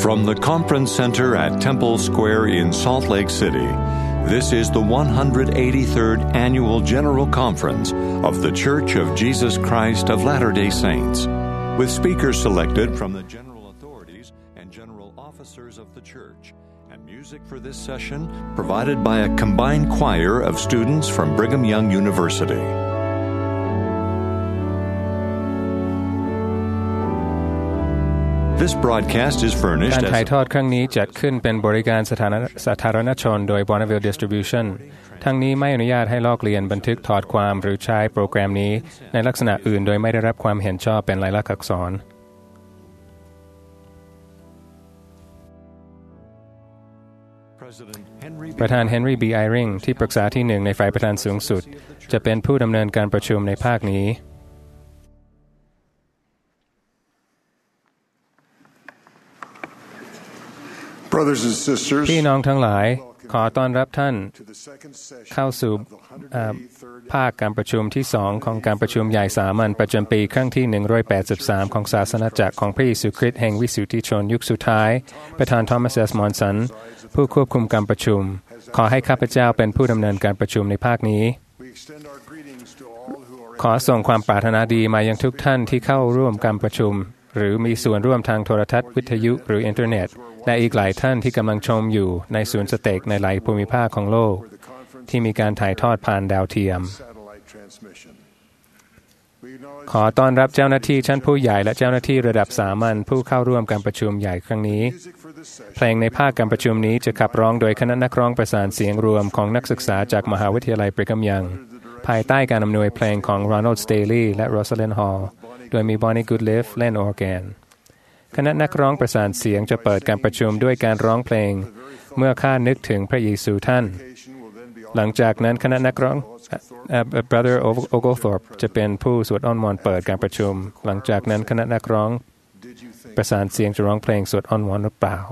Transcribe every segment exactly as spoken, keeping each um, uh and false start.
From the Conference Center at Temple Square in Salt Lake City, this is the one hundred eighty-third Annual General Conference of The Church of Jesus Christ of Latter-day Saints, with speakers selected from the general authorities and general officers of the church, and music for this session provided by a combined choir of students from Brigham Young University. This broadcast is furnished การถ่ายทอดครั้งนี้จัดขึ้นเป็นบริการสาธารณชนโดย Bonneville Distribution ทั้งนี้ไม่อนุญาตให้ลอกเลียนบันทึกถอดความหรือใช้โปรแกรมนี้ในลักษณะอื่นโดยไม่ได้รับความเห็นชอบเป็นลายลักษณ์อักษรประธาน Henry B. Eyring ที่ปรึกษาที่หนึ่งในฝ่ายประธานสูงสุดจะเป็นผู้ดำเนินการประชุมในภาคนี้พี่น้องทั้งหลายขอต้อนรับท่านเข้าสู่ภาคการประชุมที่สองของการประชุมใหญ่สามัญประจำปีครั้งที่หนึ่งร้อยแปดสิบสามของศาสนาจักรของพระเยซูคริสต์แห่งวิสุทธิชนยุคสุดท้ายประธานทอมัส เอส มอนสันผู้ควบคุมการประชุมขอให้ข้าพเจ้าเป็นผู้ดำเนินการประชุมในภาคนี้ขอส่งความปรารถนาดีมายังทุกท่านที่เข้าร่วมการประชุมหรือมีส่วนร่วมทางโทรทัศน์วิทยุหรืออินเทอร์เน็ตและอีกหลายท่านที่กำลังชมอยู่ในศูนย์สเต็กในหลายภูมิภาคของโลกที่มีการถ่ายทอดผ่านดาวเทียมขอต้อนรับเจ้าหน้าที่ชั้นผู้ใหญ่และเจ้าหน้าที่ระดับสามัญผู้เข้าร่วมการประชุมใหญ่ครั้งนี้เพลงในภาคการประชุมนี้จะขับร้องโดยคณะนักร้องประสานเสียงรวมของนักศึกษาจากมหาวิทยาลัยบริคัมยังภายใต้การอำนวยเพลงของ Ronald Staley และ Rosalind Hall โดยมี Bonnie Goodliff เล่นออร์แกนคณะนักร้องประสานเสียงจะเปิดการประชุมด้วยการร้องเพลงเมื่อข้านึกถึงพระเยซูท่านหลังจากนั้นคณะนักร้อง Brother Oglethorpe จะเป็นผู้สวดอ้อนวอนเปิดการประชุมหลังจากนั้นคณะนักร้องประสานเสียงจะร้องเพลงสวดอ้อนวอนหรือเปล่า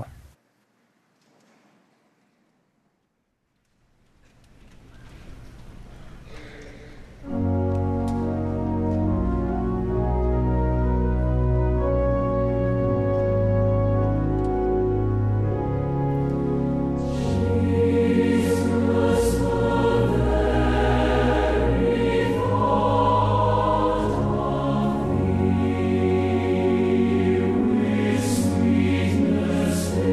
Sweetness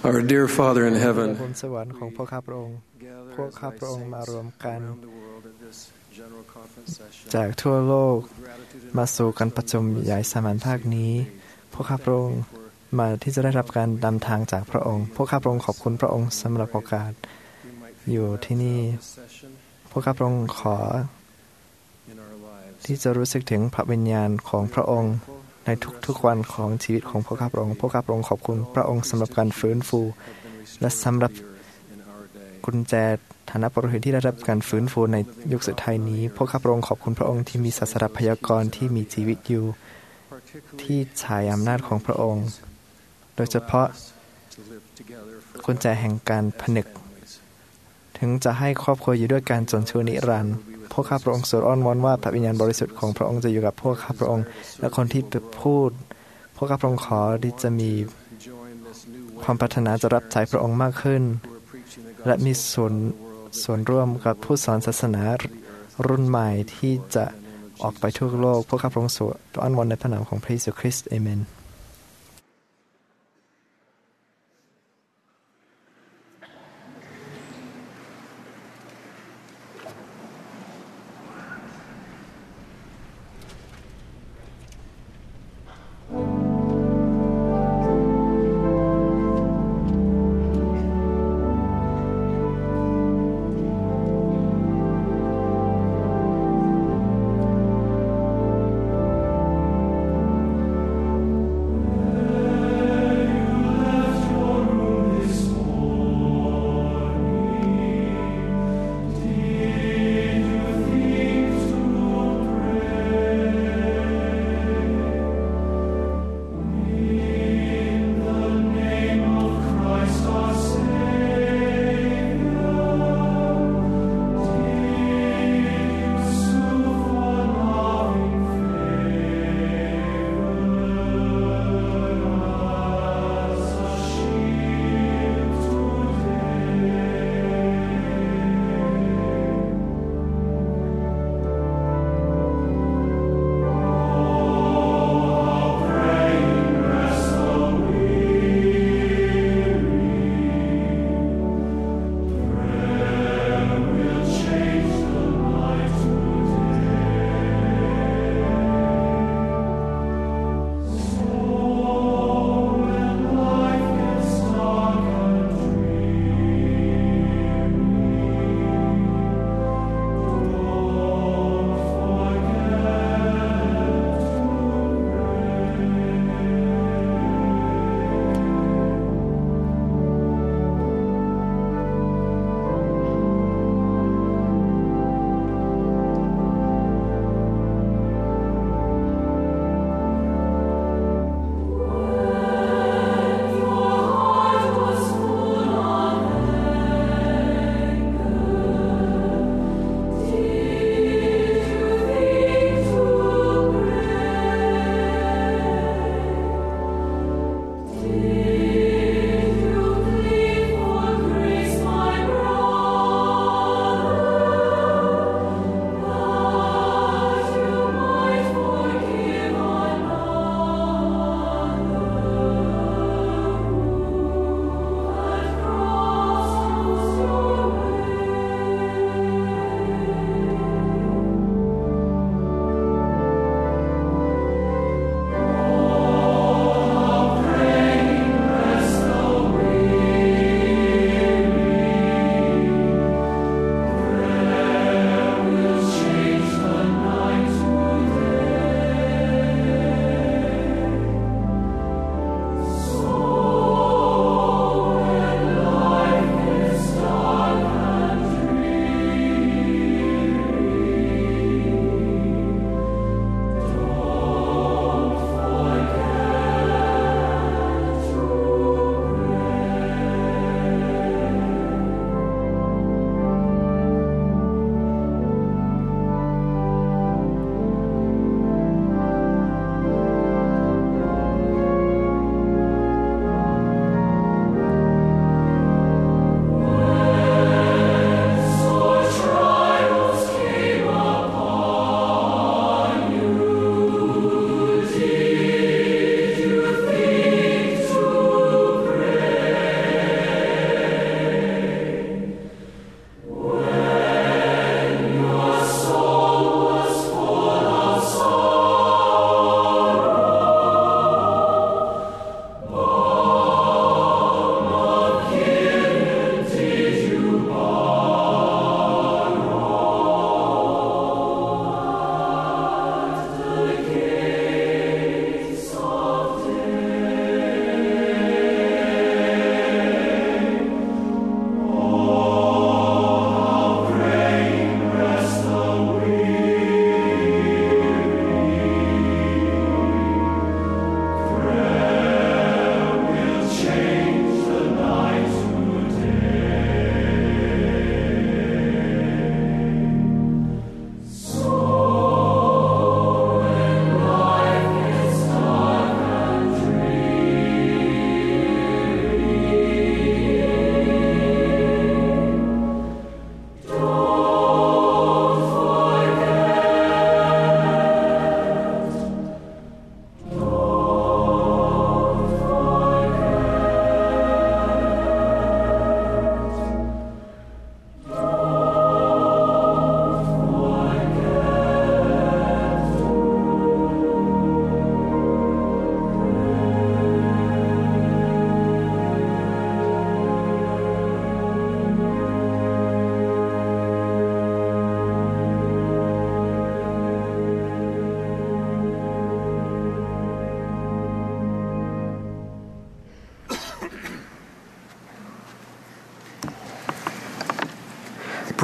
Our dear Father in บ heaven, นสวรรค์ของพวกข้าพระองค์พวกข้าพระองค์มารวมกันจากทั่วโลกมาสู่การประชุมใหญ่สามัญภาคนี้พวกข้าพระองค์มาที่จะได้รับการนำทางจากพระองค์พวกข้าพระองค์ขอบคุณพระองค์สำหรับโอกาสอยู่ที่นี่พวกข้าพระองค์ขอที่จะรู้สึกถึงพระวิญญาณของพระองค์ในทุกๆวันของชีวิตของพวกข้าพระองค์พวกข้าพระองค์ขอบคุณพระองค์สำหรับการฟื้นฟูและสำหรับกุญแจฐานะปรหิตที่ได้รับการฟื้นฟูในยุคสุดท้ายนี้พวกข้าพระองค์ขอบคุณพระองค์ที่มีศาสดาพยากรณ์ที่มีชีวิตอยู่ที่ฉายอำนาจของพระองค์โดยเฉพาะกุญแจแห่งการผนึกถึงจะให้ครอบครัวอยู่ด้วยกันจนชั่วนิรันดร์พวกข้าพระองค์สูดอ้อนวอนว่าพระวิญญาณบริสุทธิ์ของพระองค์จะอยู่กับพวกข้าพระองค์และคนที่พูดพวกข้าพระองค์ขอที่จะมีความปรารถนาจะรับใช้พระองค์มากขึ้นและมีส่วนส่วนร่วมกับผู้สอนศาสนารุ่นใหม่ที่จะออกไปทั่วโลกพวกข้าพระองค์สูดอ้อนวอนในพระนามของพระเยซูคริสต์อาเมน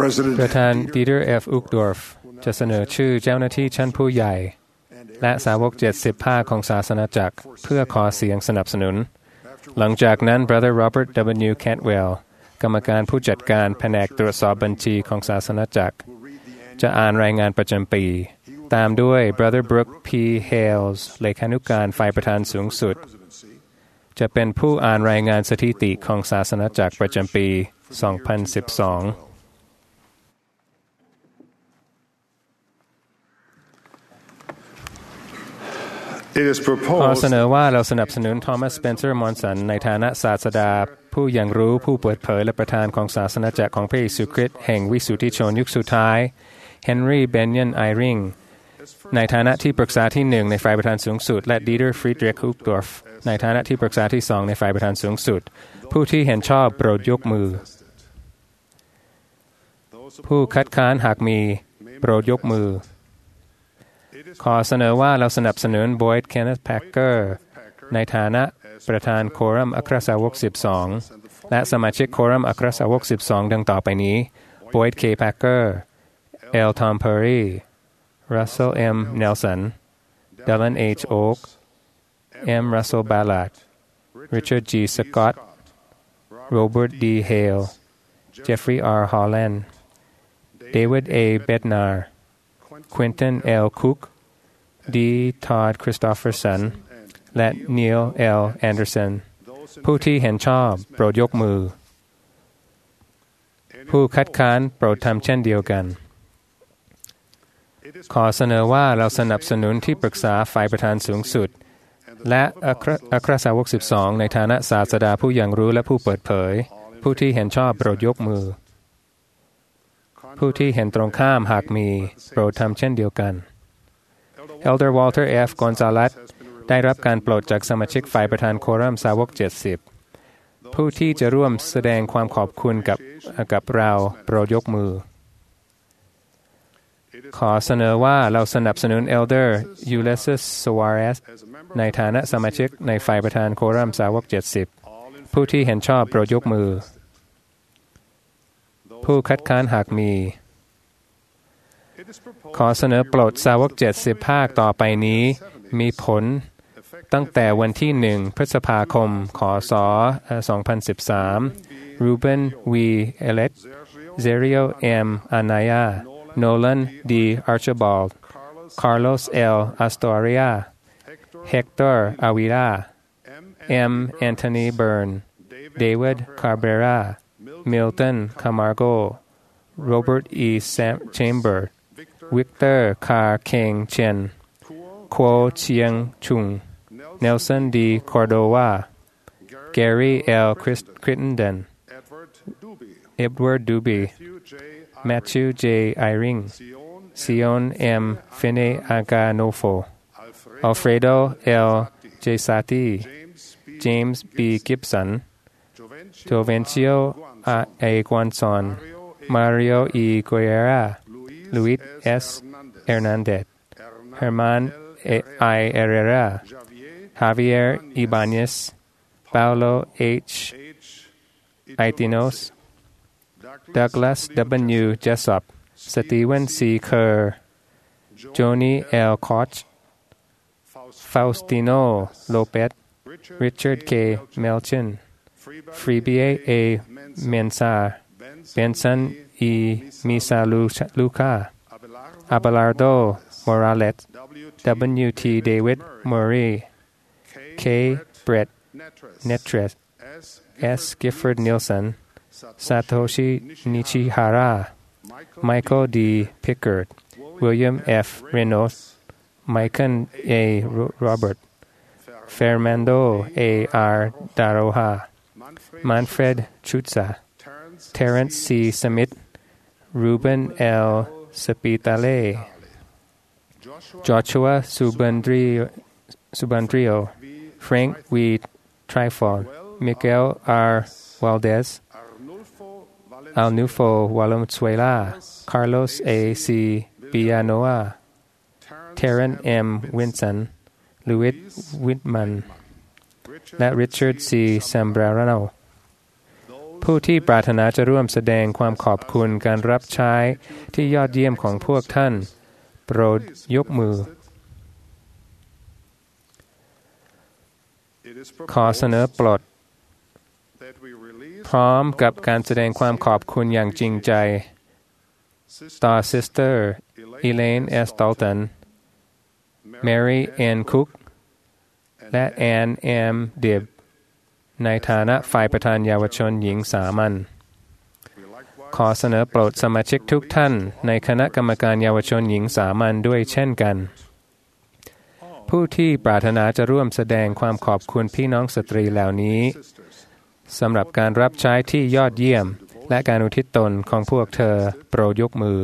ประธานดีเดอร์ เอฟ อุกดอร์ฟจะเสนอชื่อเจ้าหน้าที่ชั้นผู้ใหญ่และสาวกเจ็ดสิบภาคของศาสนาจักรเพื่อขอเสียงสนับสนุนหลังจากนั้น Brother Robert W. Cantwell กรรมการผู้จัดการแผนกตรวจสอบบัญชีของศาสนาจักรจะอ่านรายงานประจำปีตามด้วย Brother Brooke P. Hales เลขานุการฝ่ายประธานสูงสุดจะเป็นผู้อ่านรายงานสถิติของศาสนาจักรประจำปี สองพันสิบสองขอเสนอว่าเราสนับสนุนทอมัส สเปนเซอร์ มอนสันในฐานะศาสดาผู้ยังรู้ผู้เปิดเผยและประธานของศาสนาจักรของพระเยซูคริสต์แห่งวิสุทธิชนยุคสุดท้ายเฮนรี่ เบนยัน ไอริงในฐานะที่ปรึกษาที่หนึ่งในฝ่ายประธานสูงสุดและดีเดอร์ ฟรีดริช ฮุกดอร์ฟในฐานะที่ปรึกษาที่สองในฝ่ายประธานสูงสุดผู้ที่เห็นชอบโปรดยกมือผู้คัดค้านหากมีโปรดยกมือขอเสนอว่าเราสนับสนุนบอยด์ เคนเนธ แพ็คเกอร์ในฐานะประธานโครัมอัครสาวกสิบสองและสมาชิกโครัมอัครสาวกสิบสองดังต่อไปนี้บอยด์ เค แพ็คเกอร์ เอล ทอม เพอร์รี Russell M. Nelson Dylan H. Oak M. Russell Ballard Richard G. Scott Robert D. Hale Jeffrey R. Holland David A. Bednar Quentin L. Cook D. Todd Christopherson และ Neil L. Anderson ผู้ที่เห็นชอบโปรดยกมือผู้คัดค้านโปรดทำเช่นเดียวกันขอเสนอว่าเราสนับสนุนที่ปรึกษาฝ่ายประธานสูงสุดและอัครสาวกสิบสองในฐานะศาสดาผู้ยังรู้และผู้เปิดเผยผู้ที่เห็นชอบโปรดยกมือผู้ที่เห็นตรงข้ามหากมีโปรดทำเช่นเดียวกัน Elder Walter F. Gonzalez ได้รับการโปรดจากสมาชิกฝ่ายประธานโครัมสาวกเจ็ดสิบผู้ที่จะร่วมแสดงความขอบคุณกับกับเราโปรดยกมือขอเสนอว่าเราสนับสนุน Elder Ulysses Suarez ในฐานะสมาชิกในฝ่ายประธานโครัมสาวกเจ็ดสิบผู้ที่เห็นชอบโปรดยกมือผู้คัดค้านหากมีขอเสนอโปรดสาวกเจ็ดสิบภาคต่อไปนี้มีผลตั้งแต่วันที่หนึ่งพฤษภาคมคศสองพันสิบสาม Ruben V. Elliott Zerio M. Anaya Nolan D. Archibald Carlos L. Astoria Hector Avila M. Anthony Byrne David Cabrera Milton Camargo Robert E. Chambers Victor Carr Keng Chen Kuo Chiang Chung Nelson D. Cordova Gary L. Crittenden Edward Duby Matthew J. Eyring Sion M. Fene Aganofo Alfredo L. Jesati James B. Gibson Jovencio A. Guanzon Mario E. Guerra Luis S. Hernandez Herman I. Herrera Javier Ibanez Paulo H. Aitinos Douglas W. Jessup Stephen C. Kerr Johnny L. Koch Faustino Lopez Richard K. Melchin Freebie A. Mensah Benson E. Misaluca Abelardo Morales W. T. David Murray K. Brett Netres S. Gifford Nielsen Satoshi Nishihara Michael D. Pickard William F. Reynolds Michael A. Robert Fernando A. R. Daroha Manfred Chutza Terrence C. Smith Ruben L. Spitale Joshua Subandrio, Subandrio Frank V. Trifon Miguel R. Valdez Arnulfo Valenzuela Carlos A. C. Villanueva Terran M. Winson Louis Whitmanและ Richard C. Zambrano ผู้ที่ปรารถนาจะร่วมแสดงความขอบคุณการรับใช้ที่ยอดเยี่ยมของพวกท่านโปรดยกมือขอเสนอปลดพร้อมกับการแสดงความขอบคุณอย่างจริงใจต่อซิสเตอร์อีเลนเอสตัลตันแมรี่แอนคุกและแอนแอมเดบในฐานะฝ่ายประธานเยาวชนหญิงสามัญขอเสนอโปรดสมาชิกทุกท่านในคณะกรรมการเยาวชนหญิงสามัญด้วยเช่นกันผู้ที่ปรารถนาจะร่วมแสดงความขอบคุณพี่น้องสตรีเหล่านี้สำหรับการรับใช้ที่ยอดเยี่ยมและการอุทิศตนของพวกเธอโปรดยกมือ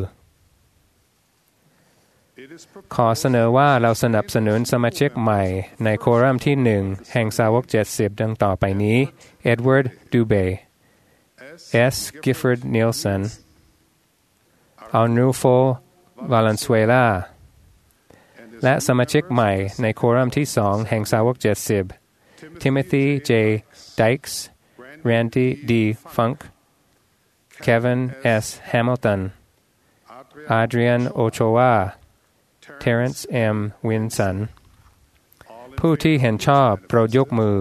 ขอเสนอว่าเราสนับสนุนสมาชิกใหม่ในโครัมที่หนึ่งแห่งสาวกเจ็ดสิบดังต่อไปนี้เอ็ดเวิร์ดดูเบย์เอสกิฟฟอร์ดนิลสันอัลนูโฟวาลันซุเอลาและสมาชิกใหม่ในโครัมที่สองแห่งสาวกเจ็ดสิบทิโมธีเจไดค์แรนดี้ดีฟังค์เควินเอสแฮมิลตันอาดรียนโอโชวาเทเรนซ์ เอ็ม วินสันผู้ที่เห็นชอบโปรดยกมือ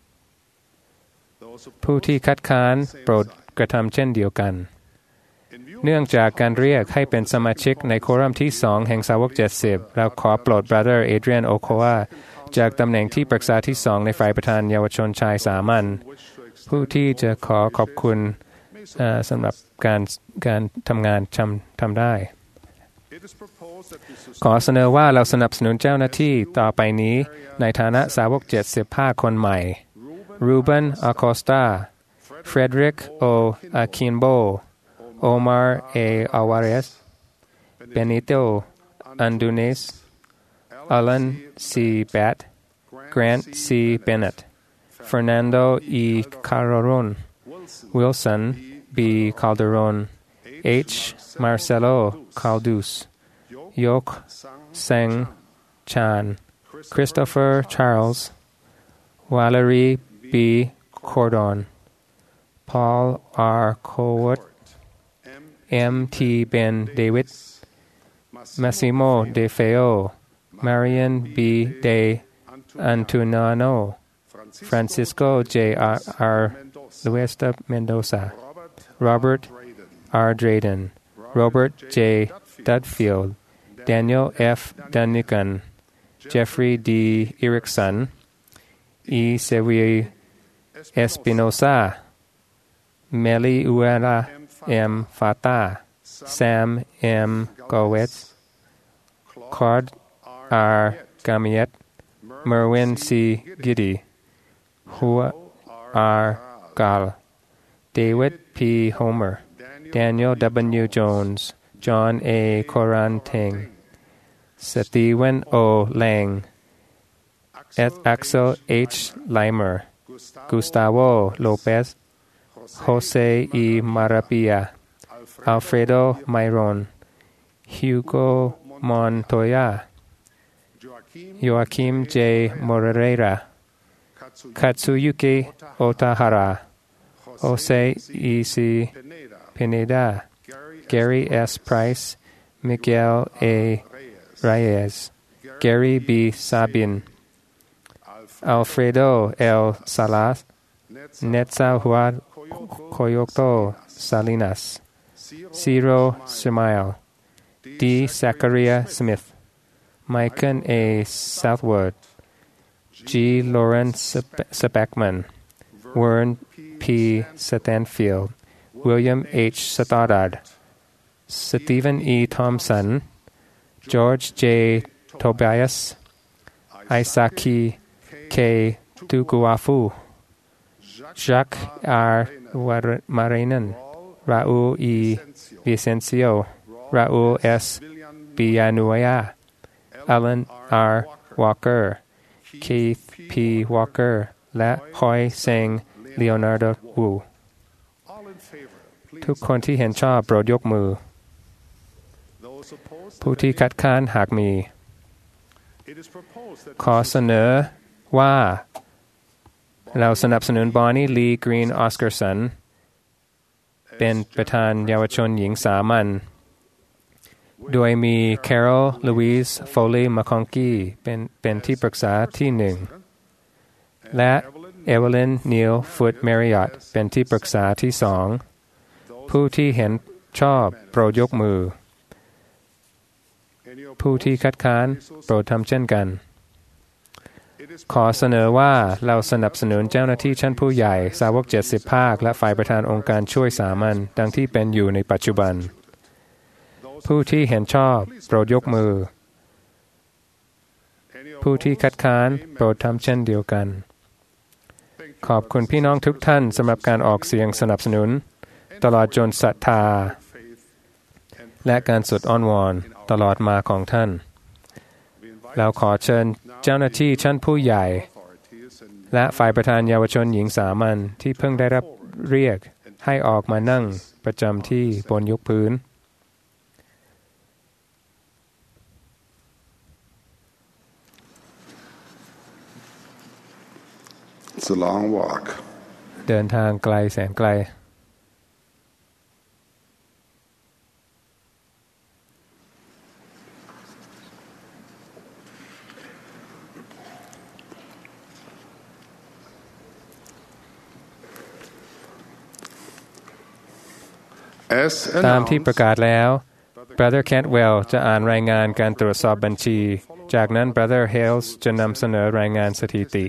ผู้ที่คัดค้านโปรดกระทำเช่นเดียวกันเนื่องจากการเรียกให้เป็นสมาชิกในโครัมที่สองแห่งสาวกเจ็ดสิบเราขอโปรดบราเธอร์เอเดรียนโอโควาจากตำแหน่งที่ปรึกษาที่สองในฝ่ายประธานเยาวชนชายสามัญผู้ที่จะขอขอบคุณสำหรับการการทำงานทำทำได้ขอเสนอว่าเราสนับสนุนเจ้าหน้าที่ต่อไปนี้ในฐานะสาวกเจ็ดสิบห้าคนใหม่รูเบนอาคอสตาเฟรดริกโออาคินโบโอมาร์เออาวาเรสเบนิโตอันดูเนสอลันซีแบตแกรนต์ซีเบเนตเฟอร์นันโดอีคาร์โรนวิลสันบีคาลเดรอนเอชมาร์เซโลคาลดูสยกเซงชานคริสโตเฟอร์ชาร์ลส์วาเลรีบีคอร์ดอนพอลอาร์โควัตเอ็มทีเบนเดวิดมาซิโมเดเฟโอมาริอันบีเดอันตูนาโนฟรานซิสโกเจอาร์อาร์ลูเอสตาเมนโดซาโรเบิร์ตอาร์เดรเดนโรเบิร์ตเจดัตฟิลด์Daniel F. Dunnigan, Jeffrey D. Erickson, E. Xavier Espinosa, Meliuela M. Fata, Sam M. Gowitz, Claude R. Gamiet, Merwin C. Giddy, Hua R. Gal, David P. Homer, Daniel W. Jones, John A. Coranteng, Stephen O. Lang, Axel H. Limer, Gustavo Lopez, Jose E. Marapia, Alfredo Myron, Hugo Montoya, Joaquim J. Moreira, Katsuyuki Otahara, Jose E. C. Pineda, Gary S. Price, Miguel A. Reyes, Gary B. Sabin, Alfredo L. Salas, Netzahuad Coyoto Salinas, Ciro Smile, D. Zachariah Smith, Michael A. Southwood, G. Lawrence Speckman, Warren P. Stanfield, William H. Stoddard, Stephen E. Thompson, George J. Tobias, Isaki K. Tuguafu, Jacques R. Marinan, Raul E. Vicencio, Raul S. Villanueva, Alan R. Walker, Keith P. Walker และ Hoi Seng Leonardo Wu ทุกคนที่เห็นชอบโปรดยกมือผู้ที่คัดค้านหากมีขอเสนอว่าเราสนับสนุนบอนนี่ลีกรีนออสการ์สันเป็นประธานเยาวชนหญิงสามัญโดยมี Carol Louise Foley McConkie เป็นเป็นที่ปรึกษาที่หนึ่งและ Evelyn Neal Foot Marriott เป็นที่ปรึกษาที่สองผู้ที่เห็นชอบโปรดยกมือผู้ที่คัดค้านโปรดทำเช่นกันขอเสนอว่าเราสนับสนุนเจ้าหน้าที่ชั้นผู้ใหญ่สาวกเจ็ดสิบภาคและฝ่ายประธานองค์การช่วยสามัญดังที่เป็นอยู่ในปัจจุบันผู้ที่เห็นชอบโปรดยกมือผู้ที่คัดค้านโปรดทำเช่นเดียวกันขอบคุณพี่น้องทุกท่านสำหรับการออกเสียงสนับสนุนตลอดจนศรัทธาและการสุดอ้อนวอนตลอดมาของท่านเราขอเชิญเจ้าหน้าที่ชั้นผู้ใหญ่และฝ่ายประธานเยาวชนหญิงสามัญที่เพิ่งได้รับเรียกให้ออกมานั่งประจำที่บนยกพื้น It's a long walk. เดินทางไกลแสนไกลตามที่ประกาศแล้ว Brother Cantwell จะอ่านรายงานการตรวจสอบบัญชีจากนั้น Brother Hales จะนำเสนอรายงานสถิติ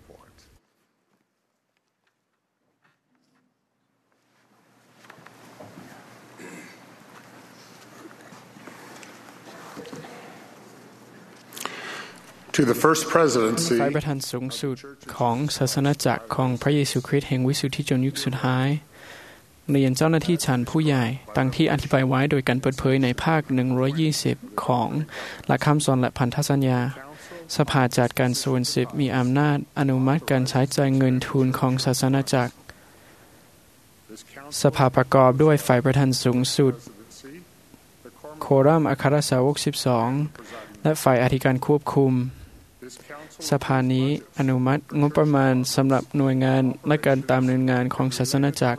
To the first presidency ฝ่ายประธานสูงสุดของศาสนาจักรของพระเยซูคริสต์แห่งวิสุทธิจนยุคสุดท้ายเรียนเจ้าหน้าที่ชั้นผู้ใหญ่ดังที่อธิบายไว้โดยการเปิดเผยในภาคหนึ่งร้อยยี่สิบของหลักคำสอนและพันธสัญญาสภาจัดการส่วนสิบมีอำนาจอนุมัติการใช้จ่ายเงินทุนของศาสนาจักรสภาประกอบด้วยฝ่ายประธานสูงสุดโครัมอัครสาวกสิบสองและฝ่ายอธิการควบคุมสภานี้อนุมัติงบประมาณสำหรับหน่วยงานและการดำเนินงานของศาสนาจักร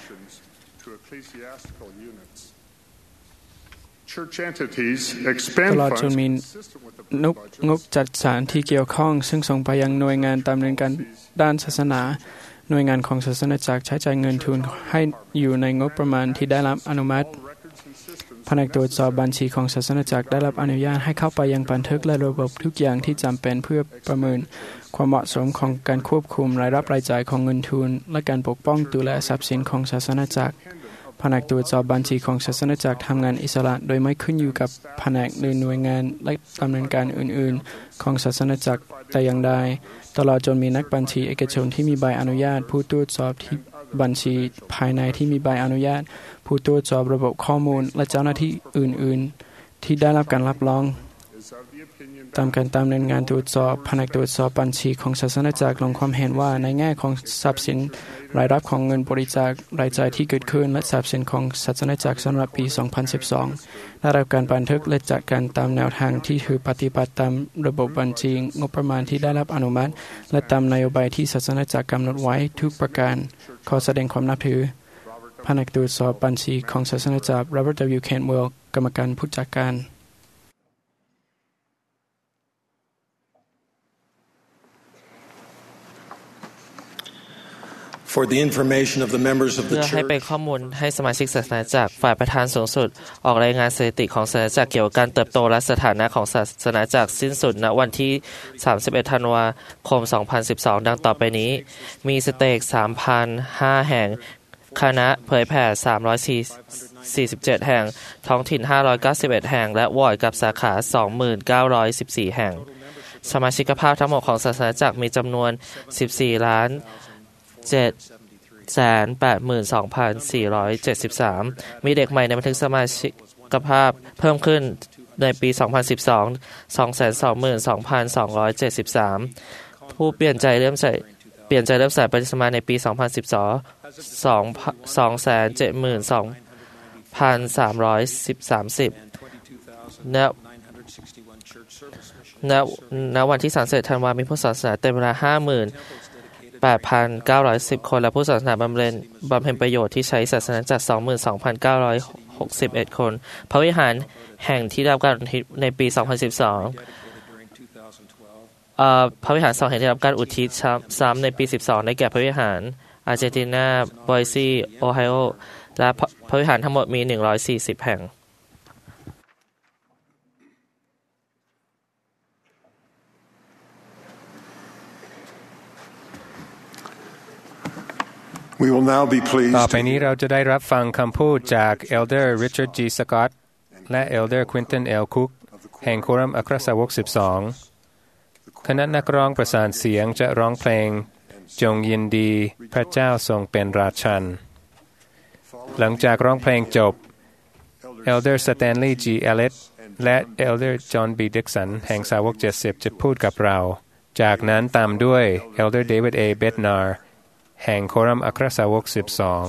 ตลอดจนมีงบงบจัดสรรที่เกี่ยวข้องซึ่งส่งไปยังหน่วยงานดำเนินการด้านศาสนาหน่วยงานของศาสนาจักรใช้จ่ายเงินทุนให้อยู่ในงบประมาณที่ได้รับอนุมัติแผนกตรวจสอบบัญชีของศาสนาจักรได้รับอนุญาตให้เข้าไปยังบันทึกและระบบทุกอย่างที่จำเป็นเพื่อประเมินความเหมาะสมของการควบคุมรายรับรายจ่ายของเงินทุนและการปกป้องดูแลทรัพย์สินของศาสนาจักรแผนกตรวจสอบบัญชีของศาสนาจักรทำงานอิสระโดยไม่ขึ้นอยู่กับแผนกหรือหน่วยงานและดำเนินการอื่นๆของศาสนาจักรแต่อย่างใดตลอดจนมีนักบัญชีเอกชนที่มีใบอนุญาตผู้ตรวจสอบที่บัญชีภายในที่มีใบอนุญาตผู้ตรวจสอบระบบข้อมูลและเจ้าหน้าที่อื่นๆที่ได้รับการรับรองตามการดำเนินงานตรวจสอบแผนกตรวจสอบบัญชีของศาสนาจักรลงความเห็นว่าในแง่ของทรัพย์สินรายรับของเงินบริจาครายจ่ายที่เกิดขึ้นและทรัพย์สินของศาสนาจักรสำหรับปี สองพันสิบสอง ได้รับการบันทึกและจัดการตามแนวทางที่ถือปฏิบัติตามระบบบัญชีงบประมาณที่ได้รับอนุมัติและตามนโยบายที่ศาสนาจักรกำหนดไว้ทุกประการขอแสดงความนับถือแผนกตรวจสอบบัญชีของศาสนาจักร Robert W. Cantwell กรรมการผู้จัดการ For the information of the members of the เพื่อให้ church เป็นข้อมูลให้สมาชิกศาสนาจักรฝ่ายประธานสูงสุดออกรายงานสถิติของศาสนาจักรเกี่ยวกับการเติบโตและสถานะของศาสนาจักรสิ้นสุดณวันที่สามสิบเอ็ดธันวาคมสองพันสิบสองดังต่อไปนี้มีสเตก สามพันห้า แห่งคณะเผยแผ่สามร้อยสี่สิบเจ็ดแห่งท้องถิ่นห้าร้อยเก้าสิบเอ็ดแห่งและวอร์ดกับสาขา สองพันเก้าร้อยสิบสี่ แห่งสมาชิกภาพทั้งหมดของศาสนาจักรมีจำนวนสิบสี่ล้านเจ็ดแสนแปดหมื่นสองพันสี่ร้อยเจ็ดสิบสาม มีเด็กใหม่ในบันทึกสมาชิกภาพเพิ่มขึ้นในปี สองพันสิบสอง สองแสนสองหมื่นสองพันสองร้อยเจ็ดสิบสาม ผู้เปลี่ยนใจเริ่มใส่เปลี่ยนใจเริ่มใส่ปฏิสมาในปี สองพันสิบสอง สองแสนเจ็ดหมื่นสองพันสามร้อยสามสิบณณณวันที่สามสิบเอ็ดธันวาคมมีผู้ศาสนาเต็มเวลา ห้าหมื่นแปดพันเก้าร้อยสิบ คนและผู้ศาสนาบำเพ็ญบำเพ็ญประโยชน์ที่ใช้ศาสนาจักร สองหมื่นสองพันเก้าร้อยหกสิบเอ็ด คนพระวิหารแห่งที่ได้รับการอุทิศในปี สองพันสิบสองเอ่อพระวิหารสองแห่งที่ได้รับการอุทิศซ้ำในปีสิบสองได้แก่พระวิหารอาร์เจนตินาบอยซีโอไฮโอและพระวิหารทั้งหมดมีหนึ่งร้อยสี่สิบแห่งต่อไปนี้เราจะได้รับฟังคำพูดจาก Elder Richard G. Scott และ Elder Quinton L. Cook แห่งโครัมอัครสาวกสิบสองคณะนักร้องประสานเสียงจะร้องเพลงจงยินดีพระเจ้าทรงเป็นราชันหลังจากร้องเพลงจบ Elder Stanley G. Elliott และ Elder John B. Dixon แห่งสาวกเจ็ดสิบจะพูดกับเราจากนั้นตามด้วย Elder David A. Bednar แห่งโครัมอัครสาวกสิบสอง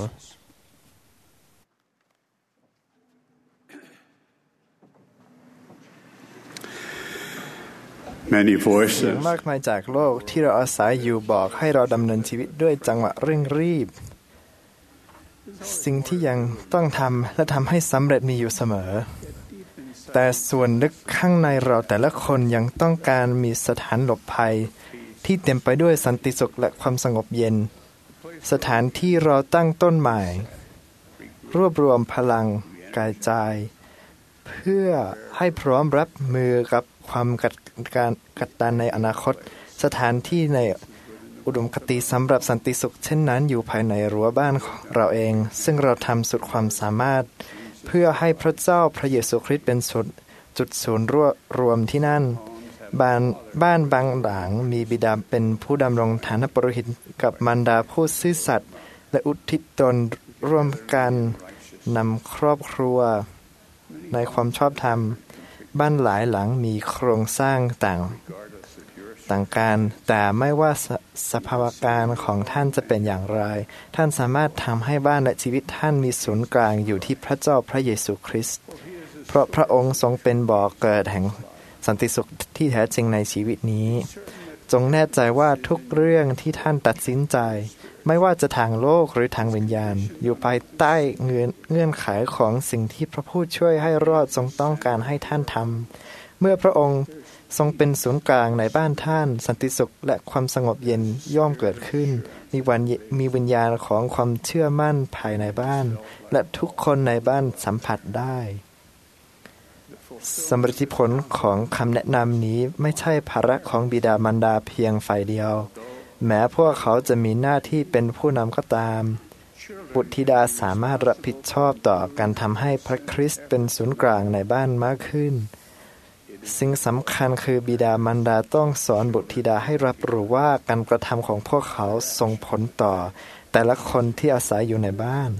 เสียงมากมายจากโลกที่เราอาศัยอยู่บอกให้เราดำเนินชีวิตด้วยจังหวะเร่งรีบสิ่งที่ยังต้องทำและทำให้สำเร็จมีอยู่เสมอแต่ส่วนลึกข้างในเราแต่ละคนยังต้องการมีสถานหลบภัยที่เต็มไปด้วยสันติสุขและความสงบเย็นสถานที่เราตั้งต้นใหม่รวบรวมพลังกายใจเพื่อให้พร้อมรับมือกับความกัดการกัดตันในอนาคตสถานที่ในอุดมคติสำหรับสันติสุขเช่นนั้นอยู่ภายในรั้วบ้านของเราเองซึ่งเราทำสุดความสามารถเพื่อให้พระเจ้าพระเยซูคริสต์เป็นจุดจุดศูนย์รวมที่นั่นบ้านบ้านบางหลังมีบิดาเป็นผู้ดำรงฐานะปรหิตกับมารดาผู้ซื่อสัตย์และอุทิศตนร่วมกันนำครอบครัวในความชอบธรรมบ้านหลายหลังมีโครงสร้างต่างต่างกันแต่ไม่ว่าส, สภาวะการของท่านจะเป็นอย่างไรท่านสามารถทำให้บ้านและชีวิตท่านมีศูนย์กลางอยู่ที่พระเจ้าพระเยซูคริสต์เพราะพระองค์ทรงเป็นบ่อเกิดแห่งสันติสุขที่แท้จริงในชีวิตนี้จงแน่ใจว่าทุกเรื่องที่ท่านตัดสินใจไม่ว่าจะทางโลกหรือทางวิญญาณอยู่ภายใต้เงื่อนเงื่อนไขของสิ่งที่พระผู้ช่วยให้รอดทรงต้องการให้ท่านทำเมื่อพระองค์ทรงเป็นศูนย์กลางในบ้านท่านสันติสุขและความสงบเย็นย่อมเกิดขึ้นมีวันมีวิญญาณของความเชื่อมั่นภายในบ้านและทุกคนในบ้านสัมผัสได้สำฤทธิผลของคำแนะนำนี้ไม่ใช่ภาระของบิดามารดาเพียงฝ่ายเดียวแม้พวกเขาจะมีหน้าที่เป็นผู้นำก็ตามบุตรธิดาสามารถรับผิดชอบต่อการทำให้พระคริสต์เป็นศูนย์กลางในบ้านมากขึ้นสิ่งสำคัญคือบิดามารดาต้องสอนบุตรธิดาให้รับรู้ว่าการกระทำของพวกเขาส่งผลต่อแต่ละคนที่อาศัยอยู่ในบ้าน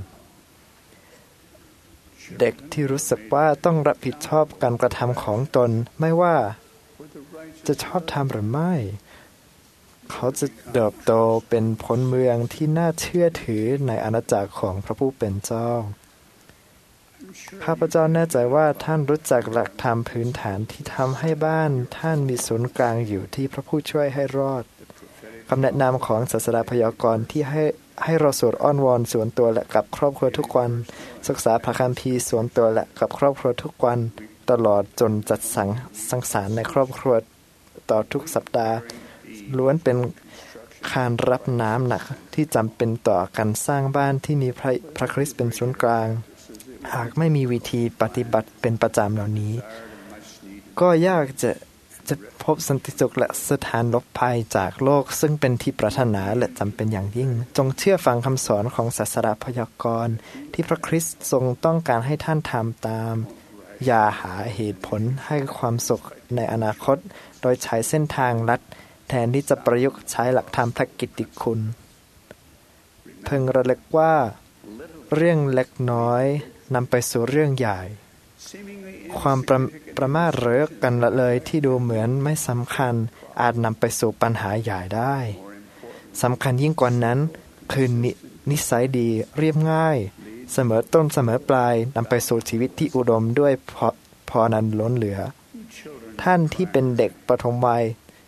เด็กที่รู้สึกว่าต้องรับผิดชอบการกระทำของตนไม่ว่าจะชอบทำหรือไม่เขาจะเติบโตเป็นพลเมืองที่น่าเชื่อถือในอาณาจักรของพระผู้เป็นเจ้าข้าพเจ้าแน่ใจว่าท่านรู้จักหลักธรรมพื้นฐานที่ทำให้บ้านท่านมีศูนย์กลางอยู่ที่พระผู้ช่วยให้รอดคำแนะนำของศาสดาพยากรณ์ที่ให้ให้เราสวดอ้อนวอนส่วนตัวและกับครอบครัวทุกวันศึกษาพระคัมภีร์ส่วนตัวและกับครอบครัวทุกวันตลอดจนจัดสังสังสรรค์ในครอบครัวต่อทุกสัปดาห์ล้วนเป็นคานรับน้ำหนักที่จำเป็นต่อการสร้างบ้านที่มีพระพระคริสต์เป็นศูนย์กลางหากไม่มีวิธีปฏิบัติเป็นประจำเหล่านี้ก็ยากจะจะพบสันติสุขและสถานหลบภัยจากโลกซึ่งเป็นที่ปรารถนาและจำเป็นอย่างยิ่งจงเชื่อฟังคำสอนของศาสดาพยากรณ์ที่พระคริสต์ทรงต้องการให้ท่านทำตามอย่าหาเหตุผลให้ความสุขในอนาคตโดยใช้เส้นทางลัดแทนที่จะประยุกต์ใช้หลักธรรมพระกิตติคุณเพิ่งระลึกว่าเรื่องเล็กน้อยนำไปสู่เรื่องใหญ่ความประประมาทเลิกกันละเลยที่ดูเหมือนไม่สำคัญอาจนำไปสู่ปัญหาใหญ่ได้สำคัญยิ่งกว่านั้นคือ น, นิสัยดีเรียบง่ายเสมอต้นเสมอปลายนำไปสู่ชีวิตที่อุดมด้วยพอพอนั้นล้นเหลือท่านที่เป็นเด็กปฐมวัย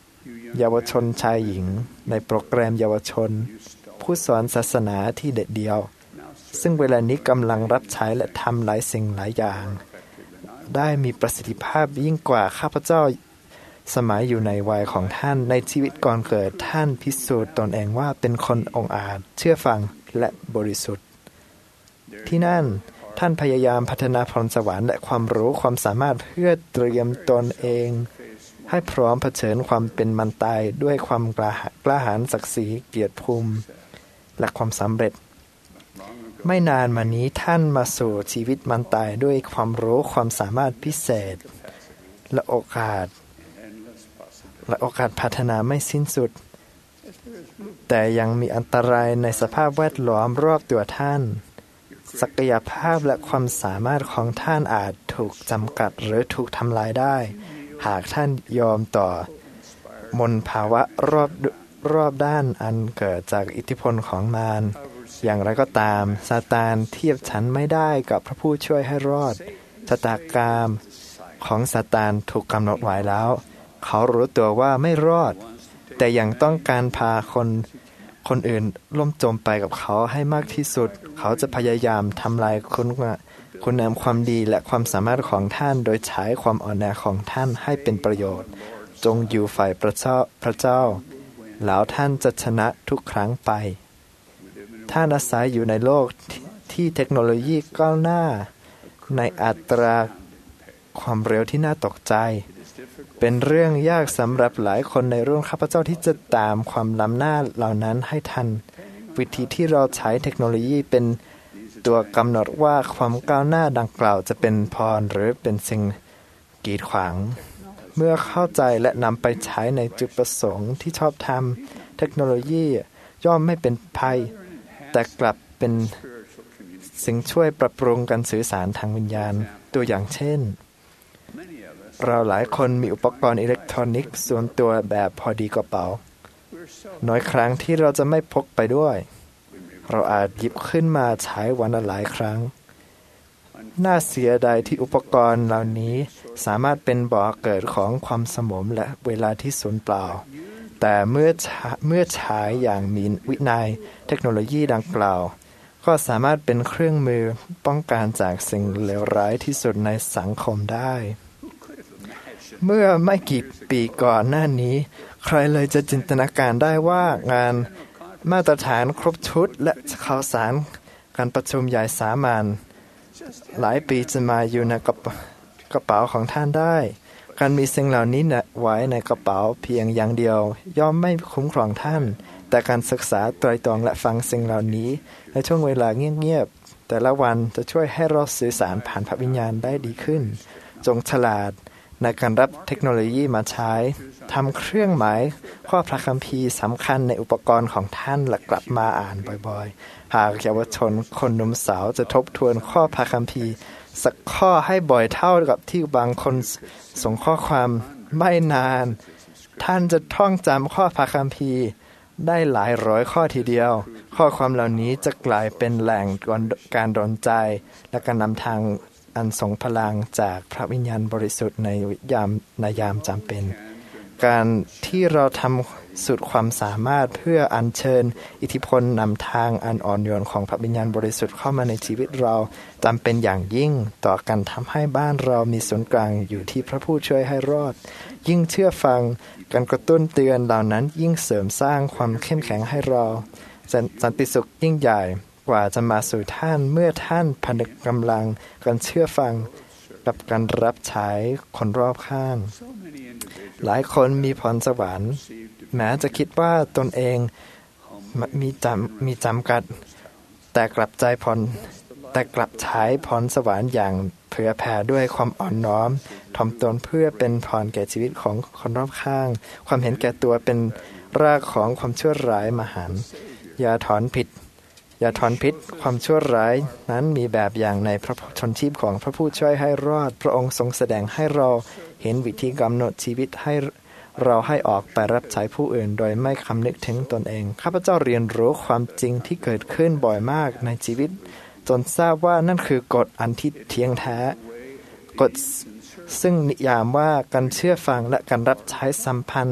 เยาวชนชายหญิงในโปรแกรมเยาวชนผู้สอนศาสนาที่เด็ดเดียวซึ่งเวลานี้กำลังรับใช้และทำหลายสิ่งหลายอย่างได้มีประสิทธิภาพยิ่งกว่าข้าพเจ้าสมัยอยู่ในวัยของท่านในชีวิตก่อนเกิดท่านพิสูจน์ตนเองว่าเป็นคนองอาจเชื่อฟังและบริสุทธิ์ที่นั่นท่านพยายามพัฒนาพรสวรรค์และความรู้ความสามารถเพื่อเตรียมตนเองให้พร้อมเผชิญความเป็นมันตายด้วยความกล้าหาญศักดิ์ศรีเกียรติภูมิและความสำเร็จไม่นานมานี้ท่านมาสู่ชีวิตมันตายด้วยความรู้ความสามารถพิเศษและโอกาสและโอกาสพัฒนาไม่สิ้นสุดแต่ยังมีอันตรายในสภาพแวดล้อมรอบตัวท่านศักยภาพและความสามารถของท่านอาจถูกจำกัดหรือถูกทำลายได้หากท่านยอมต่อมลภาวะรอบรอบด้านอันเกิดจากอิทธิพลของมารอย่างไรก็ตามซาตานเทียบฉันไม่ได้กับพระผู้ช่วยให้รอดชะตากรรมของซาตานถูกกำหนดไว้แล้วเขารู้ตัวว่าไม่รอดแต่ยังต้องการพาคนคนอื่นล่มจมไปกับเขาให้มากที่สุดเขาจะพยายามทำลายคุณคุณงามความดีและความสามารถของท่านโดยใช้ความอ่อนแอของท่านให้เป็นประโยชน์จงอยู่ฝ่ายพระเจ้าพระเจ้าแล้วท่านจะชนะทุกครั้งไปท่านอาศัยอยู่ในโลกที่เทคโนโลยีก้าวหน้าในอัตราความเร็วที่น่าตกใจเป็นเรื่องยากสำหรับหลายคนในรุ่นข้าพเจ้าที่จะตามความล้ำหน้าเหล่านั้นให้ทันวิธีที่เราใช้เทคโนโลยีเป็นตัวกำหนดว่าความก้าวหน้าดังกล่าวจะเป็นพรหรือเป็นสิ่งกีดขวางเมื่อเข้าใจและนำไปใช้ในจุดประสงค์ที่ชอบธรรมเทคโนโลยีย่อมไม่เป็นภัยแต่กลับเป็นสิ่งช่วยปรับปรุงการสื่อสารทางวิญญาณตัวอย่างเช่นเราหลายคนมีอุปกรณ์อิเล็กทรอนิกส์ส่วนตัวแบบพอดีกระเป๋าน้อยครั้งที่เราจะไม่พกไปด้วยเราอาจหยิบขึ้นมาใช้วันละหลายครั้งน่าเสียดายที่อุปกรณ์เหล่านี้สามารถเป็นบ่อเกิดของความสมมและเวลาที่สูญเปล่าแต่เมื่อเมื่อใช้อย่างมีวินัยเทคโนโลยีดังกล่าวก็สามารถเป็นเครื่องมือป้องกันจากสิ่งเลวร้ายที่สุดในสังคมได้เมื่อไม่กี่ปีก่อนหน้านี้ใครเลยจะจินตนาการได้ว่างานมาตรฐานครบชุดและข่าวสารการประชุมใหญ่สามัญหลายปีจะมาอยู่ในกระเป๋าของท่านได้การมีสิ่งเหล่านี้ไว้ในกระเป๋าเพียงอย่างเดียวย่อมไม่คุ้มครองท่านแต่การศึกษาไตร่ตรองและฟังสิ่งเหล่านี้ในช่วงเวลาเงียบๆแต่ละวันจะช่วยให้เราสื่อสารผ่านพระวิญญาณได้ดีขึ้นจงฉลาดในการรับเทคโนโลยีมาใช้ทำเครื่องหมายข้อพระคัมภีร์สำคัญในอุปกรณ์ของท่านและกลับมาอ่านบ่อยๆหากเยาวชนคนหนุ่มสาวจะทบทวนข้อพระคัมภีร์สักข้อให้บ่อยเท่ากับที่บางคนส่งข้อความไม่นานท่านจะท่องจำข้อพระคัมภีร์ได้หลายร้อยข้อทีเดียวข้อความเหล่านี้จะกลายเป็นแหล่งการดลใจและการนำทางอันทรงพลังจากพระวิญญาณบริสุทธิ์ในยามในยามจำเป็นการที่เราทำสุดความสามารถเพื่ออัญเชิญอิทธิพลนำทางอันอ่อนโยนของพระวิญญาณบริสุทธิ์เข้ามาในชีวิตเราจำเป็นอย่างยิ่งต่อการทำให้บ้านเรามีศูนย์กลางอยู่ที่พระผู้ช่วยให้รอดยิ่งเชื่อฟังการกระตุ้นเตือนเหล่านั้นยิ่งเสริมสร้างความเข้มแข็งให้เราสันติสุขยิ่งใหญ่กว่าจะมาสู่ท่านเมื่อท่านผนึกกำลังการเชื่อฟังกับการรับใช้คนรอบข้างหลายคนมีพรสวรรค์แม้จะคิดว่าตนเองมีจำมีจำกัดแต่กลับใจพรแต่กลับใช้พรสวรรค์อย่างเผื่อแผ่ด้วยความอ่อนน้อมถ่อมตนเพื่อเป็นพรแก่ชีวิตของคนรอบข้างความเห็นแก่ตัวเป็นรากของความชั่วร้ายมหันต์อย่าถอนผิดอย่าถอนพิษความชั่วร้ายนั้นมีแบบอย่างในพระชนชีพของพระผู้ช่วยให้รอดพระองค์ทรงแสดงให้เราเห็นวิธีกำหนดชีวิตให้เราให้ออกไปรับใช้ผู้อื่นโดยไม่คำนึกถึงตนเองข้าพเจ้าเรียนรู้ความจริงที่เกิดขึ้นบ่อยมากในชีวิตจนทราบว่านั่นคือกฎอันที่เที่ยงแท้กฎซึ่งนิยามว่าการเชื่อฟังและการรับใช้สัมพันธ์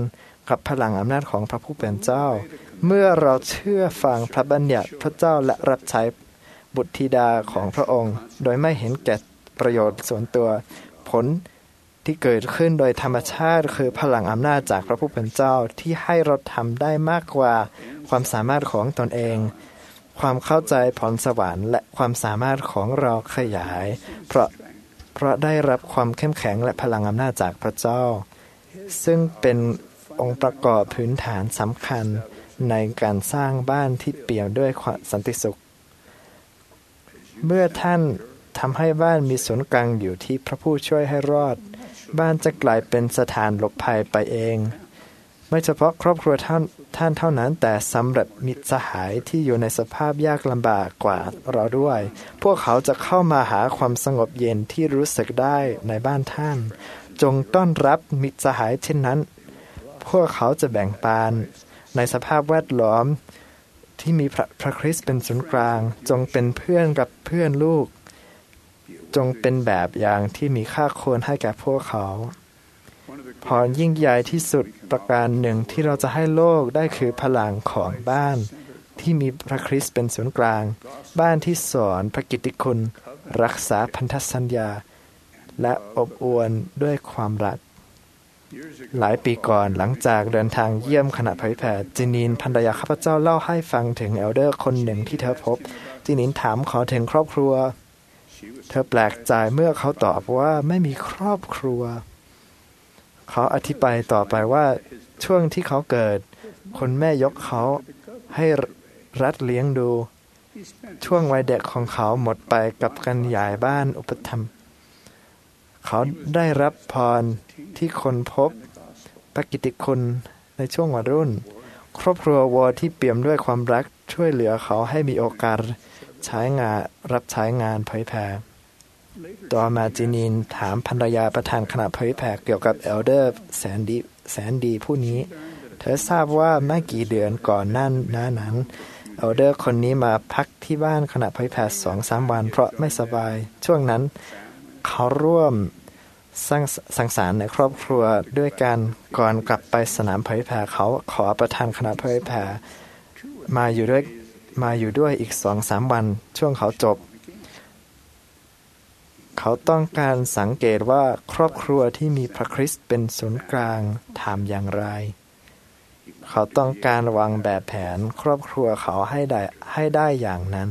กับพลังอำนาจของพระผู้เป็นเจ้าเมื่อเราเชื่อฟังพระบัญญัติพระเจ้าและรับใช้บุตรธิดาของพระองค์โดยไม่เห็นแก่ประโยชน์ส่วนตัวผลที่เกิดขึ้นโดยธรรมชาติคือพลังอำนาจจากพระผู้เป็นเจ้าที่ให้เราทำได้มากกว่าความสามารถของตนเองความเข้าใจพรสวรรค์และความสามารถของเราขยายเพราะเพราะได้รับความเข้มแข็งและพลังอำนาจจากพระเจ้าซึ่งเป็นองค์ประกอบพื้นฐานสำคัญในการสร้างบ้านที่เปี่ยมด้วยสันติสุขเมื่อท่านทำให้บ้านมีศูนย์กลางอยู่ที่พระผู้ช่วยให้รอดบ้านจะกลายเป็นสถานหลบภัยไปเองไม่เฉพาะครอบครัวท่านท่านเท่านั้นแต่สำหรับมิตรสหายที่อยู่ในสภาพยากลำบากกว่าเราด้วยพวกเขาจะเข้ามาหาความสงบเย็นที่รู้สึกได้ในบ้านท่านจงต้อนรับมิตรสหายเช่นนั้นพวกเขาจะแบ่งปันในสภาพแวดล้อมที่มีพระพระคริสต์เป็นศูนย์กลางจงเป็นเพื่อนกับเพื่อนลูกจงเป็นแบบอย่างที่มีค่าควรให้แก่พวกเขาพรยิ่งใหญ่ที่สุดประการหนึ่งที่เราจะให้โลกได้คือพลังของบ้านที่มีพระคริสต์เป็นศูนย์กลางบ้านที่สอนพระกิตติคุณรักษาพันธสัญญาและอบอวลด้วยความรักหลายปีก่อนหลังจากเดินทางเยี่ยมคณะเผยแผ่จินีนภรรยาข้าพเจ้าเล่าให้ฟังถึงเอลเดอร์คนหนึ่งที่เธอพบจินีนถามเขาถึงครอบครัวเธอแปลกใจเมื่อเขาตอบว่าไม่มีครอบครัวเขาอธิบายต่อไปว่าช่วงที่เขาเกิดคนแม่ยกเขาให้รัฐเลี้ยงดูช่วงวัยเด็กของเขาหมดไปกับการย้ายบ้านอุปถัมภ์เขาได้รับพรที่คนพบพระกิตติคุณในช่วงวัยรุ่นครอบครัววอที่เปี่ยมด้วยความรักช่วยเหลือเขาให้มีโอกาสใช้งานรับใช้งานเผยแผ่ต่อมาจินีนถามภรรยาประธานคณะเผยแผ่เกี่ยวกับเอลเดอร์แสนดีแสนดีผู้นี้เธอทราบว่าไม่กี่เดือนก่อนนั้นน้านั้นเอลเดอร์คนนี้มาพักที่บ้านคณะเผยแผ่สองสามวันเพราะไม่สบายช่วงนั้นเขาร่วมสังสรรค์ในครอบครัวด้วยกันก่อนกลับไปสนามเผยแผ่เขาขอประธานคณะเผยแผ่มาอยู่ด้วยมาอยู่ด้วยอีกสองสามวันช่วงเขาจบเขาต้องการสังเกตว่าครอบครัวที่มีพระคริสต์เป็นศูนย์กลางทำอย่างไรเขาต้องการวางแบบแผนครอบครัวเขาให้ได้ให้ได้อย่างนั้น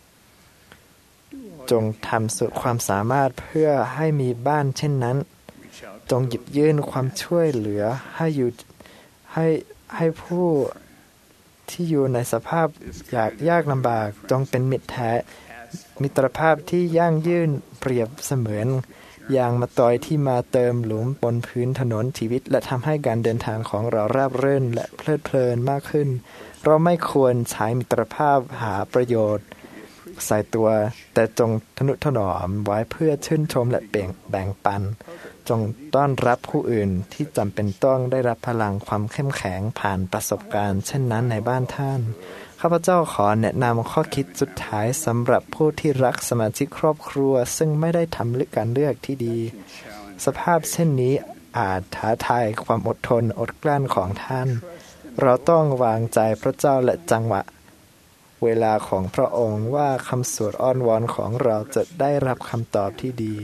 จงทำสุดความสามารถเพื่อให้มีบ้านเช่นนั้นจงหยิบยื่นความช่วยเหลือให้อยู่ให้ให้ผู้ที่อยู่ในสภาพยากยากลำบากจงเป็นมิตรแท้มิตรภาพที่ยั่งยืนเปรียบเสมือนยางมะตอยที่มาเติมหลุมบนพื้นถนนชีวิตและทำให้การเดินทางของเราราบรื่นและเพลิดเพลินมากขึ้นเราไม่ควรใช้มิตรภาพหาประโยชน์ใส่ตัวแต่จงทนุถนอมไว้เพื่อชื่นชมและแบ่งแบ่งปันจงต้อนรับผู้อื่นที่จำเป็นต้องได้รับพลังความเข้มแข็งผ่านประสบการณ์เช่นนั้นในบ้านท่านข้าพเจ้าขอแนะนำข้อคิดสุดท้ายสำหรับผู้ที่รักสมาชิกครอบครัวซึ่งไม่ได้ทำการเลือกที่ดีสภาพเช่นนี้อาจท้าทายความอดทนอดกลั้นของท่านเราต้องวางใจพระเจ้าและจังหวะเวลาของพระองค์ว่าคำสวดอ้อนวอนของเราจะได้รับคำตอบที่ดี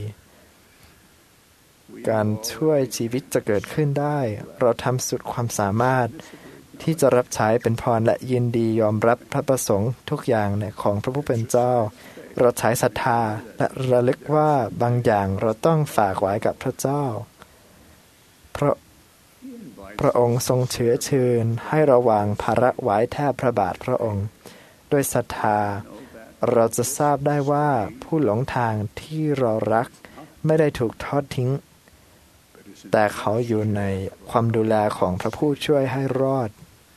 การช่วยชีวิตจะเกิดขึ้นได้เราทำสุดความสามารถที่จะรับใช้เป็นพรและยินดียอมรับพระประสงค์ทุกอย่างในของพระผู้เป็นเจ้าเราใช้ศรัทธาและระลึกว่าบางอย่างเราต้องฝากไว้กับพระเจ้าเพราะพระองค์ทรงเชื้อเชิญให้เราวางภาระไว้แทบพระบาทพระองค์ด้วยศรัทธาเราจะทราบได้ว่าผู้หลงทางที่เรารักไม่ได้ถูกทอดทิ้งแต่เขาอยู่ในความดูแลของพระผู้ช่วยให้รอด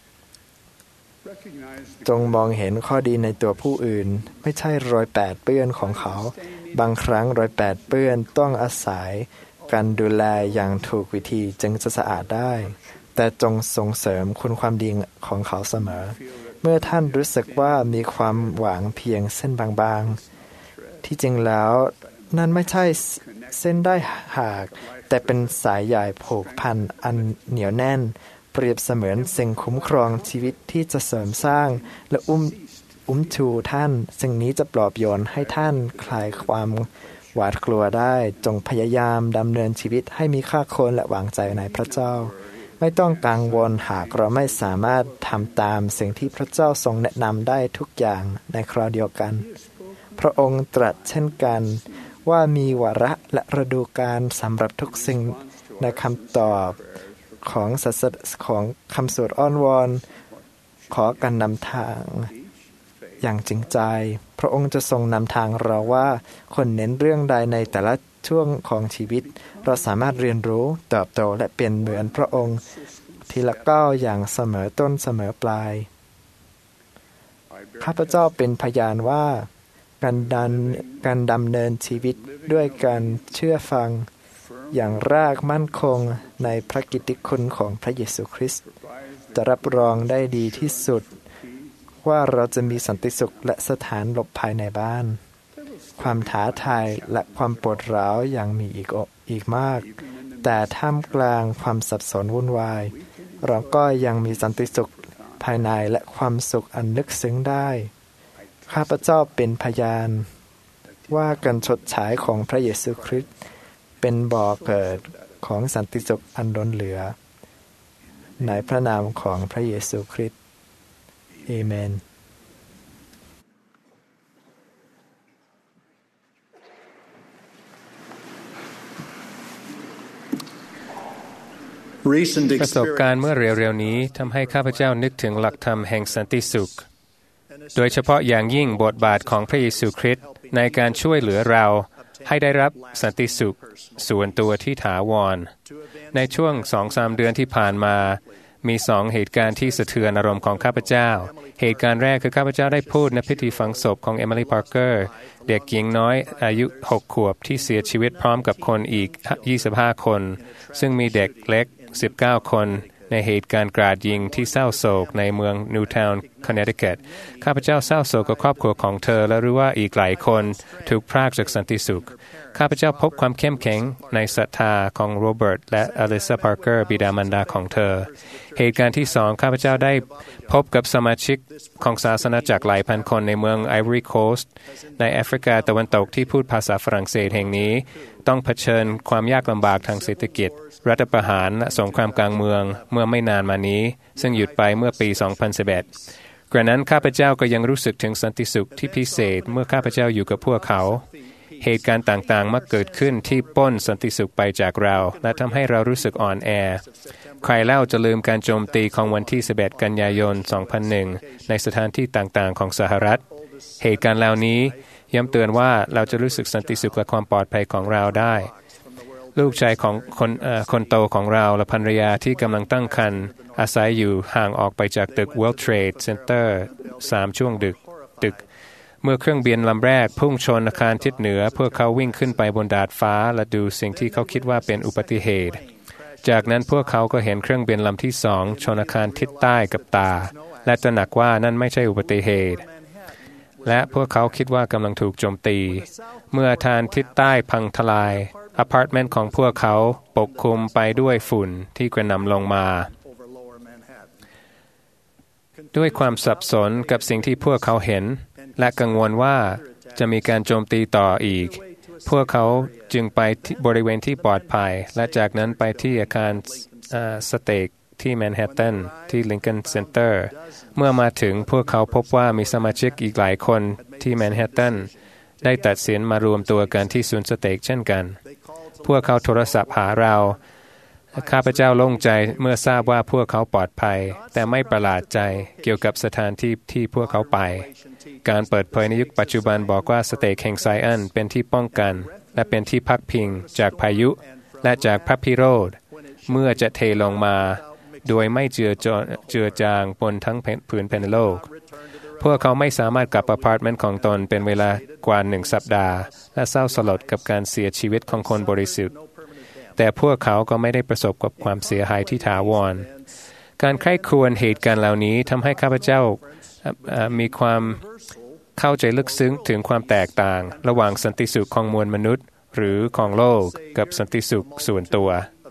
จงมองเห็นข้อดีในตัวผู้อื่นไม่ใช่รอยแปดเปื้อนของเขาบางครั้งรอยแปดเปื้อนต้องอาศัยการดูแลอย่างถูกวิธีจึงจะสะอาดได้แต่จงส่งเสริมคุณความดีของเขาเสมอเมื่อท่านรู้สึกว่ามีความหวังเพียงเส้นบางๆที่จริงแล้วนั่นไม่ใช่เส้นได้หากแต่เป็นสายใยผูกพันอันเหนียวแน่นเปรียบเสมือนสิ่งคุ้มครองชีวิตที่จะเสริมสร้างและอุ้มอุ้มชูท่านสิ่งนี้จะปลอบโยนให้ท่านคลายความหวาดกลัวได้จงพยายามดำเนินชีวิตให้มีค่าคนและวางใจในพระเจ้าไม่ต้องกังวลหากเราไม่สามารถทำตามสิ่งที่พระเจ้าทรงแนะนำได้ทุกอย่างในคราวเดียวกันพระองค์ตรัสเช่นกันว่ามีวาระและฤดูกาลสำหรับทุกสิ่งในคำตอบของศาสนาของคำสวดอ้อนวอนขอการนำทางอย่างจริงใจพระองค์จะทรงนำทางเราว่าคนเน้นเรื่องใดในแต่ละช่วงของชีวิตเราสามารถเรียนรู้เติบโตและเปลี่ยนเหมือนพระองค์ทีละก้าวอย่างเสมอต้นเสมอปลายข้าพเจ้าเป็นพยานว่าการดันการดำเนินชีวิตด้วยการเชื่อฟังอย่างรากมั่นคงในพระกิตติคุณของพระเยซูคริสต์จะรับรองได้ดีที่สุดว่าเราจะมีสันติสุขและสถานหลบภายในบ้านความท้าทายและความปวดร้าวยังมีอีกอีกมากแต่ท่ามกลางความสับสนวุ่นวายเราก็ยังมีสันติสุขภายในและความสุขอันลึกซึ้งได้ข้าพเจ้าเป็นพยานว่าการชดใช้ของพระเยซูคริสต์เป็นบ่อเกิดของสันติสุขอันล้นเหลือในพระนามของพระเยซูคริสต์เอเมนประสบการณ์เมื่อเร็วๆนี้ทำให้ข้าพเจ้านึกถึงหลักธรรมแห่งสันติสุขโดยเฉพาะอย่างยิ่งบทบาทของพระเยซูคริสต์ในการช่วยเหลือเราให้ได้รับสันติสุขส่วนตัวที่ถาวรในช่วง สองถึงสาม เดือนที่ผ่านมามีสองเหตุการณ์ที่สะเทือนอารมณ์ของข้าพเจ้าเหตุการณ์แรกคือข้าพเจ้าได้พูดในพิธีฝังศพของเอมิลี พาร์เกอร์เด็กหญิงน้อยอายุหกขวบที่เสียชีวิตพร้อมกับคนอีกยี่สิบห้าคนซึ่งมีเด็กเล็กสิบเก้าคนในเหตุการณ์กราดยิงที่เศร้าโศกในเมืองนิวทาวน์คอนเนตทิคัตข้าพเจ้าเศร้าโศกกับครอบครัวของเธอและรู้ว่าอีกหลายคนถูกพรากจากสันติสุขข้าพเจ้าพบความเข้มแข็งในศรัทธาของโรเบิร์ตและอลิซา พาร์เกอร์บิดามารดาของเธอเหตุการณ์ที่สองข้าพเจ้าได้พบกับสมาชิกของศาสนาจักรหลายพันคนในเมืองไอวอรี่โคสต์ในแอฟริกาตะวันตกที่พูดภาษาฝรั่งเศสแห่งนี้ต้องเผชิญความยากลำบากทางเศรษฐกิจรัฐประหารและสงครามกลางเมืองเมื่อไม่นานมานี้ซึ่งหยุดไปเมื่อปี สองพันสิบเอ็ด กระนั้นข้าพเจ้าก็ยังรู้สึกถึงสันติสุขที่พิเศษเมื่อข้าพเจ้าอยู่กับพวกเขาเหตุการณ์ต่างๆมักเกิดขึ้นที่ปล้นสันติสุขไปจากเราและทำให้เรารู้สึกอ่อนแอใครเล่าจะลืมการโจมตีของวันที่สิบเอ็ดกันยายน สองพันหนึ่ง ในสถานที่ต่างๆของสหรัฐเหตุการณ์เหล่านี้ย้ำเตือนว่าเราจะรู้สึกสันติสุขและความปลอดภัยของเราได้ลูกชายของคนเอ่อคนโตของเราและภรรยาที่กำลังตั้งครรภ์อาศัยอยู่ห่างออกไปจากตึก World Trade Center สามช่วงดึกตึกเมื่อเครื่องบินลำแรกพุ่งชนอาคารทิศเหนือพวกเขาวิ่งขึ้นไปบนดาดฟ้าและดูสิ่งที่เขาคิดว่าเป็นอุบัติเหตุจากนั้นพวกเขาก็เห็นเครื่องบินลำที่สองชนอาคารทิศใต้กับตาและตระหนักว่านั่นไม่ใช่อุบัติเหตุและพวกเขาคิดว่ากำลังถูกโจมตีเมื่ออาคารทิศใต้พังทลายอพาร์ตเมนต์ของพวกเขาปกคลุมไปด้วยฝุ่นที่กระหน่ำลงมาด้วยความสับสนกับสิ่งที่พวกเขาเห็นและกังวลว่าจะมีการโจมตีต่ออีกพวกเขาจึงไปบริเวณที่ปลอดภัยและจากนั้นไปที่อาคารสเต็กที่แมนฮัตตันที่ลิงคอล์นเซ็นเตอร์เมื่อมาถึงพวกเขาพบว่ามีสมาชิกอีกหลายคนที่แมนฮัตตันได้ตัดสินมารวมตัวกันที่ศูนย์สเต็กเช่นกันพวกเขาโทรศัพท์หาเราข้าพเจ้าโล่งใจเมื่อทราบว่าพวกเขาปลอดภัยแต่ไม่ประหลาดใจเกี่ยวกับสถานที่ที่พวกเขาไปการเปิดเผยในยุคปัจจุบันบอกว่าสเต็กแห่งไซออนเป็นที่ป้องกันและเป็นที่พักพิงจากพายุและจากพระพิโรธเมื่อจะเทลงมาโดยไม่เจือเจือจางบนทั้งผืนแผ่นโลกพวกเขาไม่สามารถกลับอพาร์ตเมนต์ของตนเป็นเวลากว่าหนึ่งสัปดาห์และเศร้าสลดกับการเสียชีวิตของคนบริสุทธิ์แต่พวกเขาก็ไม่ได้ประสบกับความเสียหายที่ถาวรการใคร่ครวญเหตุการณ์เหล่านี้ทำให้ข้าพเจ้ามีความเข้าใจลึกซึ้งถึงความแตกต่างระหว่างสันติสุขของมวลมนุษย์หรือของโลกกับสันติสุขส่วนตัว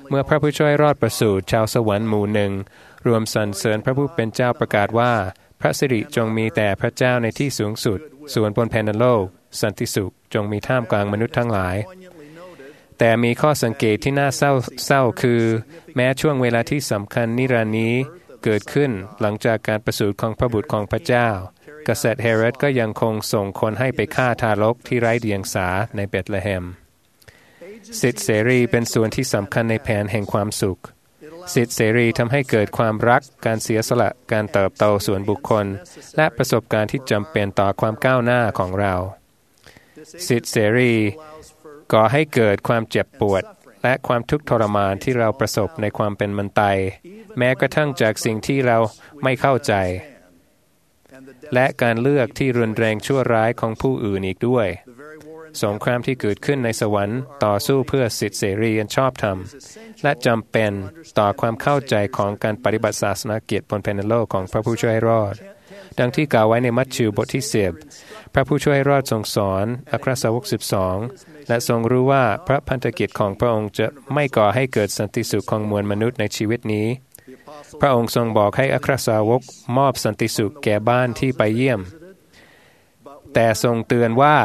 เมื่อพระผู้ช่วยรอดประสูติชาวสวรรค์หมู่หนึ่งรวมสรรเสริญพระผู้เป็นเจ้าประกาศว่าพระสิริจงมีแต่พระเจ้าในที่สูงสุดส่วนบนแผ่นโลกสันติสุขจงมีท่ามกลางมนุษย์ทั้งหลายแต่มีข้อสังเกตที่น่าเศร้าเศร้าคือแม้ช่วงเวลาที่สำคัญนิรันดร์นี้เกิดขึ้นหลังจากการประสูติของพระบุตรของพระเจ้ากษัตริย์เฮโรดก็ยังคงส่งคนให้ไปฆ่าทารกที่ไร้เดียงสาในเบธเลเฮมสิทธิเสรีเป็นส่วนที่สำคัญในแผนแห่งความสุขสิทธิเสรีทำให้เกิดความรักการเสียสละการเติบโตส่วนบุคคลและประสบการณ์ที่จำเป็นต่อความก้าวหน้าของเราสิทธิเสรีก่อให้เกิดความเจ็บปวดและความทุกข์ทรมานที่เราประสบในความเป็นมนุษย์แม้กระทั่งจากสิ่งที่เราไม่เข้าใจและการเลือกที่รุนแรงชั่วร้ายของผู้อื่นอีกด้วยสงครามที่เกิดขึ้นในสวรรค์ต่อสู้เพื่อสิทธิเสรีอันชอบธรรมและจำเป็นต่อความเข้าใจของการปฏิบัติศาสนกิจบนแผ่นโลกของพระผู้ช่วยรอดดังที่กล่าวไว้ในมัทธิวบทที่สิบพระผู้ช่วยรอดทรงสอนอัครสาวกสิบสองและทรงรู้ว่าพระพันธกิจของพระองค์จะไม่ก่อให้เกิดสันติสุขของมวลมนุษย์ในชีวิตนี้พระองค์ทรงบอกให้อัครสาวกมอบสันติสุขแก่บ้านที่ไปเยี่ยมแต่ทรงเตือนว่า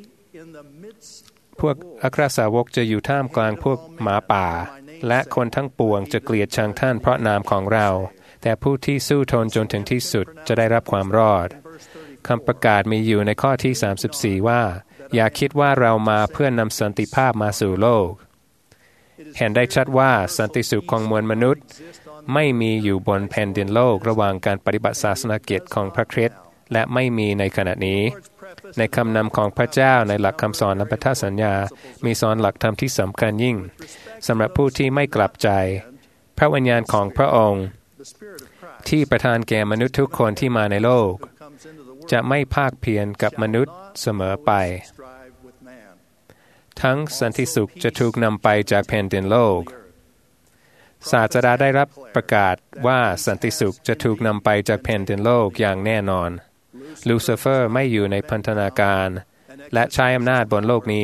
พวกอัครสาวกจะอยู่ท่ามกลางพวกหมาป่าและคนทั้งปวงจะเกลียดชังท่านเพราะนามของเราแต่ผู้ที่สู้ทนจนถึงที่สุดจะได้รับความรอดคำประกาศมีอยู่ในข้อที่สามสิบสี่ว่าอย่าคิดว่าเรามาเพื่อนำสันติภาพมาสู่โลกเห็นได้ชัดว่าสันติสุขของมวลมนุษย์ไม่มีอยู่บนแผ่นดินโลกระหว่างการปฏิบัติศาสนกิจของพระคริสต์และไม่มีในขณะนี้ในคำนำของพระเจ้าในหลักคำสอนและพันธสัญญามีสอนหลักธรรมที่สำคัญยิ่งสำหรับผู้ที่ไม่กลับใจพระวิญญาณของพระองค์ที่ประทานแก่มนุษย์ทุกคนที่มาในโลกจะไม่ภาคเพียรกับมนุษย์เสมอไปทั้งสันติสุขจะถูกนำไปจากแผ่นดินโลกศาสดาได้รับประกาศว่าสันติสุขจะถูกนำไปจากแผ่นดินโลกอย่างแน่นอนลูซิเฟอร์ไม่อยู่ในพันธนาการและใช้อำนาจบนโลกนี้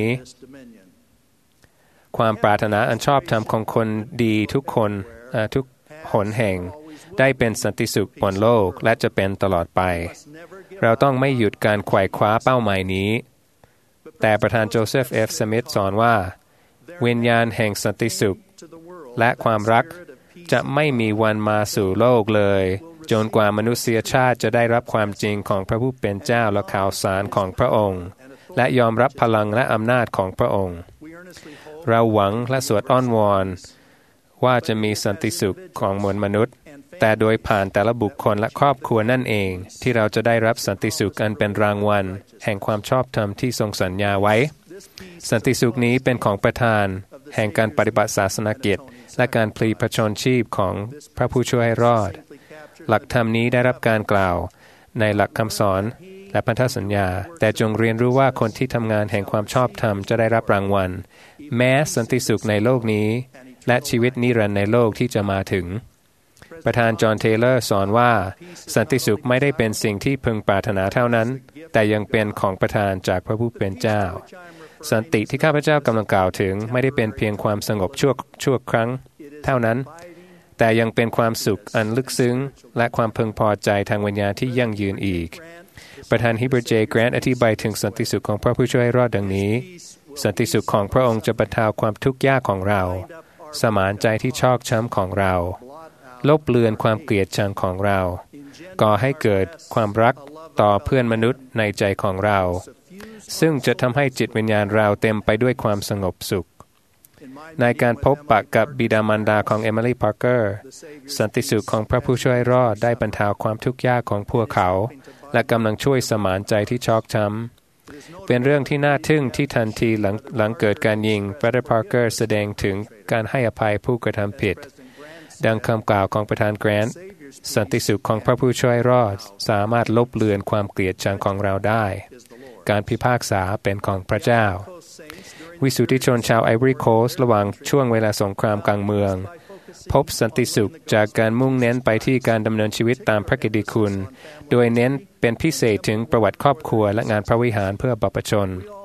ความปรารถนาอันชอบธรรมของคนดีทุกคนทุกหนแห่งได้เป็นสันติสุขบนโลกและจะเป็นตลอดไปเราต้องไม่หยุดการไขว่คว้าเป้าหมายนี้แต่ประธานโจเซฟเอฟสมิธสอนว่าวิญญาณแห่งสันติสุขและความรักจะไม่มีวันมาสู่โลกเลยจนกว่ามนุษยชาติจะได้รับความจริงของพระผู้เป็นเจ้าและข่าวสารของพระองค์และยอมรับพลังและอำนาจของพระองค์เราหวังและสวดอ้อนวอนว่าจะมีสันติสุขของมวลมนุษย์แต่โดยผ่านแต่ละบุคคลและครอบครัวนั่นเองที่เราจะได้รับสันติสุขอันเป็นรางวัลแห่งความชอบธรรมที่ทรงสัญญาไว้สันติสุขนี้เป็นของประทานแห่งการปฏิบัติศาสนกิจและการพลีพระชนชีพของพระผู้ช่วยให้รอดหลักธรรมนี้ได้รับการกล่าวในหลักคำสอนและพันธสัญญาแต่จงเรียนรู้ว่าคนที่ทำงานแห่งความชอบธรรมจะได้รับรางวัลแม้สันติสุขในโลกนี้และชีวิตนิรันดร์ในโลกที่จะมาถึงประธานจอห์นเทเลอร์สอนว่าสันติสุขไม่ได้เป็นสิ่งที่พึงปรารถนาเท่านั้นแต่ยังเป็นของประทานจากพระผู้เป็นเจ้าสันติที่ข้าพเจ้ากำลังกล่าวถึงไม่ได้เป็นเพียงความสงบชั่วชั่วครั้งเท่านั้นแต่ยังเป็นความสุขอันลึกซึ้งและความพึงพอใจทางวิญญาณที่ยั่งยืนอีกประธานฮิเบอร์เจแกรนท์อธิบายถึงสันติสุขของพระผู้ช่วยให้รอดดังนี้สันติสุขของพระองค์จะบรรเทาความทุกข์ยากของเราสมานใจที่ชอกช้ำของเราลบเลือนความเกลียดชังของเราก่อให้เกิดความรักต่อเพื่อนมนุษย์ในใจของเราซึ่งจะทำให้จิตวิญญาณเราเต็มไปด้วยความสงบสุขในการพบปะกับบิดามารดาของเอมิลีพาร์เกอร์สันติสุขของพระผู้ช่วยรอดได้บรรเทาความทุกข์ยากของพวกเขาและกำลังช่วยสมานใจที่ชอกช้ำเป็นเรื่องที่น่าทึ่งที่ทันทีหลังหลังเกิดการยิงบราเธอร์พาร์เกอร์แสดงถึงการให้อภัยผู้กระทำผิดดังคำกล่าวของประธานแกรนท์สันติสุขของพระผู้ช่วยรอดสามารถลบเลือนความเกลียดชังของเราได้การพิพากษาเป็นของพระเจ้าวิสุทธิชนชาวไอวอรี่โคสต์ระหว่างช่วงเวลาสงครามกลางเมืองพบสันติสุขจากการมุ่งเน้นไปที่การดำเนินชีวิตตามพระกิตติคุณโดยเน้นเป็นพิเศษถึงประวัติครอบครัวและงานพระวิหารเพื่อบัพชน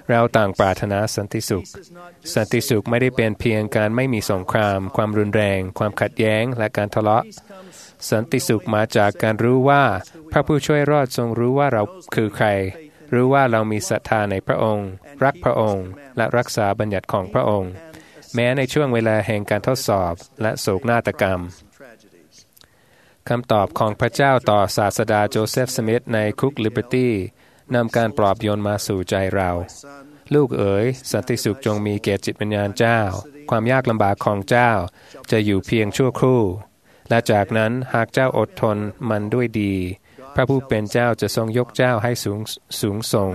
เราต่างปรารถนาสันติสุขสันติสุขไม่ได้เป็นเพียงการไม่มีสงครามความรุนแรงความขัดแย้งและการทะเลาะสันติสุขมาจากการรู้ว่าพระผู้ช่วยรอดทรงรู้ว่าเราคือใครรู้ว่าเรามีศรัทธาในพระองค์รักพระองค์และรักษาบัญญัติของพระองค์แม้ในช่วงเวลาแห่งการทดสอบและโศกนาฏกรรมคำตอบของพระเจ้าต่อศาสดาโจเซฟสมิธในคุกลิเบอร์ตี้นำการปลอบโยนมาสู่ใจเราลูกเอ๋ยสันติสุขจงมีแก่จิตวิญญาณเจ้าความยากลำบากของเจ้าจะอยู่เพียงชั่วครู่และจากนั้นหากเจ้าอดทนมันด้วยดีพระผู้เป็นเจ้าจะทรงยกเจ้าให้สูงสูงส่ง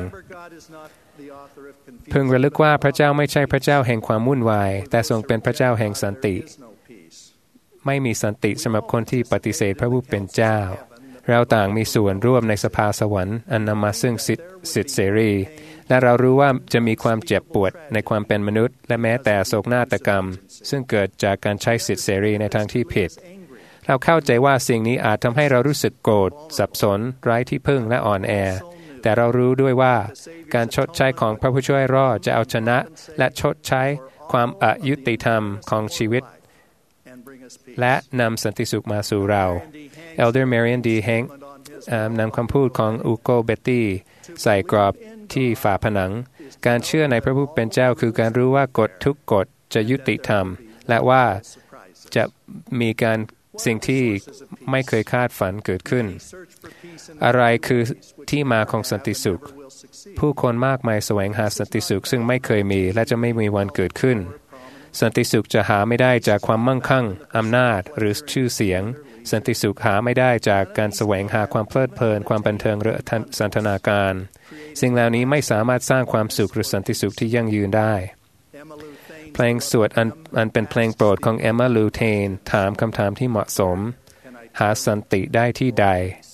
พึงระลึกว่าพระเจ้าไม่ใช่พระเจ้าแห่งความวุ่นวายแต่ทรงเป็นพระเจ้าแห่งสันติไม่มีสันติสำหรับคนที่ปฏิเสธพระผู้เป็นเจ้าเราต่างมีส่วนร่วมในสภาสวรรค์อันนำมาซึ่งสิทธิเสรีและเรารู้ว่าจะมีความเจ็บปวดในความเป็นมนุษย์และแม้แต่โศกนาฏกรรมซึ่งเกิดจากการใช้สิทธิเสรีในทางที่ผิดเราเข้าใจว่าสิ่งนี้อาจทำให้เรารู้สึกโกรธสับสนไร้ที่พึ่งและอ่อนแอแต่เรารู้ด้วยว่าการชดใช้ของพระผู้ช่วยรอดจะเอาชนะและชดใช้ความอยุติธรรมของชีวิตและนำสันติสุขมาสู่เรา Elder Marion D. Hank นำคำพูดของอูโกเบตตี้ใส่กรอบที่ฝาผนังการเชื่อในพระผู้เป็นเจ้าคือการรู้ว่ากฎทุกกฎจะยุติธรรมและว่าจะมีการสิ่งที่ไม่เคยคาดฝันเกิดขึ้นอะไรคือที่มาของสันติสุขผู้คนมากมายแสวงหาสันติสุขซึ่งไม่เคยมีและจะไม่มีวันเกิดขึ้นสันติสุขจะหาไม่ได้จากความมั่งคั่งอำนาจหรือชื่อเสียงสันติสุขหาไม่ได้จากการแสวงหาความเพลิดเพลินความบันเทิงหรือสันทนาการสิ่งเหล่านี้ไม่สามารถสร้างความสุขหรือสันติสุขที่ยั่งยืนได้เพลงสวดอันอันเป็นเพลงโปรดของเอมมาลูเทนถามคำถามที่เหมาะสมหาสันติได้ที่ใด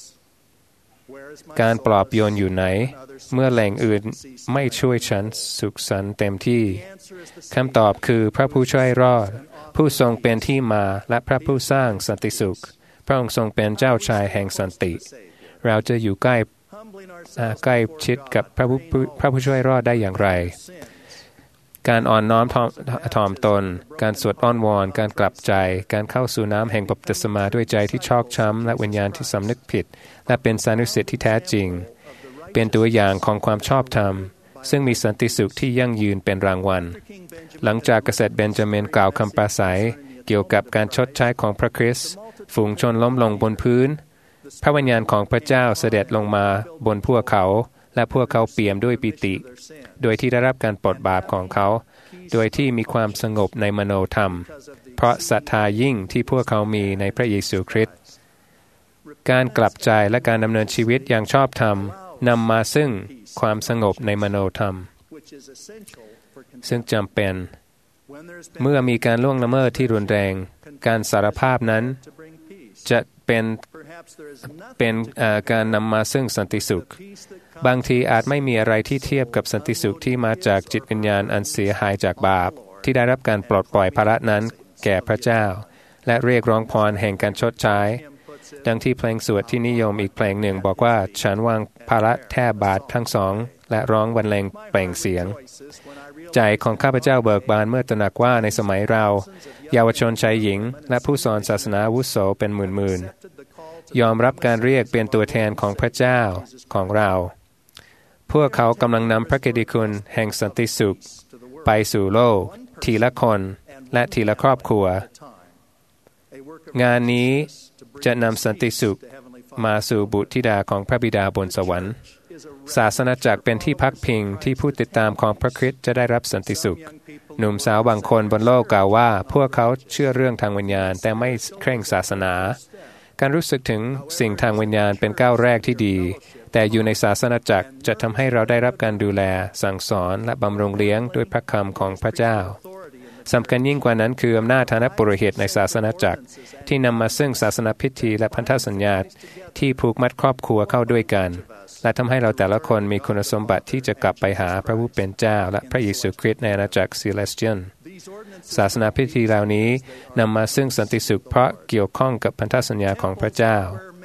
การปลอบโยนอยู่ไหนเมื่อแหล่งอื่นไม่ช่วยฉันสุขสันต์เต็มที่คำตอบคือพระผู้ช่วยรอดผู้ทรงเป็นที่มาและพระผู้สร้างสันติสุขพระองค์ทรงเป็นเจ้าชายแห่งสันติเราจะอยู่ใกล้ใกล้ชิดกับพระผู้พระผู้ช่วยรอดได้อย่างไรการอ่อนน้อมถ่อมตนการสวดอ้อนวอนการกลับใจการเข้าสู่น้ำแห่งบัพติศมาด้วยใจที่ชอกช้ำและวิญญาณที่สำนึกผิดและเป็นสานุสิทธิ์ที่แท้จริงเป็นตัวอย่างของความชอบธรรมซึ่งมีสันติสุขที่ยั่งยืนเป็นรางวัลหลังจากกษัตริย์เบนจามินกล่าวคำปราศัยเกี่ยวกับการชดใช้ของพระคริสต์ฝูงชนล้มลงบนพื้นพระวิญญาณของพระเจ้าเสด็จลงมาบนพวกเขาและพวกเขาเปี่ยมด้วยปิติโดยที่ได้รับการปลดบาปของเขาโดยที่มีความสงบในมโนธรรมเพราะศรัทธายิ่งที่พวกเขามีในพระเยซูคริสต์การกลับใจและการดำเนินชีวิตอย่างชอบธรรมนำมาซึ่งความสงบในมโนธรรมซึ่งจำเป็นเมื่อมีการล่วงละเมิดที่รุนแรงการสารภาพนั้นจะเป็นเป็นการนำมาซึ่งสันติสุขบางทีอาจไม่มีอะไรที่เทียบกับสันติสุขที่มาจากจิตวิญญาณอันเสียหายจากบาปที่ได้รับการปลดปล่อยภาระนั้นแก่พระเจ้าและเรียกร้องพรแห่งการชดใช้ดังที่เพลงสวดที่นิยมอีกเพลงหนึ่งบอกว่าฉันวางภาระแทบบาททั้งสองและร้องบรรเลงเปล่งเสียงใจของข้าพเจ้าเบิกบานเมื่อตระหนักว่าในสมัยเราเยาวชนชายหญิงและผู้สอนศาสนาอาวุโสเป็นหมื่นๆยอมรับการเรียกเป็นตัวแทนของพระเจ้าของเราพวกเขากำลังนำพระกิตติคุณแห่งสันติสุขไปสู่โลกทีละคนและทีละครอบครัวงานนี้จะนำสันติสุขมาสู่บุตรธิดาของพระบิดาบนสวรรค์ศาสนาจักรเป็นที่พักพิงที่ผู้ติดตามของพระคริสต์จะได้รับสันติสุขหนุ่มสาวบางคนบนโลกกล่าวว่าพวกเขาเชื่อเรื่องทางวิญญาณแต่ไม่เคร่งศาสนาการรู้สึกถึงสิ่งทางวิญญาณเป็นก้าวแรกที่ดีแต่อยู่ในศาสนาจักรจะทำให้เราได้รับการดูแลสั่งสอนและบำรุงเลี้ยงด้วยพระคำของพระเจ้าสำคัญยิ่งกว่านั้นคืออำนาจฐานะปุโรหิตในศาสนาจักรที่นำมาซึ่งศาสนาพิธีและพันธสัญญาที่ผูกมัดครอบครัวเข้าด้วยกันและทำให้เราแต่ละคนมีคุณสมบัติที่จะกลับไปหาพระผู้เป็นเจ้าและพระเยซูคริสต์ในอาณาจักรซิเลสเทียลศาสนาพิธีเหล่านี้นำมาซึ่งสันติสุขเพราะเกี่ยวข้องกับพันธสัญญาของพระเจ้า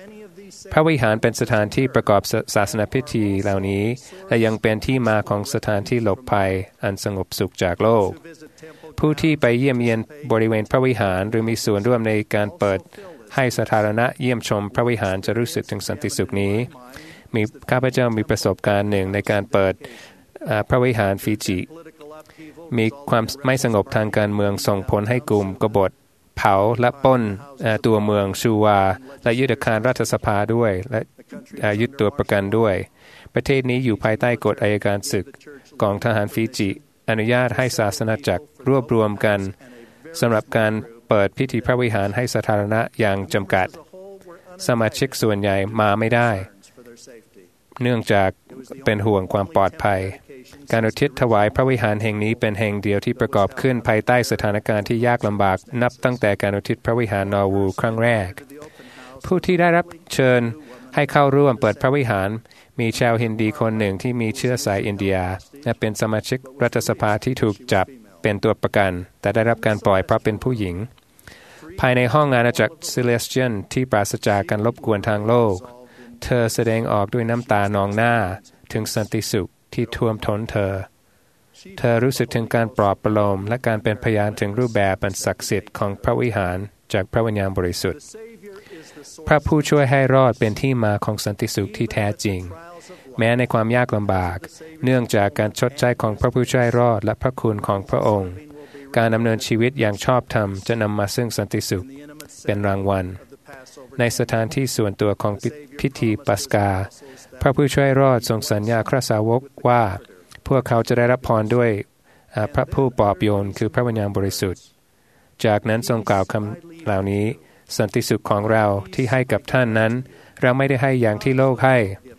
พระวิหารเป็นสถานที่ประกอบศาสนพิธีเหล่านี้และยังเป็นที่มาของสถานที่หลบภัยอันสงบสุขจากโลกผู้ที่ไปเยี่ยมเยียนบริเวณพระวิหารหรือมีส่วนร่วมในการเปิดให้สาธารณะเยี่ยมชมพระวิหารจะรู้สึกถึงสันติสุขนี้มีข้าพเจ้ามีประสบการณ์หนึ่งในการเปิดพระวิหารฟิจิมีความไม่สงบทางการเมืองส่งผลให้กลุ่มกบฏเผาและปล้นตัวเมืองชูวาและยึดอาคารรัฐสภาด้วยและยึดตัวประกันด้วยประเทศนี้อยู่ภายใต้กฎอัยการศึกกองทหารฟิจิอนุญาตให้ศาสนาจักรรวบรวมกันสำหรับการเปิดพิธีพระวิหารให้สาธารณะอย่างจำกัดสมาชิกส่วนใหญ่มาไม่ได้เนื่องจากเป็นห่วงความปลอดภัยการอุทิศถวายพระวิหารแห่งนี้เป็นแห่งเดียวที่ประกอบขึ้นภายใต้สถานการณ์ที่ยากลำบากนับตั้งแต่การอุทิศพระวิหารนอร์วูครั้งแรกผู้ที่ได้รับเชิญให้เข้าร่วมเปิดพระวิหารมีชาวฮินดีคนหนึ่งที่มีเชื้อสายอินเดียและเป็นสมาชิกรัฐสภาที่ถูกจับเป็นตัวประกันแต่ได้รับการปล่อยเพราะเป็นผู้หญิงภายในห้องอาณาจักรเซเลสเทียนที่ปราศจากการรบกวนทางโลกเธอแสดงออกด้วยน้ำตานองหน้าถึงสันติสุขที่ท่วมท้นเธอเธอรู้สึกถึงการปลอบประโลมและการเป็นพยานถึงรูปแบบอันศักดิ์สิทธิ์ของพระวิหารจากพระวิญญาณบริสุทธิ์พระผู้ช่วยให้รอดเป็นที่มาของสันติสุขที่แท้จริงแม้ในความยากลำบากเนื่องจากการชดใช้ของพระผู้ช่วยรอดและพระคุณของพระองค์การดำเนินชีวิตอย่างชอบธรรมจะนำมาซึ่งสันติสุขเป็นรางวัลในสถานที่ส่วนตัวของพิธีปัสกาพระผู้ช่วยรอดทรงสัญญาคราสาวกว่าพวกเขาจะได้รับพรด้วยพระผู้ปลอบโยนคือพระวิญญาณบริสุทธิ์จากนั้นทรงกล่าวคำเหล่านี้สันติสุขของเราที่ให้กับท่านนั้นเราไม่ได้ให้อย่างที่โลกให้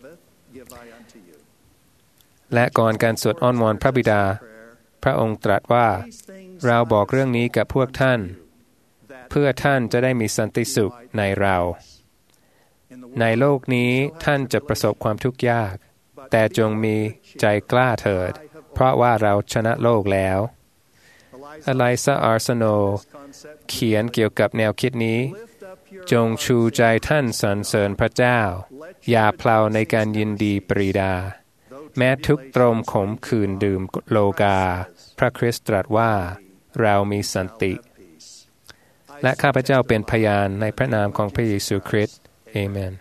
และก่อนการสวดอ้อนวอนพระบิดาพระองค์ตรัสว่าเราบอกเรื่องนี้กับพวกท่านเพื่อท่านจะได้มีสันติสุขในเราในโลกนี้ท่านจะประสบความทุกข์ยากแต่จงมีใจกล้าเถิดเพราะว่าเราชนะโลกแล้วอไลซาอาร์เซโนเขียนเกี่ยวกับแนวคิดนี้จงชูใจท่านสรรเสริญพระเจ้าอย่าเพลาในการยินดีปรีดาแม้ทุกตรมขมขื่นดื่มโลกาพระคริสต์ตรัสว่าเรามีสันติและข้าพเจ้าเป็นพยานในพระนามของพระเยซูคริสต์เอเมน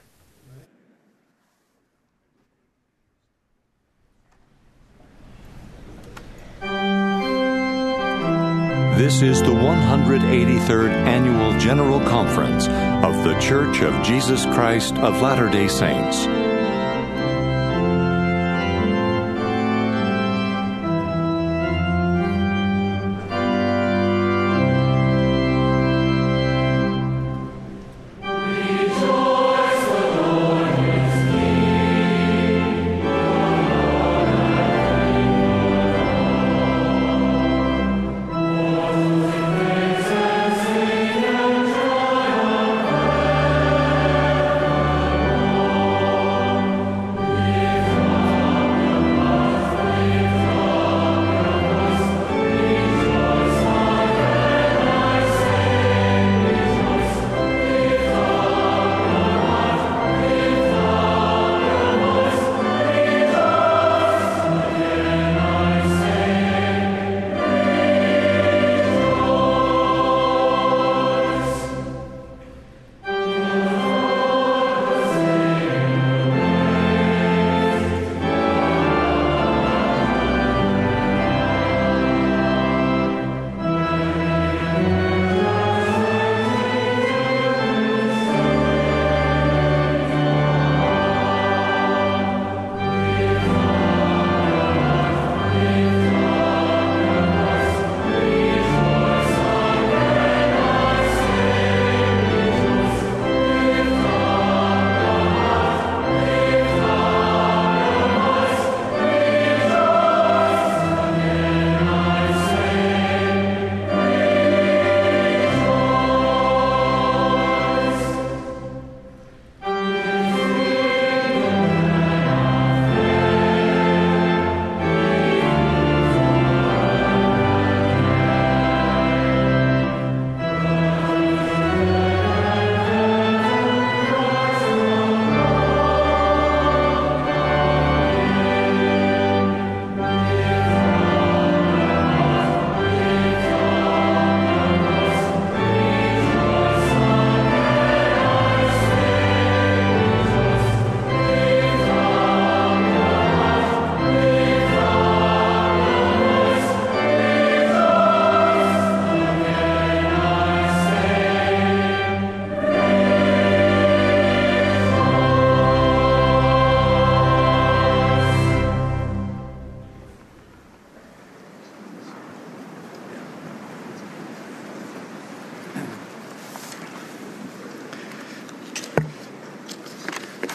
This is the one hundred eighty-third Annual General Conference of The Church of Jesus Christ of Latter-day Saints.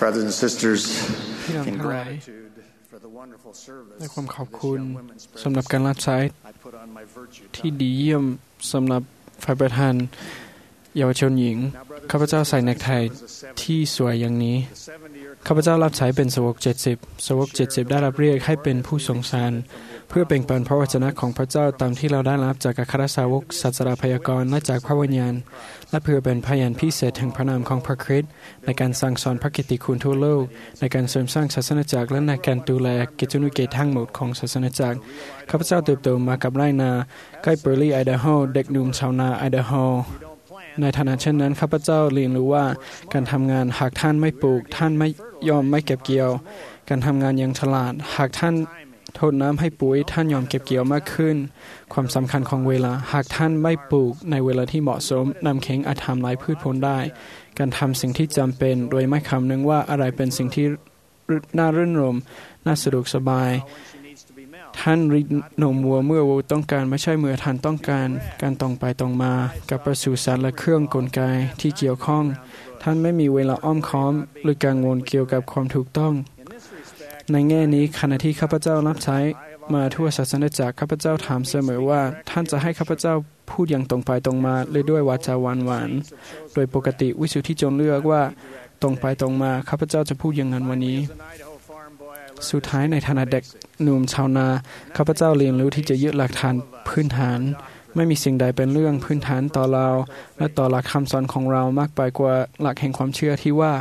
brothers and sisters, พี่น้อง in ทั้งหลาย gratitude for the wonderful service ในความขอบ of this คุณ young women's สำหรับการรับใช้ I put on my virtue ที่ tie. ดีเยี่ยมสำหรับฝ่ายประธานเยาวชนหญิงข้าพเจ้าใส่เนคไทที่สวยอย่างนี้ข้าพเจ้ารับใช้เป็นสาวกเจ็ดสิบสาวกเจ็ดสิบได้รับเรียกให้เป็นผู้ทรงสารเพื่อแบ่งปันพระวจนะของพระเจ้าตามที่เราได้รับจากอัครสาวกศาสดาพยากรณ์และจากพระวิญญาณและเพื่อเป็นพยานพิเศษแห่งพระนามของพระคริสต์ในการสั่งสอนพระกิตติคุณทั่วโลกในการเสริมสร้างศาสนาจักรและในการดูแลกิจนุเกตทั้งหมดของศาสนาจักรข้าพเจ้าเติบโตมากับไรนาใกล้เบอร์ลีย์ไอดาโฮเด็กหนุ่มชาวนาไอดาโฮในฐานะเช่นนั้นข้าพเจ้าเรียนรู้ว่าการทำงานหากท่านไม่ปลูกท่านไม่ยอมไม่เก็บเกี่ยวการทำงานอย่างฉลาดหากท่านโทษน้ำให้ปุ๋ยท่านยอมเก็บเกี่ยวมากขึ้นความสำคัญของเวลาหากท่านไม่ปลูกในเวลาที่เหมาะสมนำเข็งอาจทำลายพืชผลได้การทำสิ่งที่จำเป็นโดยไม่คำนึงว่าอะไรเป็นสิ่งที่น่ารื่นรมน่าสะดวกสบายท่านรีดนมวัวเมื่อวัวต้องการไม่ใช่เมื่อท่านต้องการการตรงไปตรงมากับปศุสัตว์และเครื่องกลไกที่เกี่ยวข้องท่านไม่มีเวลาอ้อมค้อมหรือกังวลเกี่ยวกับความถูกต้องในแง่นี้ขณะที่ข้าพเจ้ารับใช้มาทั่วศาสนาจักรข้าพเจ้าถามเสมอว่าท่านจะให้ข้าพเจ้าพูดอย่างตรงไปตรงมาหรือด้วยวาจาหวานหวานโดยปกติวิสุทธิจนเลือกว่าตรงไปตรงมาข้าพเจ้าจะพูดอย่างนั้นวันนี้สุดท้ายในฐานะเด็กหนุ่มชาวนาข้าพเจ้าเรียนรู้ที่จะยึดหลักฐานพื้นฐานไม่มีสิ่งใดเป็นเรื่องพื้นฐานต่อเราและต่อหลักคำสอนของเรามากไปกว่าหลักแห่งความเชื่อที่ว่า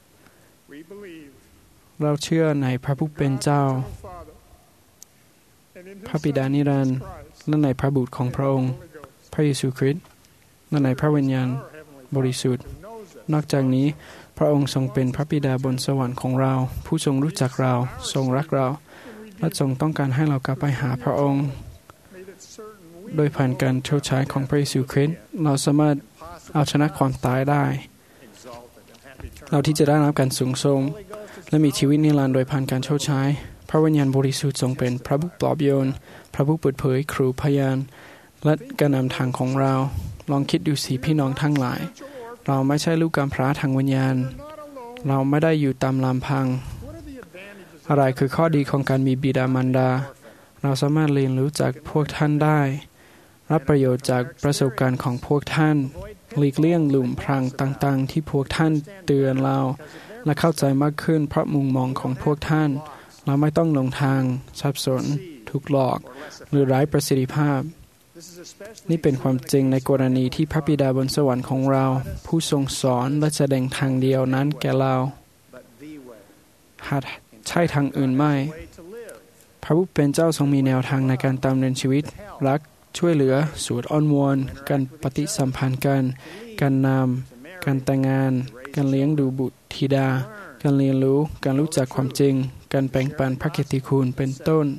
เราเชื่อในพระผู้เป็นเจ้าพระบิดานิรันดร์และในพระบุตรของพระองค์พระเยซูคริสต์และในพระวิญญาณบริสุทธิ์นอกจากนี้พระองค์ทรงเป็นพระบิดาบนสวรรค์ของเราผู้ทรงรู้จักเราทรงรักเราและทรงต้องการให้เรากลับไปหาพระองค์โดยผ่านการชดใช้ของพระเยซูคริสต์เราสามารถเอาชนะความตายได้เราที่จะได้รับการสูงส่งและมีชีวิตนิรันดร์โดยผ่านการชดใช้พระวิญญาณบริสุทธิ์ทรงเป็นพระผู้ปลอบโยนพระผู้เปิดเผยครูพยานและการนำทางของเราลองคิดดูสิพี่น้องทั้งหลายเราไม่ใช่ลูกกำพร้าทางวิญญาณเราไม่ได้อยู่ตามลำพังอะไรคือข้อดีของการมีบิดามารดาเราสามารถเรียนรู้จากพวกท่านได้รับประโยชน์จากประสบการณ์ของพวกท่านหลีกเลี่ยงหลุมพรางต่างๆที่พวกท่านเตือนเราและเข้าใจมากขึ้นเพราะมุมมองของพวกท่านเราไม่ต้องหลงทางสับสนถูกหลอกหรือไร้ประสิทธิภาพนี่เป็นความจริงในกรณีที่พระบิดาบนสวรรค์ของเราผู้ทรงสอนและแสดงทางเดียวนั้นแก่เราหากใช่ทางอื่นไม่พระผู้เป็นเจ้าทรงมีแนวทางในการดำเนินชีวิตรักช่วยเหลือสูตรอ้อนวอนการปฏิสัมพันธ์กันการนำการแต่งงานการเลี้ยงดูบุตรธิดาการเรียนรู้การรู้จักความจริงการแบ่งปันพระกิตติคุณเป็นต้น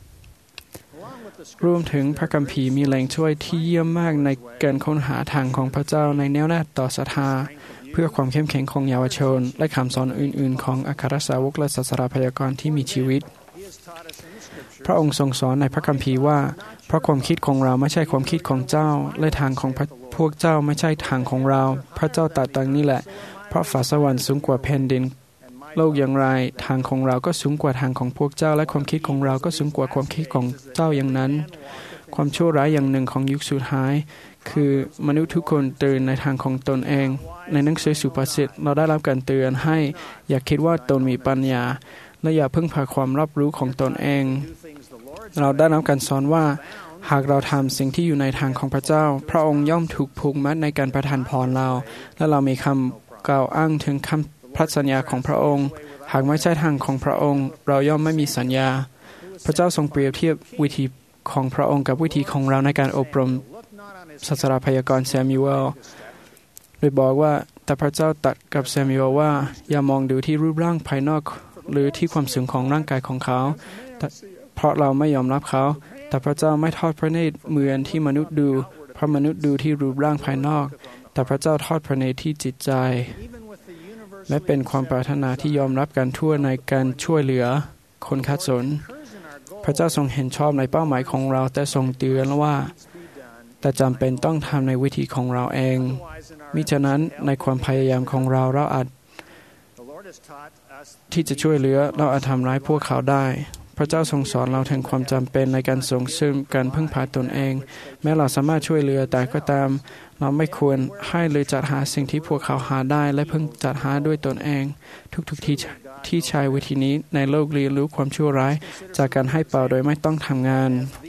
รวมถึงพระคัมภีร์มีแรงช่วยที่เยี่ยมมากในการค้นหาทางของพระเจ้าในแนวหน้าต่อศรัทธาเพื่อความเข้มแข็งของเยาวชนและคำสอนอื่นๆของอัครสาวกและศาสดาพยากรณ์ที่มีชีวิตพระองค์ทรงสอนในพระคัมภีร์ว่าเพราะความคิดของเราไม่ใช่ความคิดของเจ้าและทางของพวกเจ้าไม่ใช่ทางของเราพระเจ้าตรัสดังนี้แหละเพราะฟ้าสวรรค์สูงกว่าแผ่นดินโลกอย่างไรทางของเราก็สูงกว่าทางของพวกเจ้าและความคิดของเราก็สูงกว่าความคิดของเจ้าอย่างนั้นความชั่วร้ายอย่างหนึ่งของยุคสุดท้ายคือมนุษย์ทุกคนตื่นในทางของตนเองในหนังสือสุภาษิตเราได้รับการเตือนให้อย่าคิดว่าตนมีปัญญาและอย่าพึ่งพาความรับรู้ของตนเองเราได้รับการสอนว่าหากเราทำสิ่งที่อยู่ในทางของพระเจ้าพระองค์ย่อมถูกผูกมัดในการประทานพรเราและเรามีคำกล่าวอ้างถึงคำพระสัญญาของพระองค์หากไม่ใช่ทางของพระองค์เราย่อมไม่มีสัญญาพระเจ้าทรงเปรียบเทียบวิธีของพระองค์กับวิธีของเราในการอบรมศาสดาพยากรณ์แซมูเอลโดยบอกว่าแต่พระเจ้าตรัสกับแซมูเอลว่าอย่ามองดูที่รูปร่างภายนอกหรือที่ความสูงของร่างกายของเขาเพราะเราไม่ยอมรับเขาแต่พระเจ้าไม่ทอดพระเนตรเหมือนที่มนุษย์ดูเพราะมนุษย์ดูที่รูปร่างภายนอกแต่พระเจ้าทอดพระเนตรที่จิตใจและเป็นความปรารถนาที่ยอมรับกันทั่วในการช่วยเหลือคนขัดสนพระเจ้าทรงเห็นชอบในเป้าหมายของเราแต่ทรงเตือนว่าแต่จำเป็นต้องทำในวิธีของเราเองมิฉะนั้นในความพยายามของเราเราอาจที่จะช่วยเหลือเราอาจทำร้ายพวกเขาได้พระเจ้าทรงสอนเราถึงความจำเป็นในการส่งเสริมการพึ่งพาตนเองแม้เราสามารถช่วยเหลือแต่ก็ตามเราไม่ควรให้หรือจัดหาสิ่งที่พวกเขาหาได้และเพิ่งจัดหาด้วยตนเองทุกๆที่ที่ใช้วิธีนี้ในโลกเรียนรู้ความชั่วร้ายจากการให้เปล่าโดยไม่ต้องทำงาน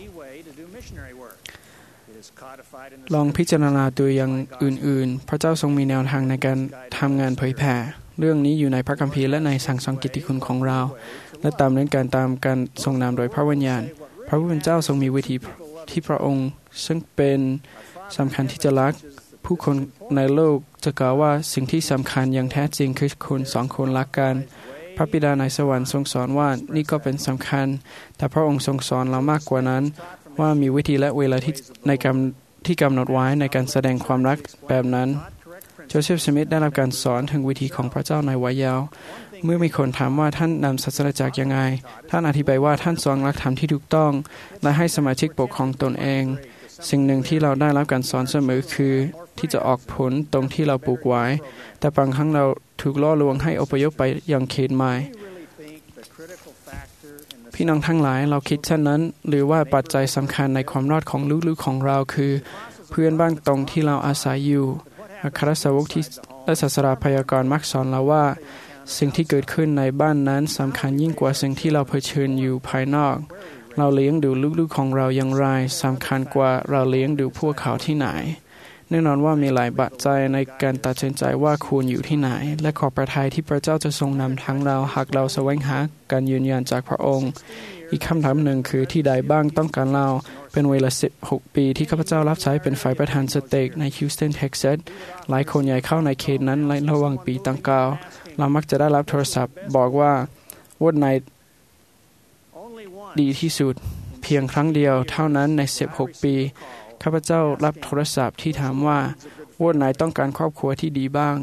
ลองพิจารณาตัวอย่างอื่นๆพระเจ้าทรงมีแนวทางในการทำงานเผยแผ่เรื่องนี้อยู่ในพระคัมภีร์และในสั่งสอนกิตติคุณของเราและตามเน้นการตามการทรงนำโดยพระวิญญาณพระผู้เป็นเจ้าทรงมีวิธีที่พระองค์ซึ่งเป็นสำคัญที่จะรักผู้คนในโลกจะกล่าวว่าสิ่งที่สำคัญอย่างแท้จริงคือคนสองคนรักกันพระบิดาในสวรรค์ทรงสอนว่านี่ก็เป็นสำคัญแต่พระองค์ทรงสอนเรามากกว่านั้นว่ามีวิธีและเวลาที่ในการที่กำหนดไว้ในการแสดงความรักแบบนั้นโจเซฟสมิธได้รับการสอนถึงวิธีของพระเจ้าในวัยเยาว์เมื่อมีคนถามว่าท่านนำศาสนาจักรยังไงท่านอธิบายว่าท่านสอนหลักธรรมที่ถูกต้องและให้สมาชิกปกครองตนเองสิ่งหนึ่งที่เราได้รับการสอนเสมอคือที่จะออกผลตรงที่เราปลูกไว้แต่บางครั้งเราถูกล่อลวงให้อพยพไปยังเขตใหม่พี่น้องทั้งหลายเราคิดเช่นนั้นหรือว่าปัจจัยสำคัญในความรอดของลูกๆของเราคือเพื่อนบ้านตรงที่เราอาศัยอยู่อัครสาวกที่และศาสดาพยากรณ์มักสอนเราว่าสิ่งที่เกิดขึ้นในบ้านนั้นสำคัญยิ่งกว่าสิ่งที่เราเผชิญอยู่ภายนอกเราเลี้ยงดูลูกๆของเราอย่างไรสำคัญกว่าเราเลี้ยงดูพวกเขาที่ไหนแน่นอนว่ามีหลายปัจจัยในการตัดสินใจว่าควรอยู่ที่ไหนและขอประทัยที่พระเจ้าจะทรงนำทั้งเราหากเราแสวงหาการยืนยันจากพระองค์อีกคำถามหนึ่งคือที่ใดบ้างต้องการเราเป็นเวลาสิบหกปีที่ข้าพเจ้ารับใช้เป็นฝ่ายประธานสเต็กในฮิวสตันเท็กซัสหลายคนใหญ่เข้าในเขตนั้นในระหว่างปีตั้งเก้าเรามักจะได้รับโทรศัพท์บอกว่าวันไหนดีที่สุดเพียงครั้งเดียวเท่านั้นในสิบหกปีข้าพเจ้ารับโทรศัพท์ที่ถามว่าวันไหนต้องการครอบครัวที่ดีบ้าง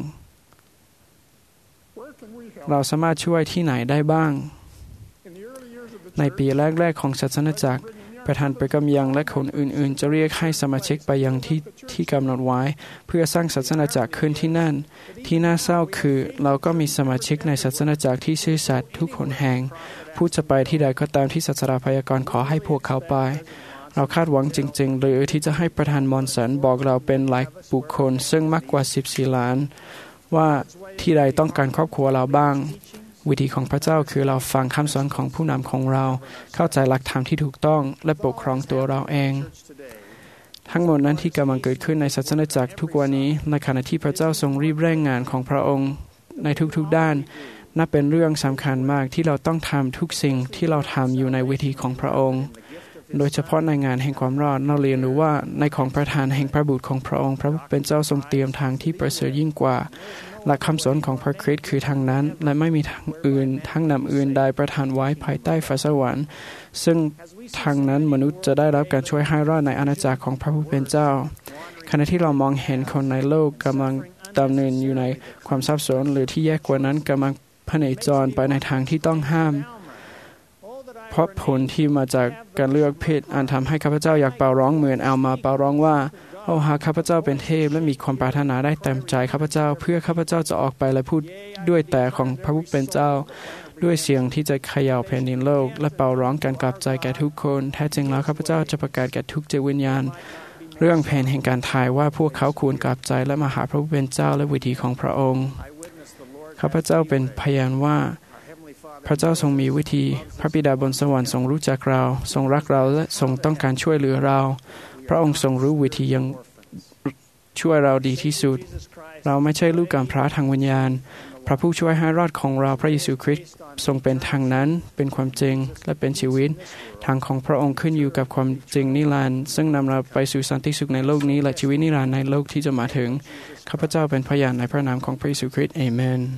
เราสามารถช่วยที่ไหนได้บ้างในปีแรกๆของศาสนาจักรประธานเปรกำยังและคนอื่นๆจะเรียกให้สมาชิกไปยังที่ที่กำหนดไว้เพื่อสร้างศาสนาจักรขึ้นที่นั่นที่น่าเศร้าคือเราก็มีสมาชิกในศาสนาจักรที่ซื่อสัตย์ทุกคนแห่งผู้จะไปที่ใดก็ตามที่ศาสดาพยากรณ์ขอให้พวกเขาไปเราคาดหวังจริงๆหรือที่จะให้ประธานมอนสันบอกเราเป็นหลายบุคคลซึ่งมากกว่าสิบสี่ล้านว่าที่ใดต้องการครอบครัวเราบ้างวิธีของพระเจ้าคือเราฟังคำสอนของผู้นำของเราเข้าใจหลักธรรมที่ถูกต้องและปกครองตัวเราเองทั้งหมดนั้นที่กำลังเกิดขึ้นในศาสนาจักรทุกวันนี้ในขณะที่พระเจ้าทรงรีบเร่งงานของพระองค์ในทุกๆด้านนับเป็นเรื่องสำคัญมากที่เราต้องทำทุกสิ่งที่เราทำอยู่ในวิธีของพระองค์โดยเฉพาะในงานแห่งความรอดเราเรียนรู้ว่าในของประธานแห่งพระบุตรของพระองค์พระผู้เป็นเจ้าทรงเตรียมทางที่ประเสริฐยิ่งกว่าหลักคำสอนของพระคริสต์คือทางนั้นและไม่มีทางอื่นทางนำอื่นใดประทานไว้ภายใต้ฟ้าสวรรค์ซึ่งทางนั้นมนุษย์จะได้รับการช่วยให้รอดในอาณาจักรของพระผู้เป็นเจ้าขณะที่เรามองเห็นคนในโลกกำลังดำเนินอยู่ในความสับสนหรือที่แย่กว่านั้นกำลังพเนจรไปในทางที่ต้องห้ามเพราะผลที่มาจากการเลือกเพศอันทำให้ข้าพเจ้าอยากเป่าร้องเหมือนเอามาเป่าร้องว่าโอ้หากข้าพเจ้าเป็นเทพและมีความปรารถนาได้เต็มใจข้าพเจ้าเพื่อข้าพเจ้าจะออกไปและพูดด้วยแต่ของพระผู้เป็นเจ้าด้วยเสียงที่จะเขย่าแผ่นดินโลกและเป่าร้องการกลับใจแก่ทุกคนแท้จริงแล้วข้าพเจ้าจะประกาศแก่ทุกจิตวิญญาณเรื่องแผนแห่งการทายว่าพวกเขาควรกลับใจและมาหาพระผู้เป็นเจ้าและวิธีของพระองค์ข้าพเจ้าเป็นพยานว่าพระเจ้าทรงมีวิธีพระบิดาบนสวรรค์ทรงรู้จักเราทรงรักเราและทรงต้องการช่วยเหลือเราพระองค์ทรงรู้วิธียังช่วยเราดีที่สุดเราไม่ใช่ลูกกำพร้าทางวิญญาณพระผู้ช่วยให้รอดของเราพระเยซูคริสต์ทรงเป็นทางนั้นเป็นความจริงและเป็นชีวิตทางของพระองค์ขึ้นอยู่กับความจริงนิรันดร์ซึ่งนำเราไปสู่สันติสุขในโลกนี้และชีวิตนิรันดร์ในโลกที่จะมาถึงข้าพเจ้าเป็นพยานในพระนามของพระเยซูคริสต์อาเมน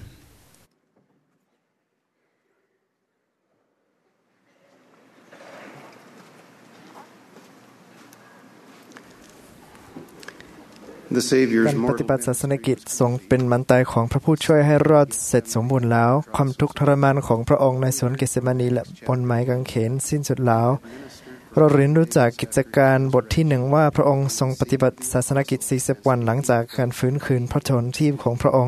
การปฏิบัติศาสนกิจทรงเป็นมันตายของพระผู้ช่วยให้รอดเสร็จสมบูรณ์แล้วความทุกข์ทรมานของพระองค์ในสวนเกสเมนีและบนไม้กางเขนสิ้นสุดแล้วเราเรียนรู้จากกิจการบทที่หนึ่งว่าพระองค์ทรงปฏิบัติศาสนกิจสี่สิบวันหลังจากการฟื้นคืนพระชนชีพของพระองค์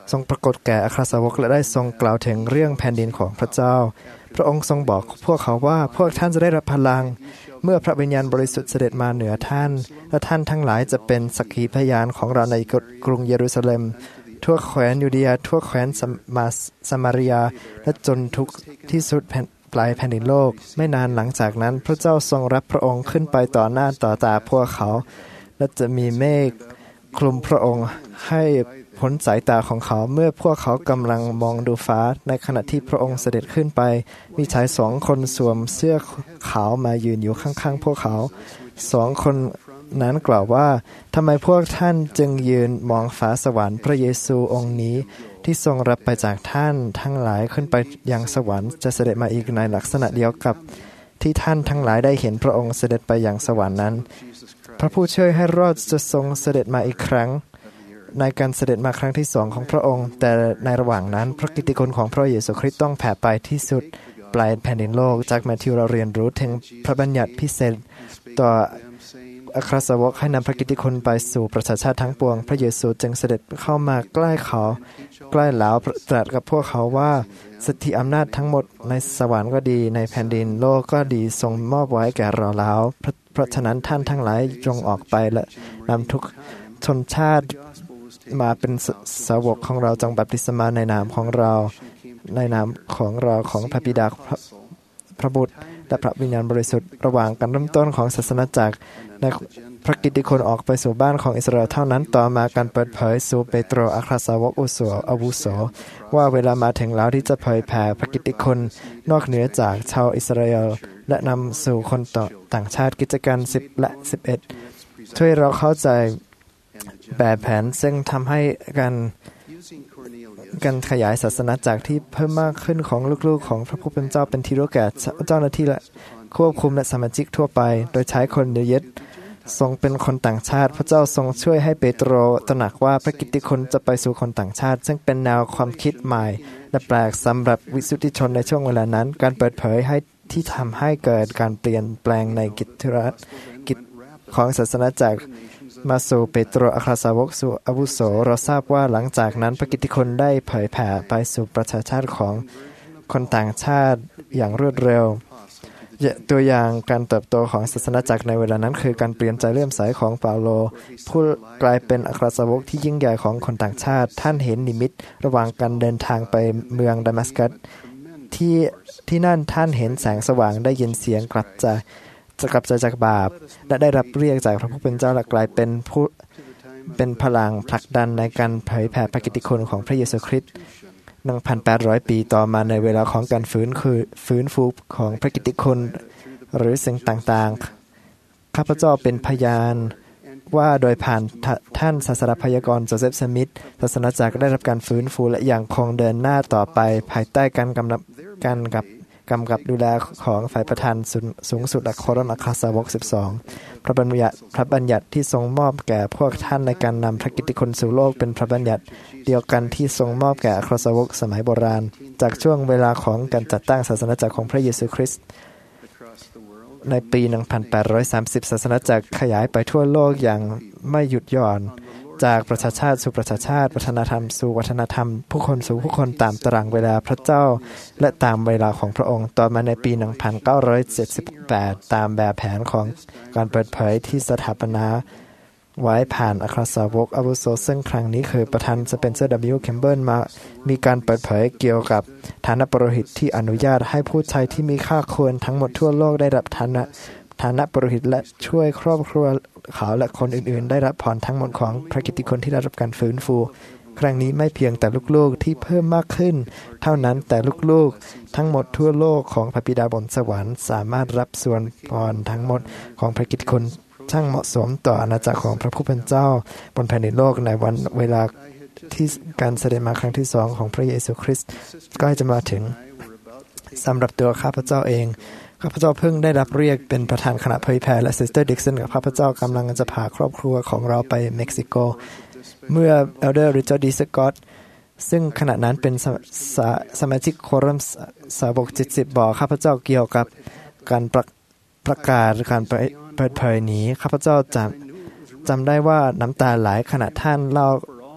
ทรงปรากฏแก่อัครสาวกและได้ทรงกล่าวถึงเรื่องแผ่นดินของพระเจ้าพระองค์ทรงบอกพวกเขาว่าพวกท่านจะได้รับพลังเมื่อพระวิญญาณบริสุทธิ์เสด็จมาเหนือท่านและท่านทั้งหลายจะเป็นสักขีพยานของเราในกรุงเยรูซาเล็มทั่วแคว้นยูเดียทั่วแคว้นสมาริยาและจนทุกที่สุดปลายแผ่นดินโลกไม่นานหลังจากนั้นพระเจ้าทรงรับพระองค์ขึ้นไปต่อหน้าต่อตาพวกเขาและจะมีเมฆคลุมพระองค์ให้พ้นสายตาของเขาเมื่อพวกเขากำลังมองดูฟ้าในขณะที่พระองค์เสด็จขึ้นไปมีชายสองคนสวมเสื้อขาวมายืนอยู่ข้างๆพวกเขาสองคนนั้นกล่าวว่าทำไมพวกท่านจึงยืนมองฟ้าสวรรค์พระเยซูองค์นี้ที่ทรงรับไปจากท่านทั้งหลายขึ้นไปยังสวรรค์จะเสด็จมาอีกในลักษณะเดียวกับที่ท่านทั้งหลายได้เห็นพระองค์เสด็จไปยังสวรรค์นั้นพระผู้ช่วยให้รอดจะทรงเสด็จมาอีกครั้งในการเสด็จมาครั้งที่สองของพระองค์แต่ในระหว่างนั้นพระกิตติคุณของพระเยซูคริสต์ต้องแผ่ไปที่สุดปลายแผ่นดินโลกจากแมทธิวเราเรียนรู้ถึงพระบัญญัติพิเศษต่ออัครสาวกให้นำพระกิตติคุณไปสู่ประชาชาติทั้งปวงพระเยซูจึงเสด็จเข้ามาใกล้เขาใกล้แล้วตรัสกับพวกเขาว่าสิทธิอำนาจทั้งหมดในสวรรค์ก็ดีในแผ่นดินโลกก็ดีทรงมอบไว้แก่เราแล้วเพราะฉะนั้นท่านทั้งหลายจงออกไปและนำทุกชนชาติมาเป็นสาวกของเราจงบัพติศมาในนามของเราในนามของเราของพระบิดาพระบุตรและพระวิญญาณบริสุทธิ์ระหว่างการเริ่มต้นของศาสนาจักรในพระกิตติคุณออกไปสู่บ้านของอิสราเอลเท่านั้นต่อมาการเปิดเผยสู่เปโตรอัครสาวกอุโสอาวุโสว่าเวลามาถึงแล้วที่จะเผยแผ่พระกิตติคุณนอกเหนือจากชาวอิสราเอลและนำสู่คนต่างชาติกิจการสิบและสิบเอ็ดช่วยเราเข้าใจแบบแผนซึ่งทำให้การการขยายศาสนาจักรที่เพิ่มมากขึ้นของลูกๆของพระผู้เป็นเจ้าเป็นที่รู้แก่เจ้าหน้าที่และควบคุมและสมาชิกทั่วไปโดยใช้คนเย็ดทรงเป็นคนต่างชาติพระเจ้าทรงช่วยให้เปโตรตระหนักว่าพระกิตติคุณจะไปสู่คนต่างชาติซึ่งเป็นแนวความคิดใหม่และแปลกสำหรับวิสุทธิชนในช่วงเวลานั้นการเปิดเผยให้ที่ทำให้เกิดการเปลี่ยนแปลงในกิจรัฐกิจของศาสนาจักรมาสู่เปโตรอัครสาวกสู่อาวุโสเราทราบว่าหลังจากนั้นพระกิตติคุณได้เผยแผ่ไปสู่ประชาชาติของคนต่างชาติอย่างรวดเร็วตัวอย่างการเติบโตของศาสนาจักรในเวลานั้นคือการเปลี่ยนใจเลื่อมใสของเปาโลผู้กลายเป็นอัครสาวกที่ยิ่งใหญ่ของคนต่างชาติท่านเห็นนิมิตระหว่างการเดินทางไปเมืองดามัสกัสที่ที่นั่นท่านเห็นแสงสว่างได้ยินเสียงกลับใจจะกลับใจจากบาปและได้รับเรียกจากพระผู้เป็นเจ้าและกลายเป็นผู้เป็นพลังผลักดันในการเผยแผ่พระกิตติคุณของพระเยซูคริสต์ หนึ่งพันแปดร้อย ปีต่อมาในเวลาของการฟื้นคือฟื้นฟูของพระกิตติคุณหรือสิ่งต่างๆข้าพเจ้าเป็นพยานว่าโดยผ่านท่านศาสนพยากรณ์โจเซฟสมิธศาสนาจักรได้รับการฟื้นฟูและยังคงเดินหน้าต่อไปภายใต้การกำกับการกับกำกับดูแลของฝ่ายประธานสูงสุดและโครนอัครสาวกสิบสองพระบัญญัติพระบัญญัติที่ทรงมอบแก่พวกท่านในการนำพระกิตติคุณสู่โลกเป็นพระบัญญัติเดียวกันที่ทรงมอบแก่อัครสาวกสมัยโบราณจากช่วงเวลาของการจัดตั้งศาสนาจักรของพระเยซูคริสต์ในปี หนึ่งพันแปดร้อยสามสิบ ศาสนาจักรขยายไปทั่วโลกอย่างไม่หยุดหย่อนจากประชาชาติสู่ประชาชาติวัฒนธรรมสู่วัฒนธรรมผู้คนสู่ผู้คนตามตารางเวลาพระเจ้าและตามเวลาของพระองค์ต่อมาในปี หนึ่งพันเก้าร้อยเจ็ดสิบแปด ตามแบบแผนของการเปิดเผยที่สถาปนาไว้ผ่านอัครสาวกอาวุโสซึ่งครั้งนี้คือประธานสเปนเซอร์ ดับเบิลยู แคมเบิลมามีการเปิดเผยเกี่ยวกับฐานะปโรหิตที่อนุญาตให้ผู้ชายที่มีค่าควรทั้งหมดทั่วโลกได้รับฐานะฐานะปโรหิตและช่วยครอบครัวเขาและคนอื่นๆได้รับพรทั้งหมดของพระกิตติคุณที่ได้รับการฟื้นฟูครั้งนี้ไม่เพียงแต่ลูกๆที่เพิ่มมากขึ้นเท่านั้นแต่ลูกๆทั้งหมดทั่วโลกของพระบิดาบนสวรรค์สามารถรับส่วนพรทั้งหมดของพระกิตติคุณช่างเหมาะสมต่ออาณาจักรของพระผู้เป็นเจ้าบนแผ่นดินโลกในวันเวลาที่การเสด็จมาครั้งที่สองของพระเยซูคริสต์ใกล้จะมาถึงสำหรับตัวข้าพเจ้าเองข้าพเจ้าเพิ่งได้รับเรียกเป็นประธานคณะเผยแผ่และซิสเตอร์ดิกสันกับข้าพเจ้ากำลังจะพาครอบครัวของเราไปเม็กซิโกเมื่อเอลเดอร์ริชาร์ดดีสกอตซึ่งขณะนั้นเป็นส, ส, สมาชิกโครัมสาวกเจ็ดสิบบอกข้าพเจ้าเกี่ยวกับการประ, ประกาศการเปิดเผยนี้ข้าพเจ้าจำจำได้ว่าน้ำตาไหลขณะท่านเล่า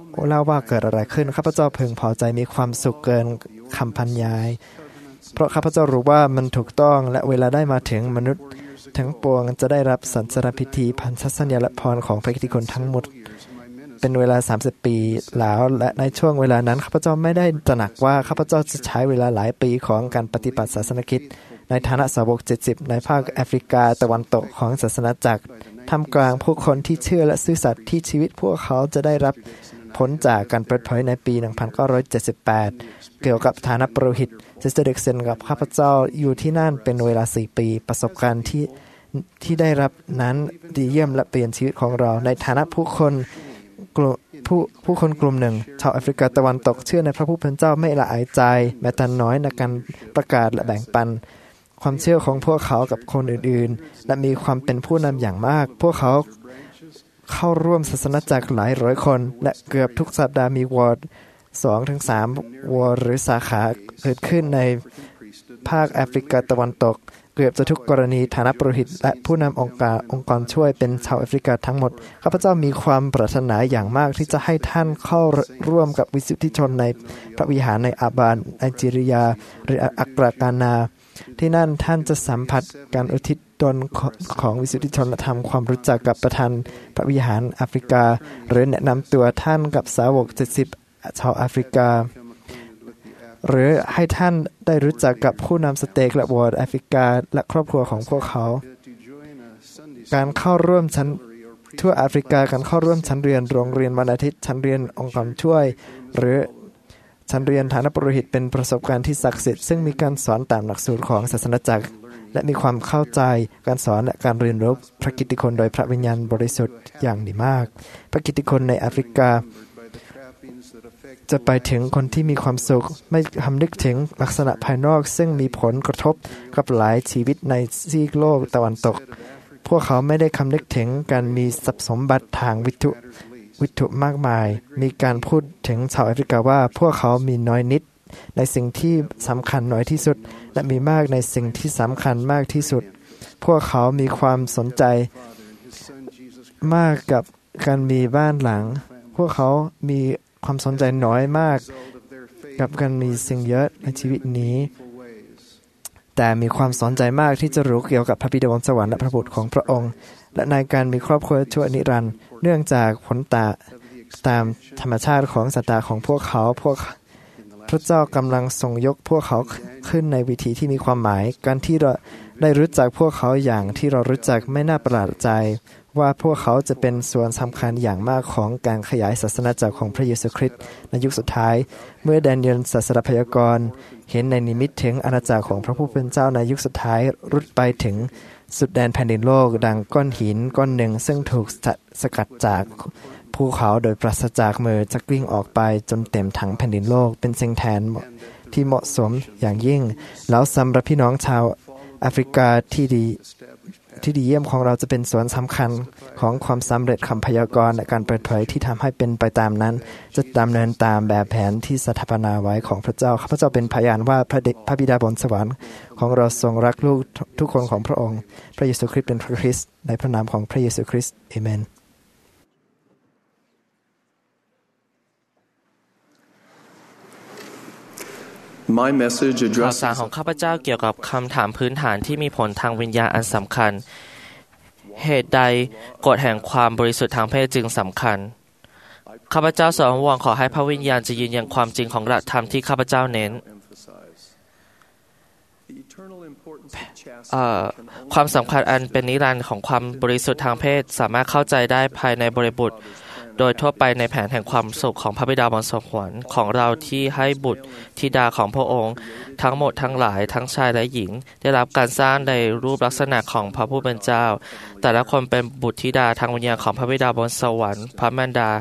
เล่าว่าเกิดอะไรขึ้นข้าพเจ้าพึงพอใจมีความสุขเกินคำบรรยายเพราะข้าพเจ้ารู้ว่ามันถูกต้องและเวลาได้มาถึงมนุษย์ทั้งปวงจะได้รับสันสรพิธีพันธสัญญาและพรของพระกิตติคุณทั้งหมดเป็นเวลาสามสิบปีแล้วและในช่วงเวลานั้นข้าพเจ้าไม่ได้ตระหนักว่าข้าพเจ้าจะใช้เวลาหลายปีของการปฏิบัติศาสนกิจในฐานะสาวกเจ็ดสิบในภาคแอฟริกาตะวันตกของศาสนาจักรท่ามกลางผู้คนที่เชื่อและซื่อสัตย์ที่ชีวิตพวกเขาจะได้รับผลจากการเปิดเผยในปีหนึ่งพันเก้าร้อยเจ็ดสิบแปดเกี่ยวกับฐานะปุโรหิตซิสเตอร์เด็กเซนกับข้าพเจ้าอยู่ที่นั่นเป็นเวลาสี่ปีประสบการณ์ที่ที่ได้รับนั้นดีเยี่ยมและเปลี่ยนชีวิตของเราในฐานะผู้คนผู้ผู้คนกลุ่มหนึ่งชาวแอฟริกาตะวันตกเชื่อในพระผู้เป็นเจ้าไม่ละอายใจแม้แต่น้อยในการประกาศและแบ่งปันความเชื่อของพวกเขากับคนอื่นๆและมีความเป็นผู้นำอย่างมากพวกเขาเข้าร่วมศาสนาจักรหลายร้อยคนและเกือบทุกสัปดาห์มีวอร์ด สองถึงสาม วอร์ดหรือสาขาเกิดขึ้นในภาคแอฟริกาตะวันตกเกือบจะทุกกรณีฐานะปุโรหิตและผู้นำองค์การองค์กรช่วยเป็นชาวแอฟริกาทั้งหมดข้าพเจ้ามีความปรารถนาอย่างมากที่จะให้ท่านเข้าร่วมกับวิสุทธิชนในพระวิหารในอาบานไนจีเรียหรืออักราการนาที่นั่นท่านจะสัมผัสการอุทิศตนของวิสุทธิชนและทำความรู้จักกับประธานพระวิหารแอฟริกาหรือแนะนำตัวท่านกับสาวกเจ็ดสิบชาวแอฟริกาหรือให้ท่านได้รู้จักกับผู้นำสเต็กและวอร์ดแอฟริกาและครอบครัวของพวกเขาการเข้าร่วมชั้นทั่วแอฟริกาการเข้าร่วมชั้นเรียนโรงเรียนวันอาทิตย์ชั้นเรียนองค์กรช่วยหรือชั้นเรียนฐานะปุโรหิตเป็นประสบการณ์ที่ศักดิ์สิทธิ์ซึ่งมีการสอนตามหลักสูตรของศาสนาจักรและมีความเข้าใจการสอนและการเรียนรู้พระกิตติคุณโดยพระวิญญาณบริสุทธิ์อย่างดีมากพระกิตติคุณในแอฟริกาจะไปถึงคนที่มีความสุขไม่คำนึกถึงลักษณะภายนอกซึ่งมีผลกระทบกับหลายชีวิตในซีกโลกตะวันตกพวกเขาไม่ได้คำนึกถึงการมีทรัพย์สมบัติทางวิถุวิถุมากมายมีการพูดถึงชาวแอฟริกาว่าพวกเขามีน้อยนิดในสิ่งที่สำคัญน้อยที่สุดและมีมากในสิ่งที่สำคัญมากที่สุดพวกเขามีความสนใจมากกับการมีบ้านหลังพวกเขามีความสนใจน้อยมากกับการมีสิ่งเยอะในชีวิตนี้แต่มีความสนใจมากที่จะรู้เกี่ยวกับพระบิดาบนสวรรค์และพระบุตรของพระองค์และในการมีครอบครัวชั่วนิรันดร์เนื่องจากผลตาตามธรรมชาติของสัตตาของพวกเขาพวกพระเจ้ากำลังทรงยกพวกเขาขึ้นในวิธีที่มีความหมายการที่เราได้รู้จักพวกเขาอย่างที่เรารู้จักไม่น่าประหลาดใจว่าพวกเขาจะเป็นส่วนสำคัญอย่างมากของการขยายศาสนาจักรของพระเยซูคริสต์ในยุคสุดท้ายเมื่อแดเนียลศาสนพยากรณ์เห็นในนิมิตถึงอาณาจักรของพระผู้เป็นเจ้าในยุคสุดท้ายรุดไปถึงสุดแดนแผ่นดินโลกดังก้อนหินก้อนหนึ่งซึ่งถูกสกัดจากภูเขาโดยปราศจากมือจะกลิ้งออกไปจนเต็มถังแผ่นดินโลกเป็นสิ่งแทนที่เหมาะสมอย่างยิ่งแล้วสำหรับพี่น้องชาวแอฟริกาที่ดีที่ดีเยี่ยมของเราจะเป็นส่วนสำคัญของความสำเร็จคำพยากรณ์และการเปิดเผยที่ทำให้เป็นไปตามนั้นจะดำเนินตามแบบแผนที่สถาปนาไว้ของพระเจ้าข้าพเจ้าเป็นพยานว่าพระพระบิดาบนสวรรค์ของเราทรงรักลูกทุกคนของพระองค์พระเยซูคริสต์เป็นพระคริสต์ในพระนามของพระเยซูคริสต์เอเมนข่าวสารของข้าพเจ้าเกี่ยวกับคำถามพื้นฐานที่มีผลทางวิญญาณอันสำคัญเหตุใดกฎแห่งความบริสุทธิ์ทางเพศจึงสำคัญข้าพเจ้าสวดวอนขอให้พระวิญญาณจะยืนยันความจริงของหลักธรรมที่ข้าพเจ้าเน้นความสำคัญอันเป็นนิรันดร์ของความบริสุทธิ์ทางเพศสามารถเข้าใจได้ภายในบริบทโดยทั่วไปในแผนแห่งความสุขของพระบิดาบนสวรรค์ของเราที่ให้บุตรธิดาของพระองค์ทั้งหมดทั้งหลายทั้งชายและหญิงได้รับการสร้างในรูปลักษณะของพระผู้เป็นเจ้าแต่ละคนเป็นบุตรธิดาทางวิญญาณของพระบิดาบนสวรรค์พระมารดา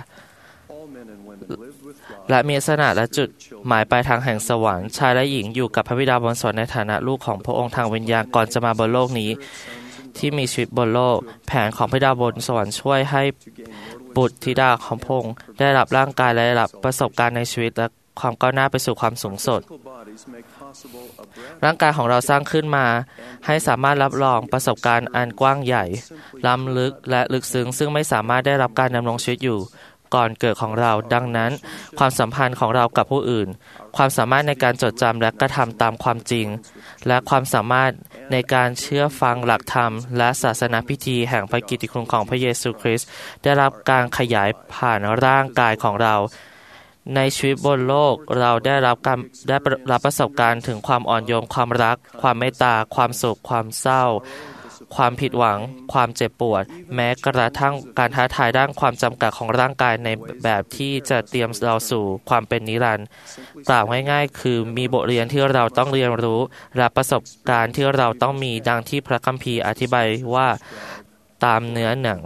และมีลักษณะและจุดหมายปลายทางแห่งสวรรค์ชายและหญิงอยู่กับพระบิดาบนสวรรค์ในฐานะลูกของพระองค์ทางวิญญาณก่อนจะมาบนโลกนี้ที่มีชีวิตบนโลกแผนของพระบิดาบนสวรรค์ช่วยให้บุตรธิดาของพระองค์ได้รับร่างกายและได้รับประสบการณ์ในชีวิตและความก้าวหน้าไปสู่ความสูงสุดร่างกายของเราสร้างขึ้นมาให้สามารถรับรองประสบการณ์อันกว้างใหญ่ล้ำลึกและลึกซึ้งซึ่งไม่สามารถได้รับการดำรงชีวิตอยู่ก่อนเกิดของเราดังนั้นความสัมพันธ์ของเรากับผู้อื่นความสามารถในการจดจำและกระทำตามความจริงและความสามารถในการเชื่อฟังหลักธรรมและศาสนาพิธีแห่งพระกิตติคุณของพระเยซูคริสต์ได้รับการขยายผ่านร่างกายของเราในชีวิตบนโลกเราได้รับการได้รับประสบการณ์ถึงความอ่อนโยนความรักความเมตตาความสุขความเศร้าความผิดหวังความเจ็บปวดแม้กระทั่งการท้าทายด้านความจำกัดของร่างกายในแบบที่จะเตรียมเราสู่ความเป็นนิรันดร์กล่าวง่ายๆคือมีบทเรียนที่เราต้องเรียนรู้และประสบการณ์ที่เราต้องมีดังที่พระคัมภีร์อธิบายว่าตามเนื้อหนัง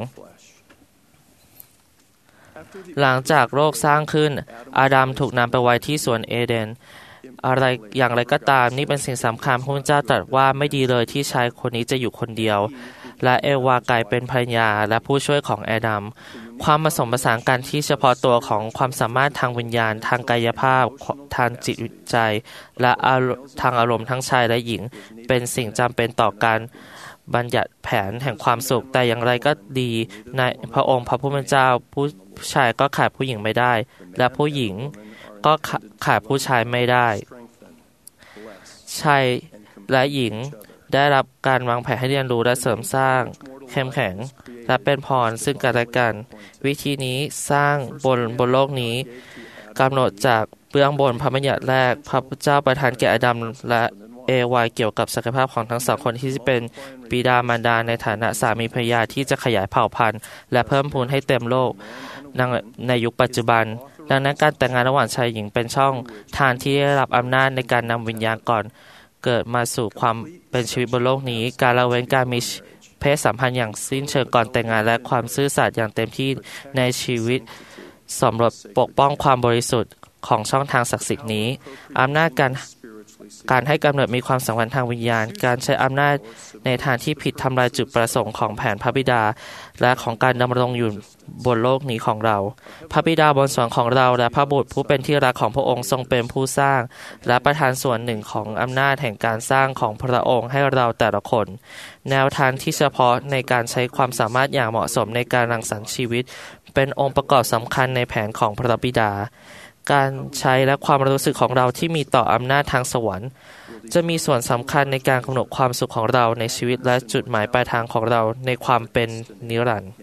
หลังจากโลกสร้างขึ้นอาดัมถูกนำไปไว้ที่สวนเอเดนอะไรอย่างไรก็ตามนี่เป็นสิ่งสำคัญพระเจ้าตรัสว่าไม่ดีเลยที่ชายคนนี้จะอยู่คนเดียวและเอวากลายเป็นภรรยาและผู้ช่วยของอาดัมความผสมผสานกันที่เฉพาะตัวของความสามารถทางวิญญาณทางกายภาพทางจิตใจและทางอารมณ์ทั้งชายและหญิงเป็นสิ่งจำเป็นต่อการบัญญัติแผนแห่งความสุขแต่อย่างไรก็ดีในพระองค์พระผู้เป็นเจ้าผู้ชายก็ขาดผู้หญิงไม่ได้และผู้หญิงก็ขาดผู้ชายไม่ได้ชายและหญิงได้รับการวางแผนให้เรียนรู้และเสริมสร้างเข้มแข็งและเป็นพรซึ่งกันและกันวิธีนี้สร้างบนบนโลกนี้กำหนดจากเบื้องบนพระบัญญัติแรกพระเจ้าประทานแก่อาดัมและเอวาเกี่ยวกับศักยภาพของทั้งสองคนที่เป็นบิดามารดาในฐานะสามีภรรยาที่จะขยายเผ่าพันธุ์และเพิ่มพูนให้เต็มโลกในยุคปัจจุบันดังนั้นการแต่งงานระหว่างชายหญิงเป็นช่องทางที่ได้รับอำนาจในการนำวิญญาณก่อนเกิดมาสู่ความเป็นชีวิตบนโลกนี้การละเว้นการมีเพศสัมพันธ์อย่างสิ้นเชิงก่อนแต่งงานและความซื่อสัตย์อย่างเต็มที่ในชีวิตสมรสปกป้องความบริสุทธิ์ของช่องทางศักดิ์สิทธิ์นี้อำนาจการการให้กำเนิดมีความสำคัญทางวิญญาณการใช้อำนาจในทางที่ผิดทำลายจุดประสงค์ของแผนพระบิดาและของการดำรงอยู่บนโลกนี้ของเราพระบิดาบนสวรรค์ของเราและพระบุตรผู้เป็นที่รักของพระองค์ทรงเป็นผู้สร้างและประทานส่วนหนึ่งของอำนาจแห่งการสร้างของพระองค์ให้เราแต่ละคนแนวทางที่เฉพาะในการใช้ความสามารถอย่างเหมาะสมในการรังสรรค์ชีวิตเป็นองค์ประกอบสำคัญในแผนของพระบิดาการใช้และความรู้สึกของเราที่มีต่ออำนาจทางสวรรค์จะมีส่วนสำคัญในการกำหนดความสุขของเราในชีวิตและจุดหมายปลายทางของเราในความเป็นนิรันดร์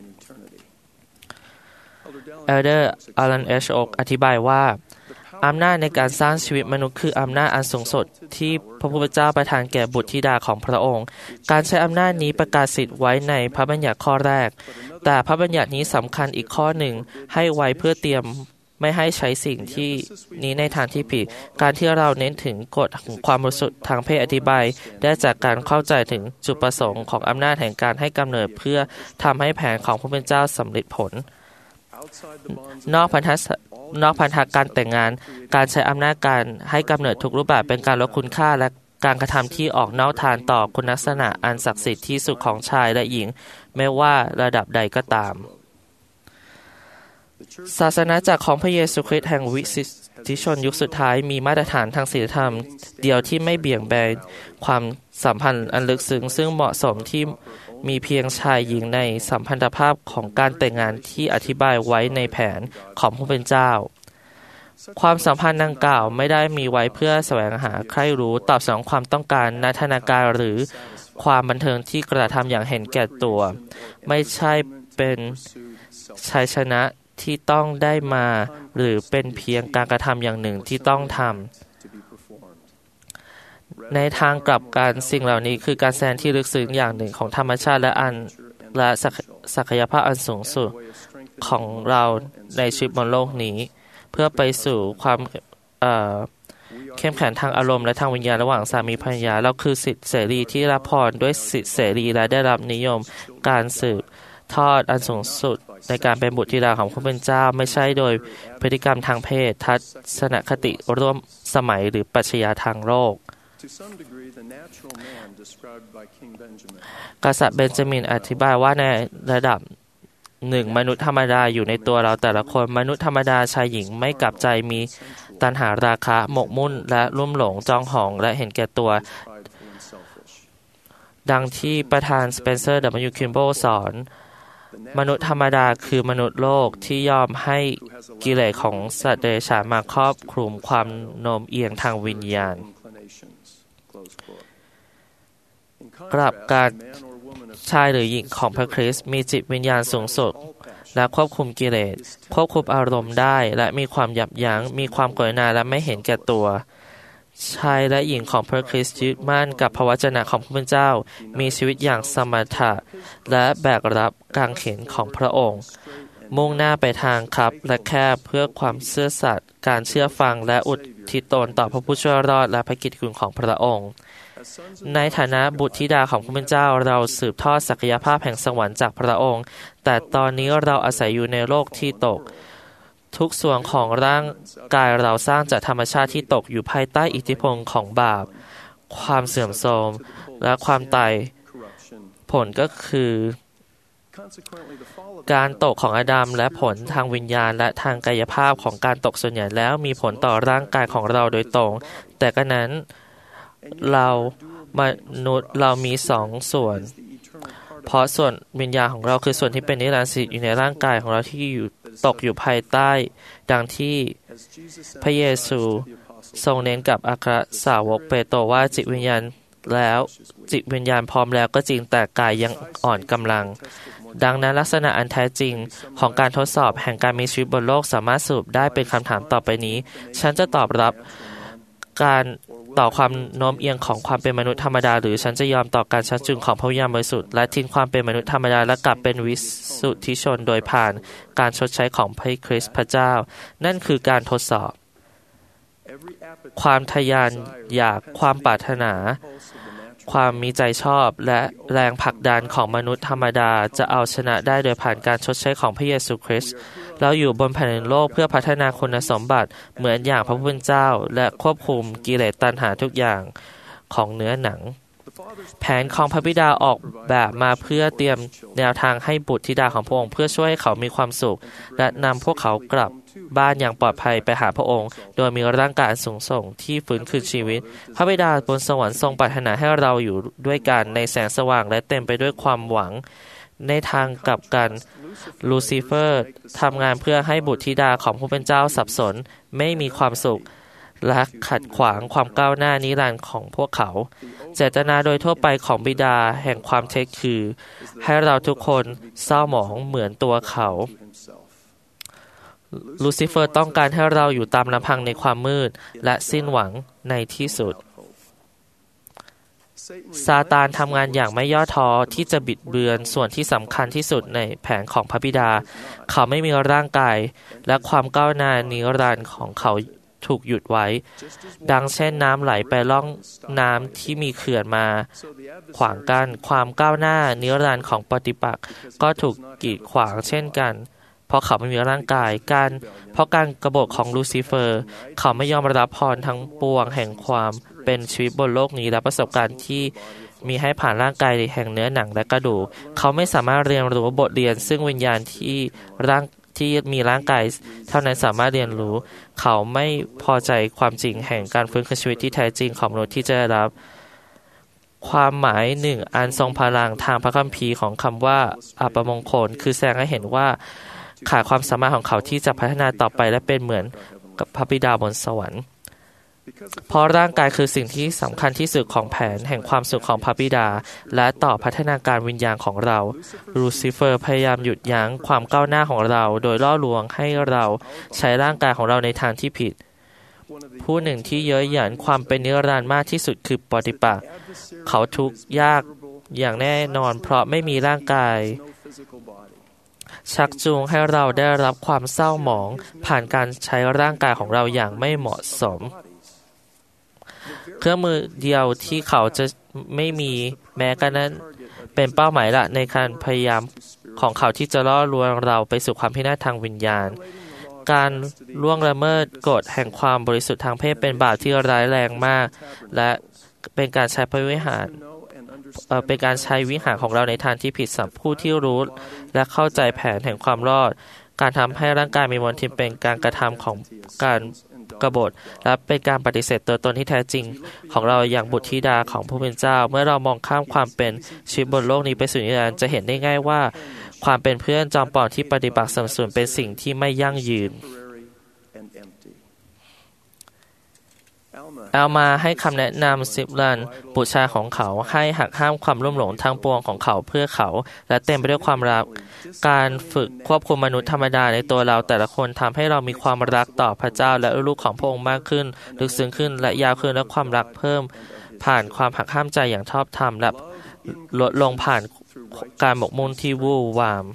Elder Alan H. Oak อธิบายว่าอำนาจในการสร้างชีวิตมนุษย์คืออำนาจอันสูงสุดที่พระผู้เป็นเจ้าประทานแก่บุตรธิดาของพระองค์การใช้อำนาจนี้ประกาศสิทธิ์ไว้ในพระบัญญัติข้อแรกแต่พระบัญญัตินี้สำคัญอีกข้อหนึ่งให้ไว้เพื่อเตรียมไม่ให้ใช้สิ่งที่นี้ในทางที่ผิดการที่เราเน้นถึงกฎของความบริสุทธิ์ทางเพศอธิบายได้จากการเข้าใจถึงจุดประสงค์ของอำนาจแห่งการให้กำเนิดเพื่อทำให้แผนของพระผู้เป็นเจ้าสำเร็จผลนอกพันธะนอกพันธะการแต่งงานการใช้อำนาจการให้กำเนิดทุกรูปแบบเป็นการลดคุณค่าและการกระทำที่ออกนอกทางต่อคุณลักษณะอันศักดิ์สิทธิ์ที่สุดของชายและหญิงไม่ว่าระดับใดก็ตามศาสนาจักรของพระเยซูคริสต์แห่งวิสิทธิชนยุคสุดท้ายมีมาตรฐานทางศีลธรรมเดียวที่ไม่เบี่ยงเบนความสัมพันธ์อันลึกซึ้งซึ่งเหมาะสมที่มีเพียงชายหญิงในสัมพันธภาพของการแต่งงานที่อธิบายไว้ในแผนของผู้เป็นเจ้าความสัมพันธ์ดังกล่าวไม่ได้มีไว้เพื่อแสวงหาใคร่รู้ตอบสนองความต้องการนันทนาการหรือความบันเทิงที่กระทำอย่างเห็นแก่ตัวไม่ใช่เป็นชัยชนะที่ต้องได้มาหรือเป็นเพียงการกระทำอย่างหนึ่งที่ต้องทำในทางกลับกันสิ่งเหล่านี้คือการแสดงที่ลึกซึ้งอย่างหนึ่งของธรรมชาติและอันและศักยภาพอันสูงสุดของเราในชีวิตบนโลกนี้เพื่อไปสู่ความเอ่อเข้มแข็งทางอารมณ์และทางวิญญาณระหว่างสามีภรรยาเราคือสิทธิเสรีที่รับพรด้วยสิทธิเสรีและได้รับนิยมการสืบทอดอันสูงสุดในการเป็นบุตรธิดาของพระผู้เป็นเจ้าไม่ใช่โดยพฤติกรรมทางเพศทัศนคติร่วมสมัยหรือปรัชญาทางโลกกษัตริย์เบนจามินอธิบายว่าในระดับหนึ่งมนุษย์ธรรมดาอยู่ในตัวเราแต่ละคนมนุษย์ธรรมดาชายหญิงไม่กลับใจมีตัณหาราคะหมกมุ่นและลุ่มหลงจองหองและเห็นแก่ตัวดังที่ประธานสเปนเซอร์ ดับเบิลยู คิมโบลสอนมนุษย์ธรรมดาคือมนุษย์โลกที่ยอมให้กิเลสของสัตว์เดรัจฉานมาครอบคลุมความโน้มเอียงทางวิญญาณกลับการชายหรือหญิงของพระคริสต์มีจิตวิญญาณสูงสุดและควบคุมกิเลสควบคุมอารมณ์ได้และมีความยับยั้งมีความกรุณาและไม่เห็นแก่ตัวชายและหญิงของพระคริสต์ยึดมั่นกับพระวจนะของพระผู้เป็นเจ้ามีชีวิตอย่างสมถะและแบกรับกางเขนของพระองค์มุ่งหน้าไปทางคับและแคบเพื่อความเชื่อสัตย์การเชื่อฟังและอุทิศตนต่อพระผู้ช่วยรอดและพระกิตติคุณของพระองค์ในฐานะบุตรธิดาของพระผู้เป็นเจ้าเราสืบทอดศักยภาพแห่งสวรรค์จากพระองค์แต่ตอนนี้เราอาศัยอยู่ในโลกที่ตกทุกส่วนของร่างกายเราสร้างจากธรรมชาติที่ตกอยู่ภายใต้อิทธิพลของบาปความเสื่อมโทรมและความตายผลก็คือการตกของอาดัมและผลทางวิญญาณและทางกายภาพของการตกส่วนใหญ่แล้วมีผลต่อร่างกายของเราโดยตรงแต่ก็นั้นเรามนุษย์เรามีสองส่วนเพราะส่วนวิญญาณของเราคือส่วนที่เป็นนิรันดร์อยู่ในร่างกายของเราที่อยู่ตกอยู่ภายใต้ดังที่พระเยซูทรงเน้นกับอัครสาวกเปโตรว่าจิตวิญญาณแล้วจิตวิญญาณพร้อมแล้วก็จริงแต่กายยังอ่อนกำลังดังนั้นลักษณะอันแท้จริงของการทดสอบแห่งการมีชีวิตบนโลกสามารถสรุปได้เป็นคำถามต่อไปนี้ฉันจะตอบรับการต่อความโน้มเอียงของความเป็นมนุษย์ธรรมดาหรือฉันจะยอมต่อการชักจูงของพระวิญญาณบริสุทธิ์และทิ้งความเป็นมนุษย์ธรรมดาและกลับเป็นวิสุทธิชนโดยผ่านการชดใช้ของพระคริสต์พระเจ้านั่นคือการทดสอบความทะยานอยากความปรารถนาความมีใจชอบและแรงผลักดันของมนุษย์ธรรมดาจะเอาชนะได้โดยผ่านการชดใช้ของพระเยซูคริสต์เราอยู่บนแผ่นดินโลกเพื่อพัฒนาคุณสมบัติเหมือนอย่างพระผู้เป็นเจ้าและควบคุมกิเลสตัณหาทุกอย่างของเนื้อหนังแผนของพระบิดาออกแบบมาเพื่อเตรียมแนวทางให้บุตรธิดาของพระองค์เพื่อช่วยให้เขามีความสุขและนำพวกเขากลับบ้านอย่างปลอดภัยไปหาพระองค์โดยมีร่างกายสูงส่งที่ฟื้นคืนชีวิตพระบิดาบนสวรรค์ทรงปรารถนาให้เราอยู่ด้วยกันในแสงสว่างและเต็มไปด้วยความหวังในทางกลับกันลูซิเฟอร์ทำงานเพื่อให้บุตรธิดาของผู้เป็นเจ้าสับสนไม่มีความสุขและขัดขวางความก้าวหน้านิรันดร์ของพวกเขาเจตนาโดยทั่วไปของบิดาแห่งความเท็จคือให้เราทุกคนเศร้าหมองเหมือนตัวเขาลูซิเฟอร์ต้องการให้เราอยู่ตามลำพังในความมืดและสิ้นหวังในที่สุดซาตานทำงานอย่างไม่ย่อท้อที่จะบิดเบือนส่วนที่สำคัญที่สุดในแผนของพระบิดาเขาไม่มีร่างกายและความก้าวหน้านิรันดร์ของเขาถูกหยุดไว้ดังเช่นน้ำไหลไปล่องน้ำที่มีเขื่อนมาขวางกั้นความก้าวหน้านิรันดร์ของปฏิปักษ์ก็ถูกกีดขวางเช่นกันเพราะเขาไม่มีร่างกายการเพราะการกบฏของลูซิเฟอร์เขาไม่ยอมรับพรทั้งปวงแห่งความเป็นชีวิตบนโลกนี้และประสบการณ์ที่มีให้ผ่านร่างกายแห่งเนื้อหนังและกระดูกเขาไม่สามารถเรียนรู้บทเรียนซึ่งวิญญาณที่ร่างที่มีร่างกายเท่านั้นสามารถเรียนรู้เขาไม่พอใจความจริงแห่งการฟื้นคืนชีวิตที่แท้จริงของมนุษย์ที่จะได้รับความหมายหนึ่งอันทรงพลังทางพระคัมภีร์ของคำว่าอัปมงคลคือแสดงให้เห็นว่าขาดความสามารถของเขาที่จะพัฒนาต่อไปและเป็นเหมือนกับพระบิดาบนสวรรค์เพราะร่างกายคือสิ่งที่สำคัญที่สุดของแผนแห่งความสุขของพระบิดาและต่อพัฒนาการวิญญาณของเราลูซิเฟอร์พยายามหยุดยั้งความก้าวหน้าของเราโดยล่อลวงให้เราใช้ร่างกายของเราในทางที่ผิดผู้หนึ่งที่เย้ยหยันความเป็นนิรันดร์มากที่สุดคือปฏิปักษ์เขาทุกข์ยากอย่างแน่นอนเพราะไม่มีร่างกายชักจูงให้เราได้รับความเศร้าหมองผ่านการใช้ร่างกายของเราอย่างไม่เหมาะสมเครื่องมือเดียวที่เขาจะไม่มีแม้กระนั้นเป็นเป้าหมายหลักในการพยายามของเขาที่จะล่อลวงเราไปสู่ความพินาศทางวิญญาณการล่วงละเมิดกฎแห่งความบริสุทธิ์ทางเพศเป็นบาปที่ร้ายแรงมากและเป็นการใช้พระวิหารเอ่อเป็นการใช้วิหารของเราในทางที่ผิดสำหรับผู้ที่รู้และเข้าใจแผนแห่งความรอดการทำให้ร่างกายมีมลทินเป็นการกระทำของการกบฏและเป็นการปฏิเสธตัวตนที่แท้จริงของเราอย่างบุตรธิดาของผู้เป็นเจ้าเมื่อเรามองข้ามความเป็นชีวิตบนโลกนี้ไปสู่นิรันดร์จะเห็นได้ง่ายว่าความเป็นเพื่อนจอมปลอมที่ปฏิบัติสมส่วนเป็นสิ่งที่ไม่ยั่งยืนแอลมาให้คำแนะนำซิบลันบุตรชายของเขาให้หักห้ามความลุ่มหลงทางปวงของเขาเพื่อเขาและเต็มไปด้วยความรักการฝึกควบคุมมนุษย์ธรรมดาในตัวเราแต่ละคนทำให้เรามีความรักต่อพระเจ้าและลูกของพระองค์มากขึ้นลึกซึ้งขึ้นและยาวขึ้นและความรักเพิ่มผ่านความหักห้ามใจอย่างชอบธรรมและลดลงผ่านการหมกมุ่นที่วู่วาม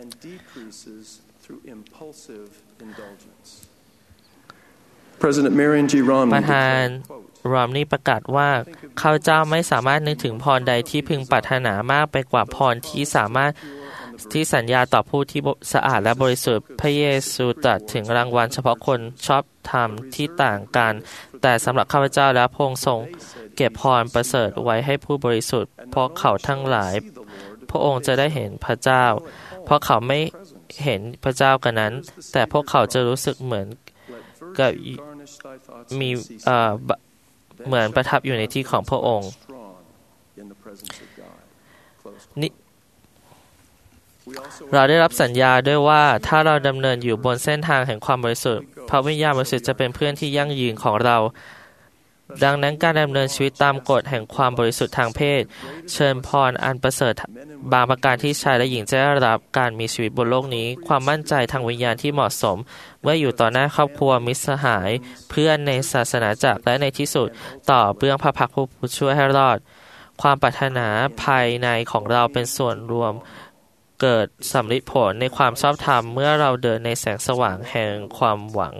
ประธานรอมนี่ประกาศว่าข้าพเจ้าไม่สามารถนึกถึงพรใดที่พึงปรารถนามากไปกว่าพรที่สามารถที่สัญญาต่อผู้ที่สะอาดและบริสุทธิ์พระเยซูตรัสถึงรางวัลเฉพาะคนชอบธรรมที่ต่างกันแต่สำหรับข้าพเจ้าและพระองค์ทรงเก็บพรประเสริฐไว้ให้ผู้บริสุทธิ์เพราะเขาทั้งหลายพระองค์จะได้เห็นพระเจ้าเพราะเขาไม่เห็นพระเจ้ากันนั้นแต่พวกเขาจะรู้สึกเหมือนกับมีเอ่อเหมือนประทับอยู่ในที่ของพระองค์นี่เราได้รับสัญญาด้วยว่าถ้าเราดำเนินอยู่บนเส้นทางแห่งความบริสุทธิ์พระวิญญาณบริสุทธิ์จะเป็นเพื่อนที่ยั่งยืนของเราดังนั้นการดำเนินชีวิตตามกฎแห่งความบริสุทธิ์ทางเพศเชิญพรอันประเสริฐบางประการที่ชายและหญิงจะได้รับการมีชีวิตบนโลกนี้ความมั่นใจทางวิญญาณที่เหมาะสมเมื่ออยู่ต่อหน้าครอบครัวมิตรสหายเพื่อนในศาสนาจักรและในที่สุดต่อเบื้องพระพักตร์ผู้ช่วยให้รอดความปรารถนาภายในของเราเป็นส่วนรวมเกิดสำลิดผลในความชอบธรรมเมื่อเราเดินในแสงสว่างแห่งความหวัง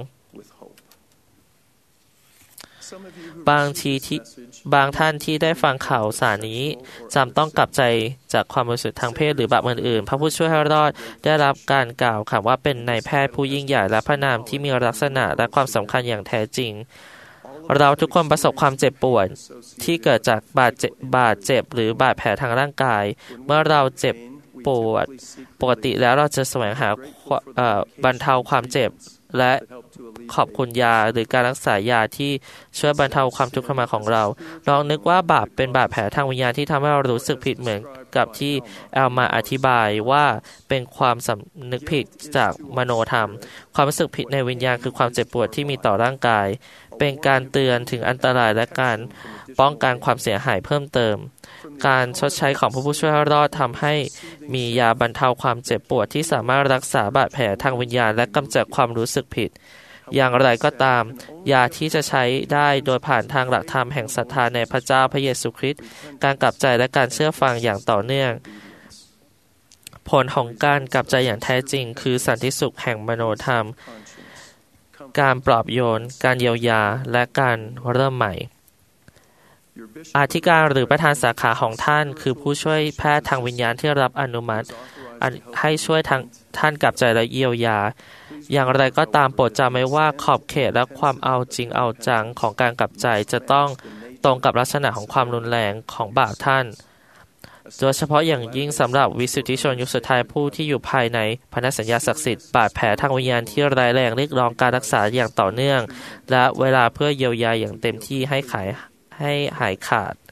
บางทีที่บางท่านที่ได้ฟังข่าวสารนี้จำต้องกลับใจจากความบริสุทธิ์ทางเพศหรือบาปอื่นๆพระผู้ช่วยให้รอดได้รับการกล่าวคำว่าเป็นนายแพทย์ผู้ยิ่งใหญ่และพระนามที่มีลักษณะและความสำคัญอย่างแท้จริงเราทุกคนประสบความเจ็บปวดที่เกิดจากบาดเจ็บบาดเจ็บหรือบาดแผลทางร่างกายเมื่อเราเจ็บปวดปกติแล้วเราจะแสวงหาบรรเทาความเจ็บและขอบคุณยาหรือการรักษายาที่ช่วยบรรเทาความทุกข์ทรมานของเราลองนึกว่าบาปเป็นบาดแผลทางวิญญาณที่ทำให้เรารู้สึกผิดเหมือนกับที่แอลมาอธิบายว่าเป็นความสำนึกผิดจากมโนธรรมความรู้สึกผิดในวิญญาณคือความเจ็บปวดที่มีต่อร่างกายเป็นการเตือนถึงอันตรายและการป้องกันความเสียหายเพิ่มเติมการชดใช้ของผู้ผู้ช่วยให้รอดทำให้มียาบรรเทาความเจ็บปวดที่สามารถรักษาบาดแผลทางวิญญาณและกำจัดความรู้สึกผิดอย่างไรก็ตามยาที่จะใช้ได้โดยผ่านทางหลักธรรมแห่งศรัทธาในพระเจ้าพระเยซูคริสต์การกลับใจและการเชื่อฟังอย่างต่อเนื่องผลของการกลับใจอย่างแท้จริงคือสันติสุขแห่งมโนธรรมการปลอบโยนการเยียวยาและการเริ่มใหม่อธิการหรือประธานสาขาของท่านคือผู้ช่วยแพทย์ทางวิญญาณที่รับอนุมัติให้ช่วยทางท่านกลับใจและเยียวยาอย่างไรก็ตามโปรดจำไว้ว่าขอบเขตและความเอาจริงเอาจังของการกลับใจจะต้องตรงกับลักษณะของความรุนแรงของบาปท่านโดยเฉพาะอย่างยิ่งสำหรับวิสุทธิชนยุคสุดท้ายผู้ที่อยู่ภายในพันธสัญญาศักดิ์สิทธิ์บาดแผลทางวิญญาณที่ร้ายแรงเรียกร้องการรักษาอย่างต่อเนื่องและเวลาเพื่อเยียวยาอย่างเต็มที่ให้ขายให้หายขาด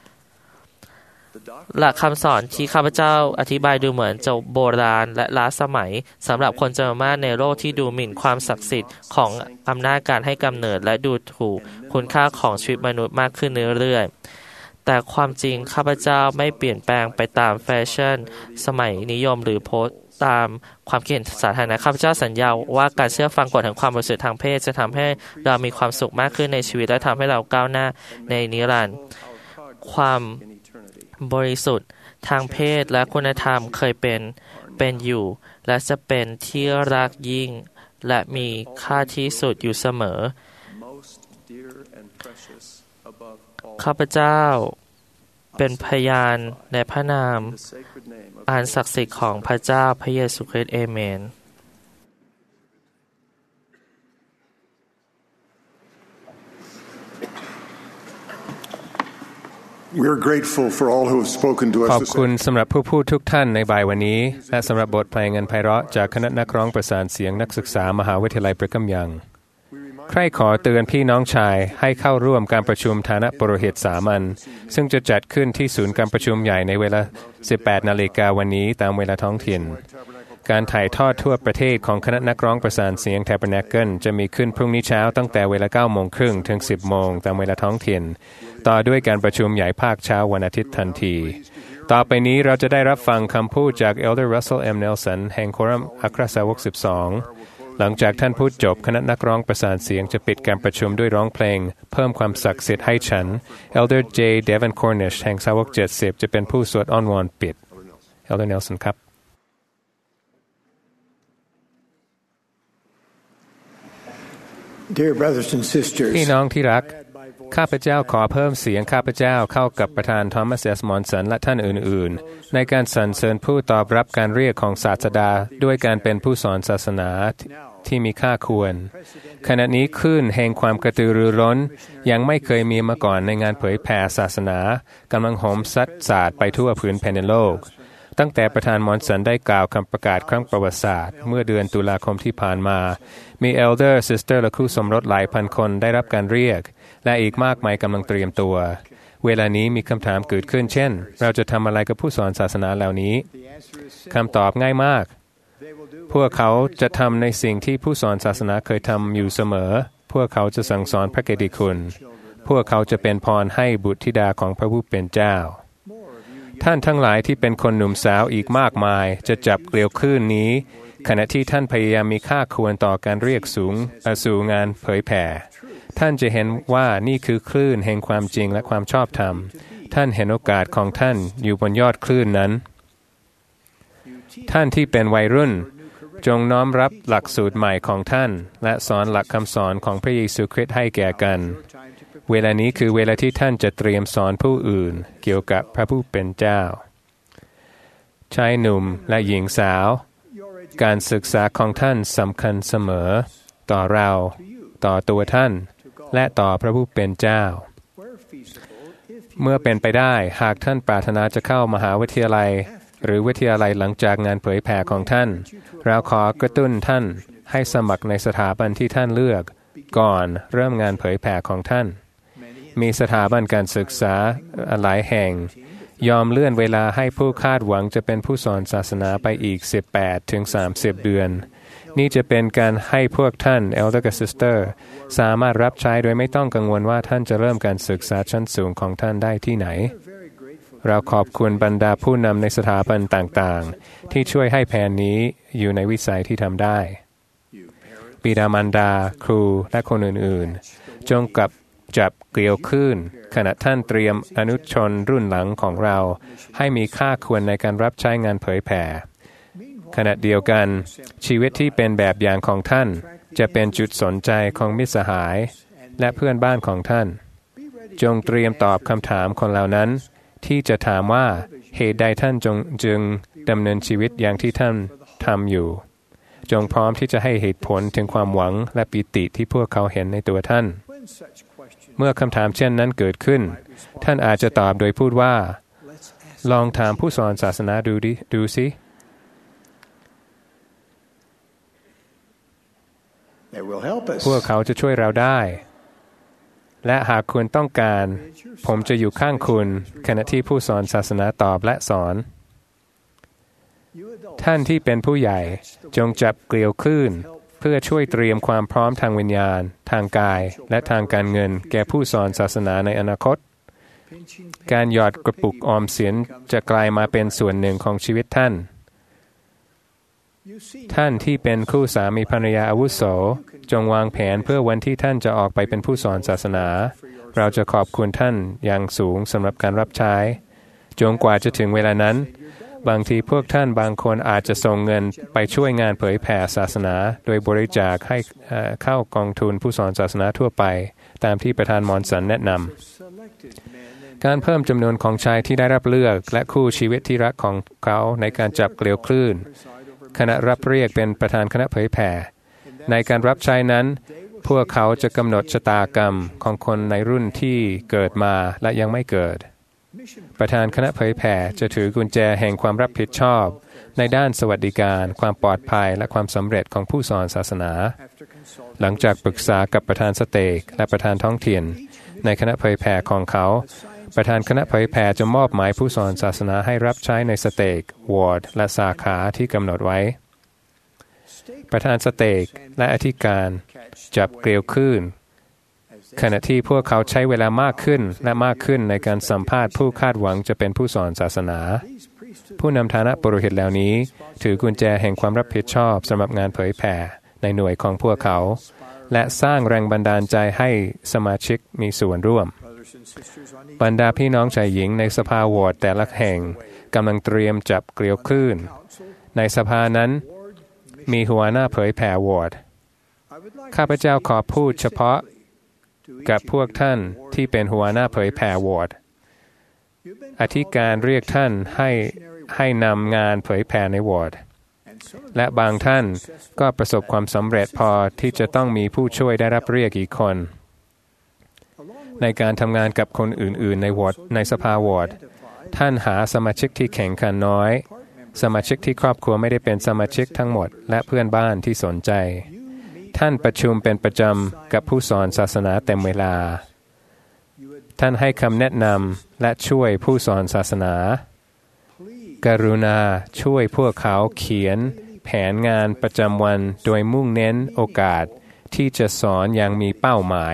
หลักคำสอนที่ข้าพเจ้าอธิบายดูเหมือนจะโบราณและล้าสมัยสำหรับคนจำนวนมากในโลกที่ดูหมิ่นความศักดิ์สิทธิ์ของอำนาจการให้กำเนิดและดูถูกคุณค่าของชีวิตมนุษย์มากขึ้นเรื่อยๆแต่ความจริงข้าพเจ้าไม่เปลี่ยนแปลงไปตามแฟชั่นสมัยนิยมหรือโพสต์ตามความคิดเห็นสาธารณะข้าพเจ้าสัญญาว่าการเชื่อฟังกฎแห่งความบริสุทธิ์ทางเพศจะทำให้เรามีความสุขมากขึ้นในชีวิตและทำให้เราก้าวหน้าในนิรันดร์ความบริสุทธิ์ทางเพศและคุณธรรมเคยเป็นเป็นอยู่และจะเป็นที่รักยิ่งและมีค่าที่สุดอยู่เสมอข้าพเจ้าเป็นพยานในพระนามอันศักดิ์สิทธิ์ของพระเจ้าพระเยซูคริสต์เอเมนขอบคุณสำหรับผู้พูดทุกท่านในบ่ายวันนี้และสำหรับบทเพลงอันไพเราะจากคณะนักร้องประสานเสียงนักศึกษามหาวิทยาลัยบริคัมยังใครขอเตือนพี่น้องชายให้เข้าร่วมการประชุมฐานะปุโรหิตสามัญซึ่งจะจัดขึ้นที่ศูนย์การประชุมใหญ่ในเวลา สิบแปดนาฬิกาวันนี้ตามเวลาท้องถิ่นการถ่ายทอดทั่วประเทศของคณะนักร้องประสานเสียง Tabernacle จะมีขึ้นพรุ่งนี้เช้าตั้งแต่เวลา เก้าโมงครึ่งถึง สิบโมงตามเวลาท้องถิ่นต่อด้วยการประชุมใหญ่ภาคเช้าวันอาทิตย์ทันทีต่อไปนี้เราจะได้รับฟังคำพูดจาก Elder Russell M. Nelson แห่งโครัมอัครสาวกสิบสองหลังจากท่านพูดจบคณะนักร้องประสานเสียงจะปิดการประชุมด้วยร้องเพลงเพิ่มความศักดิ์สิทธิ์ให้ฉัน Elder J. Devin Cornish แห่งสาวกเจ็ดสิบจะเป็นผู้สวดอ้อนวอนปิด Elder Nelson ครับพี่น้องที่รักข้าพเจ้าขอเพิ่มเสียงข้าพเจ้าเข้ากับประธานทอมัส เอส มอนสันและท่านอื่นๆในการสรรเสริญผู้ตอบรับการเรียกของศาสดาด้วยการเป็นผู้สอนศาสนาที่มีค่าควรขณะนี้คลื่นแห่งความกระตือรือร้นยังไม่เคยมีมาก่อนในงานเผยแผ่ศาสนากำลังโหมซัดสาดไปทั่วพื้นแผ่นดินโลกตั้งแต่ประธานมอนสันได้กล่าวคำประกาศครั้งประวัติศาสตร์เมื่อเดือนตุลาคมที่ผ่านมามีเอลเดอร์ซิสเตอร์และคู่สมรสหลายพันคนได้รับการเรียกและอีกมากมายกำลังเตรียมตัวเวลานี้มีคำถามเกิดขึ้นเช่นเราจะทำอะไรกับผู้สอนศาสนาเหล่านี้คำตอบง่ายมากพวกเขาจะทำในสิ่งที่ผู้สอนศาสนาเคยทำอยู่เสมอพวกเขาจะสั่งสอนพระกิตติคุณพวกเขาจะเป็นพรให้บุตรธิดาของพระผู้เป็นเจ้าท่านทั้งหลายที่เป็นคนหนุ่มสาวอีกมากมายจะจับเกลียวคลื่นนี้ขณะที่ท่านพยายามมีค่าควรต่อการเรียกสูงสู่งานเผยแผ่ท่านจะเห็นว่านี่คือคลื่นแห่งความจริงและความชอบธรรมท่านเห็นโอกาสของท่านอยู่บนยอดคลื่นนั้นท่านที่เป็นวัยรุ่นจงน้อมรับหลักสูตรใหม่ของท่านและสอนหลักคำสอนของพระเยซูคริสต์ให้แก่กันเวลานี้คือเวลาที่ท่านจะเตรียมสอนผู้อื่นเกี่ยวกับพระผู้เป็นเจ้าชายหนุ่มและหญิงสาวการศึกษาของท่านสำคัญเสมอต่อเราต่อตัวท่านและต่อพระผู้เป็นเจ้าเมื่อเป็นไปได้หากท่านปรารถนาจะเข้ามหาวิทยาลัยหรือวิทยาลัยหลังจากงานเผยแผ่ของท่านเราขอกระตุ้นท่านให้สมัครในสถาบันที่ท่านเลือกก่อนเริ่มงานเผยแผ่ของท่านมีสถาบันการศึกษาหลายแห่งยอมเลื่อนเวลาให้ผู้คาดหวังจะเป็นผู้สอนศาสนาไปอีก สิบแปดถึงสามสิบ เดือนนี่จะเป็นการให้พวกท่าน Elder และ Sister สามารถรับใช้โดยไม่ต้องกังวลว่าท่านจะเริ่มการศึกษาชั้นสูงของท่านได้ที่ไหนเราขอบคุณบรรดาผู้นำในสถาบันต่างๆที่ช่วยให้แผนนี้อยู่ในวิสัยที่ทำได้บิดามารดาครูและคนอื่นๆจงกับจับเกลียวคลื่นขณะท่านเตรียมอนุชนรุ่นหลังของเราให้มีค่าควรในการรับใช้งานเผยแผ่ขณะเดียวกันชีวิตที่เป็นแบบอย่างของท่านจะเป็นจุดสนใจของมิตรสหายและเพื่อนบ้านของท่านจงเตรียมตอบคำถามคนเหล่านั้นที่จะถามว่าเหตุใดท่านจงจึงดำเนินชีวิตอย่างที่ท่านทำอยู่จงพร้อมที่จะให้เหตุผลถึงความหวังและปิติที่พวกเขาเห็นในตัวท่านเมื่อคำถามเช่นนั้นเกิดขึ้นท่านอาจจะตอบโดยพูดว่าลองถามผู้สอนศาสนาดูดิดูสิพวกเขาจะช่วยเราได้และหากคุณต้องการผมจะอยู่ข้างคุณขณะที่ผู้สอนศาสนาตอบและสอนท่านที่เป็นผู้ใหญ่จงจับเกลียวคลื่นเพื่อช่วยเตรียมความพร้อมทางวิญญาณทางกายและทางการเงินแก่ผู้สอนศาสนาในอนาคตการหยอดกระปุกออมสินจะกลายมาเป็นส่วนหนึ่งของชีวิตท่านท่านที่เป็นคู่สามีภรรยาอาวุโสจงวางแผนเพื่อวันที่ท่านจะออกไปเป็นผู้สอนศาสนาเราจะขอบคุณท่านอย่างสูงสำหรับการรับใช้จนกว่าจะถึงเวลานั้นบางทีพวกท่านบางคนอาจจะส่งเงินไปช่วยงานเผยแผ่ศาสนาโดยบริจาคให้เข้ากองทุนผู้สอนศาสนาทั่วไปตามที่ประธานมอนสันแนะนำการเพิ่มจำนวนของชายที่ได้รับเลือกและคู่ชีวิตที่รักของเขาในการจับเกลียวคลื่นคณะรับเรียกเป็นประธานคณะเผยแผ่ในการรับใช้นั้นพวกเขาจะกำหนดชะตากรรมของคนในรุ่นที่เกิดมาและยังไม่เกิดประธานคณะเผยแผ่จะถือกุญแจแห่งความรับผิดชอบในด้านสวัสดิการความปลอดภัยและความสำเร็จของผู้สอนศาสนาหลังจากปรึกษากับประธานสเตกและประธานท้องถิ่นในคณะเผยแผ่ของเขาประธานคณะเผยแผ่จะมอบหมายผู้สอนศาสนาให้รับใช้ในสเตกวอร์ดและสาขาที่กำหนดไว้ประธานสเตกและอธิการจับเกลียวคลื่นขณะที่พวกเขาใช้เวลามากขึ้นและมากขึ้นในการสัมภาษณ์ผู้คาดหวังจะเป็นผู้สอนศาสนาผู้นำฐานะปุโรหิตเหล่านี้ถือกุญแจแห่งความรับผิดชอบสำหรับงานเผยแผ่ในหน่วยของพวกเขาและสร้างแรงบันดาลใจให้สมาชิกมีส่วนร่วมบรรดาพี่น้องชายหญิงในสภาวอร์ดแต่ละแห่งกำลังเตรียมจับเกลียวคลื่นในสภานั้นมีหัวหน้าเผยแผ่วอร์ดข้าพเจ้าขอพูดเฉพาะกับพวกท่านที่เป็นหัวหน้าเผยแผ่วอร์ดอธิการเรียกท่านให้ให้นำงานเผยแผ่ในวอร์ดและบางท่านก็ประสบความสำเร็จพอที่จะต้องมีผู้ช่วยได้รับเรียกอีกคนในการทำงานกับคนอื่นๆในวอร์ดในสภาวอร์ดท่านหาสมาชิกที่แข่งขันน้อยสมาชิกที่ครอบครัวไม่ได้เป็นสมาชิกทั้งหมดและเพื่อนบ้านที่สนใจท่านประชุมเป็นประจำกับผู้สอนศาสนาเต็มเวลาท่านให้คำแนะนำและช่วยผู้สอนศาสนากรุณาช่วยพวกเขาเขียนแผนงานประจำวันโดยมุ่งเน้นโอกาสที่จะสอนอย่างมีเป้าหมาย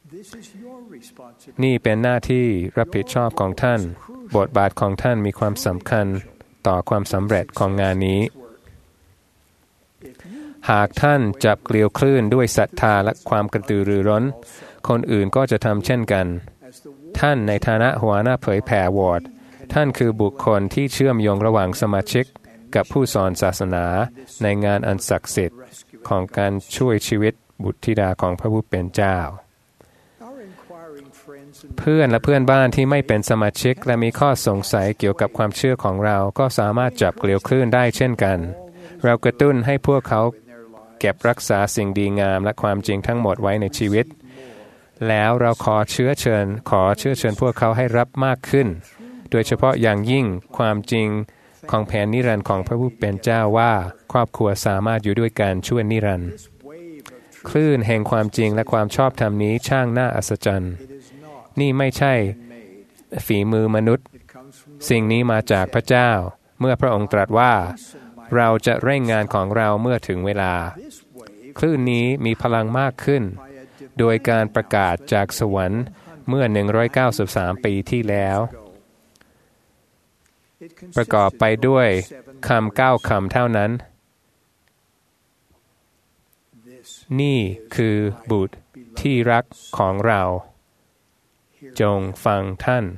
นี่เป็นหน้าที่รับผิดชอบของท่านบทบาทของท่านมีความสำคัญต่อความสำเร็จของงานนี้หากท่านจับเกลียวคลื่นด้วยศรัทธาและความกระตือรือร้นคนอื่นก็จะทำเช่นกันท่านในฐานะหัวหน้าเผยแผ่วอร์ดท่านคือบุคคลที่เชื่อมโยงระหว่างสมาชิกกับผู้สอนศาสนาในงานอันศักดิ์สิทธิ์ของการช่วยชีวิตบุตรธิดาของพระผู้เป็นเจ้าเพื่อนและเพื่อนบ้านที่ไม่เป็นสมาชิกและมีข้อสงสัยเกี่ยวกับความเชื่อของเราก็สามารถจับเกลียวคลื่นได้เช่นกันเรากระตุ้นให้พวกเขาเก็บรักษาสิ่งดีงามและความจริงทั้งหมดไว้ในชีวิตแล้วเราขอเชื้อเชิญขอเชื้อเชิญพวกเขาให้รับมากขึ้นโดยเฉพาะอย่างยิ่งความจริงของแผนนิรันดร์ของพระผู้เป็นเจ้าว่าครอบครัวสามารถอยู่ด้วยกันชั่วนิรันดร์คลื่นแห่งความจริงและความชอบธรรมนี้ช่างน่าอัศจรรย์นี่ไม่ใช่ฝีมือมนุษย์สิ่งนี้มาจากพระเจ้าเมื่อพระองค์ตรัสว่าเราจะเร่งงานของเราเมื่อถึงเวลาคลื่นนี้มีพลังมากขึ้นโดยการประกาศจากสวรรค์เมื่อหนึ่งร้อยเก้าสิบสามปีที่แล้วประกอบไปด้วยคำเก้าคำเท่านั้นนี่คือบุตรที่รักของเราจงฟังท่าน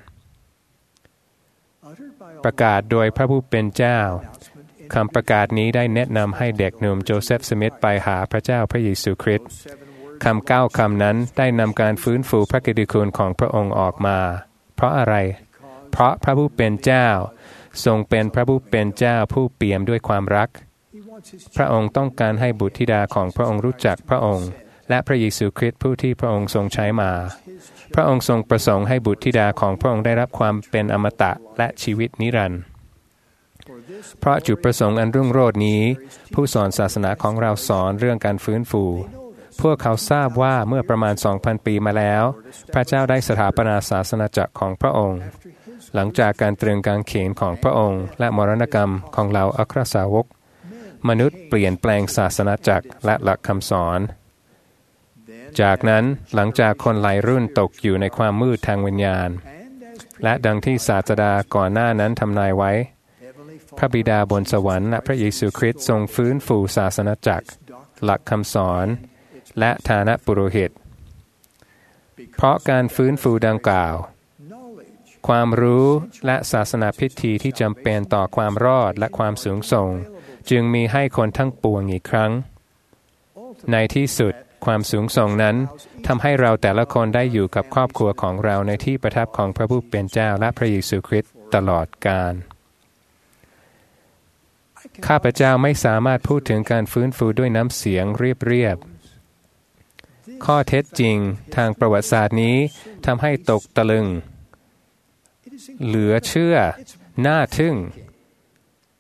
ประกาศโดยพระผู้เป็นเจ้าคำประกาศนี้ได้แนะนำให้เด็กหนุ่มโจเซฟสมิธไปหาพระเจ้าพระเยซูคริสต์คำเก้าคำนั้นได้นำการฟื้นฟูพระกิตติคุณของพระองค์ออกมาเพราะอะไรเพราะพระผู้เป็นเจ้าทรงเป็นพระผู้เป็นเจ้าผู้เปี่ยมด้วยความรักพระองค์ต้องการให้บุตรธิดาของพระองค์รู้จักพระองค์และพระเยซูคริสต์ผู้ที่พระองค์ทรงใช้มาพระองค์ทรงประสงค์ให้บุตรธิดาของพระองค์ได้รับความเป็นอมตะและชีวิตนิรันดร์เพราะจุดประสงค์อันรุ่งโรจน์นี้ผู้สอนศาสนาของเราสอนเรื่องการฟื้นฟูพวกเขาทราบว่าเมื่อประมาณ สองพัน ปีมาแล้วพระเจ้าได้สถาปนาศาสนาจักรของพระองค์หลังจากการตรึงกางเขนของพระองค์และมรณกรรมของเหล่าอัครสาวกมนุษย์เปลี่ยนแปลงศาสนาจักรและหลักคำสอนจากนั้นหลังจากคนหลายรุ่นตกอยู่ในความมืดทางวิญญาณและดังที่ศาสดาก่อนหน้านั้นทำนายไว้พระบิดาบนสวรรค์และพระเยซูคริสต์ทรงฟื้นฟูศาสนาจักรหลักคำสอนและฐานะปุโรหิตเพราะการฟื้นฟูดังกล่าวความรู้และศาสนาพิธีที่จำเป็นต่อความรอดและความสูงส่งจึงมีให้คนทั้งปวงอีกครั้งในที่สุดความสูงส่งนั้นทำให้เราแต่ละคนได้อยู่กับครอบครัวของเราในที่ประทับของพระผู้เป็นเจ้าและพระเยซูคริสต์ตลอดกาลข้าพเจ้าไม่สามารถพูดถึงการฟื้นฟูด้วยน้ำเสียงเรียบๆข้อเท็จจริงทางประวัติศาสตร์นี้ทำให้ตกตะลึงเหลือเชื่อน่าทึ่ง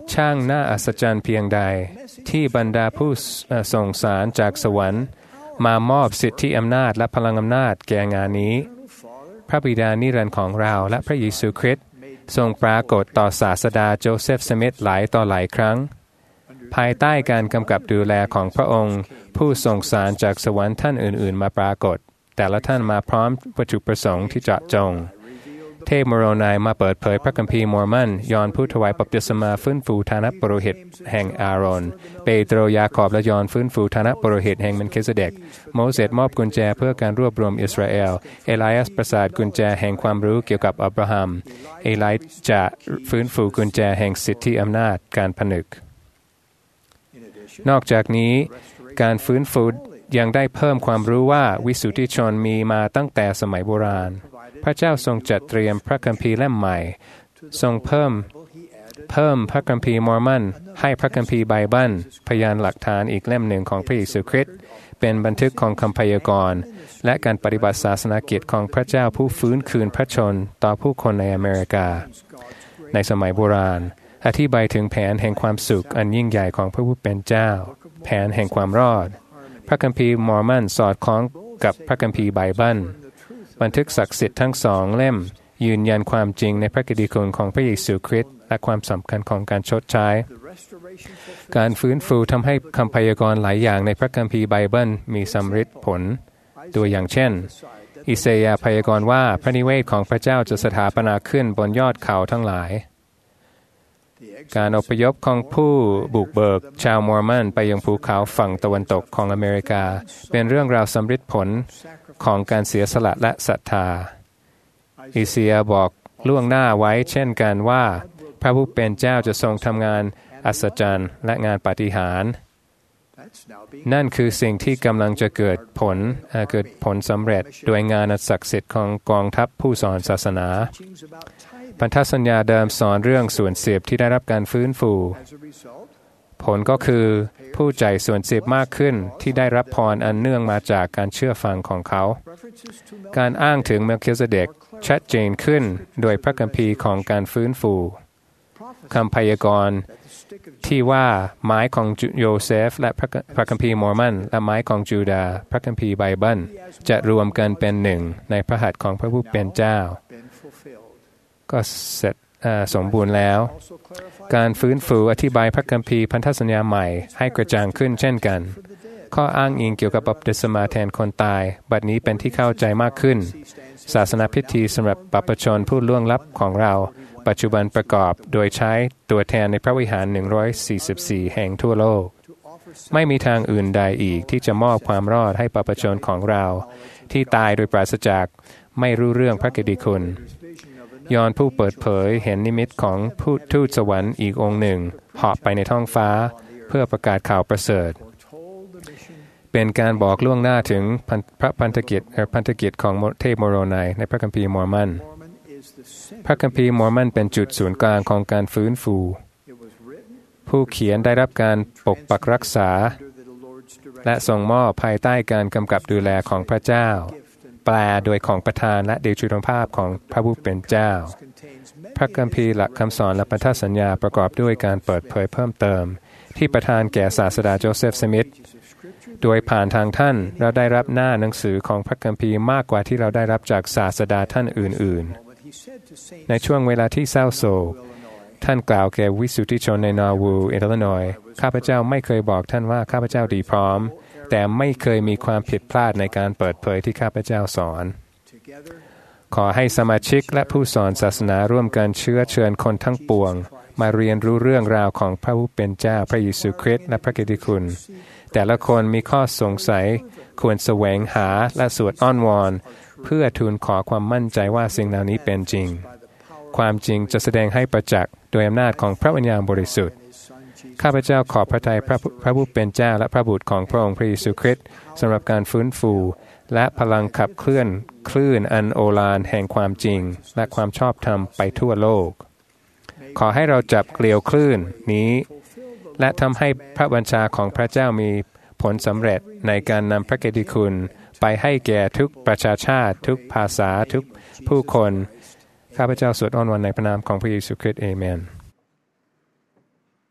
ช่างน่าอัศจรรย์เพียงใดที่บรรดาผู้ส่งสารจากสวรรค์มามอบสิทธิอำนาจและพลังอำนาจแก่งานนี้พระบิดานิรันดร์ของเราและพระเยซูคริสต์ทรงปรากฏต่อศาสดาโจเซฟสมิธหลายต่อหลายครั้งภายใต้การกำกับดูแลของพระองค์ผู้ส่งสารจากสวรรค์ท่านอื่นๆมาปรากฏแต่ละท่านมาพร้อมวัตถุประสงค์ที่เจาะจงเทพโมโรนายมาเปิดเผยพระคัมภีร์มอร์มอนยอห์นผู้ถวายบัพติศมาฟื้นฟูฐานะปุโรหิตแห่งอาโรนเปโตรยาคอบและยอห์นฟื้นฟูฐานะปุโรหิตแห่งเมลคิเสเดกโมเสสมอบกุญแจเพื่อการรวบรวมอิสราเอลเอลีอัสประสาทกุญแจแห่งความรู้เกี่ยวกับอับราฮัมเอลีจะฟื้นฟูกุญแจแห่งสิทธิอำนาจการผนึกนอกจากนี้การฟื้นฟูยังได้เพิ่มความรู้ว่าวิสุทธิชนมีมาตั้งแต่สมัยโบราณพระเจ้าทรงจัดเตรียมพระคัมภีร์เล่มใหม่ทรงเพิ่มเพิ่มพระคัมภีร์มอร์มอนให้พระคัมภีร์ไบเบิลพยานหลักฐานอีกเล่มหนึ่งของพระเยซูคริสต์เป็นบันทึกของคำพยากรณ์และการปฏิบัติศาสนากิจของพระเจ้าผู้ฟื้นคืนพระชนต่อผู้คนในอเมริกาในสมัยโบราณอธิบายถึงแผนแห่งความสุขอันยิ่งใหญ่ของพระผู้เป็นเจ้าแผนแห่งความรอดพระคัมภีร์มอร์มอนสอดคล้องกับพระคัมภีร์ไบเบิลบันทึกศักดิ์สิทธิ์ทั้งสองเล่มยืนยันความจริงในพระกิตติคุณของพระเยซูคริสต์และความสำคัญของการชดใช้การฟื้นฟูทำให้คำพยากรณ์หลายอย่างในพระคัมภีร์ไบเบิลมีสำฤทธิ์ผลตัวอย่างเช่นอิเซยาห์พยากรณ์ว่าพระนิเวศของพระเจ้าจะสถาปนาขึ้นบนยอดเขาทั้งหลายการอพยพของผู้บุกเบิกชาวมอร์มอนไปยังภูเขาฝั่งตะวันตกของอเมริกาเป็นเรื่องราวสำฤทธิ์ผลของการเสียสละและศรัทธาอิเซยาห์บอกล่วงหน้าไว้เช่นกันว่าพระผู้เป็นเจ้าจะทรงทำงานอัศจรรย์และงานปาฏิหาริย์นั่นคือสิ่งที่กำลังจะเกิดผลเกิดผลสำเร็จโดยงานอันศักดิ์สิทธิ์ของกองทัพผู้สอนศาสนาพันธสัญญาเดิมสอนเรื่องส่วนสิบที่ได้รับการฟื้นฟูผลก็คือผู้จ่ายส่วนสิบมากขึ้นที่ได้รับพรอันเนื่องมาจากการเชื่อฟังของเขาการอ้างถึงเมลคิเสเดกชัดเจนขึ้นโดยพระคัมภีร์ของการฟื้นฟูคำพยากรณ์ที่ว่าไม้ของโยเซฟและพระคัมภีร์มอร์มอนและไม้ของจูดาห์พระคัมภีร์ไบเบิลจะรวมกันเป็นหนึ่งในพระหัตถ์ของพระผู้เป็นเจ้าก็เสร็จสมบูรณ์แล้วการฟื้นฟูอธิบายพระคัมภีร์พันธสัญญาใหม่ให้กระจ่างขึ้นเช่นกันข้ออ้างอิงเกี่ยวกับบัพติศมาแทนคนตายบัดนี้เป็นที่เข้าใจมากขึ้นศาสนาพิธีสำหรับบัพชนผู้ล่วงลับของเราปัจจุบันประกอบโดยใช้ตัวแทนในพระวิหารหนึ่งร้อยสี่สิบสี่แห่งทั่วโลกไม่มีทางอื่นใดอีกที่จะมอบความรอดให้บัพชนของเราที่ตายโดยปราศจากไม่รู้เรื่องพระกิตติคุณยอห์นผู้เปิดเผยเห็นนิมิตของผู้ทูตสวรรค์อีกองค์หนึ่งเหาะไปในท้องฟ้าเพื่อประกาศข่าวประเสริฐเป็นการบอกล่วงหน้าถึงพระพันธกิจพันธกิจของเทพโมโรนายในพระคัมภีร์มอร์มอนพระคัมภีร์มอร์มอนเป็นจุดศูนย์กลางของการฟื้นฟูผู้เขียนได้รับการปกปักรักษาและส่งมอบภายใต้การกำกับดูแลของพระเจ้าแปลโดยของประธานและเดชอุดมภาพของพระผู้เป็นเจ้าพระคัมภีร์หลักคำสอนและพันธสัญญาประกอบด้วยการเปิดเผยเพิ่มเติมที่ประทานแก่ศาสดาโจเซฟสมิธโดยผ่านทางท่านเราได้รับหน้าหนังสือของพระคัมภีร์มากกว่าที่เราได้รับจากศาสดาท่านอื่นๆในช่วงเวลาที่เศร้าโศกท่านกล่าวแก่วิสุทธิชนในนอร์วูอิลลินอยส์ข้าพเจ้าไม่เคยบอกท่านว่าข้าพเจ้าดีพร้อมแต่ไม่เคยมีความผิดพลาดในการเปิดเผยที่ข้าพเจ้าสอนขอให้สมาชิกและผู้สอนศาสนาร่วมกันเชื้อเชิญคนทั้งปวงมาเรียนรู้เรื่องราวของพระผู้เป็นเจ้าพระเยซูคริสต์และพระกิตติคุณแต่ละคนมีข้อสงสัยควรแสวงหาและสวดอ้อนวอนเพื่อทูลขอความมั่นใจว่าสิ่งเหล่านี้เป็นจริงความจริงจะแสดงให้ประจักษ์โดยอำนาจของพระวิญญาณบริสุทธิ์ข้าพเจ้าขอพระทัยพระพระผู้เป็นเจ้าและพระบุตรของพระองค์พระเยซูคริสต์สำหรับการฟื้นฟูและพลังขับเคลื่อนคลื่นอันโอฬารแห่งความจริงและความชอบธรรมไปทั่วโลกขอให้เราจับเกลียวคลื่นนี้และทำให้พระบัญชาของพระเจ้ามีผลสำเร็จในการนำพระกิตติคุณไปให้แก่ทุกประชาชาติทุกภาษาทุกผู้คนข้าพเจ้าสวดอ้อนวอนในพระนามของพระเยซูคริสต์เอเมน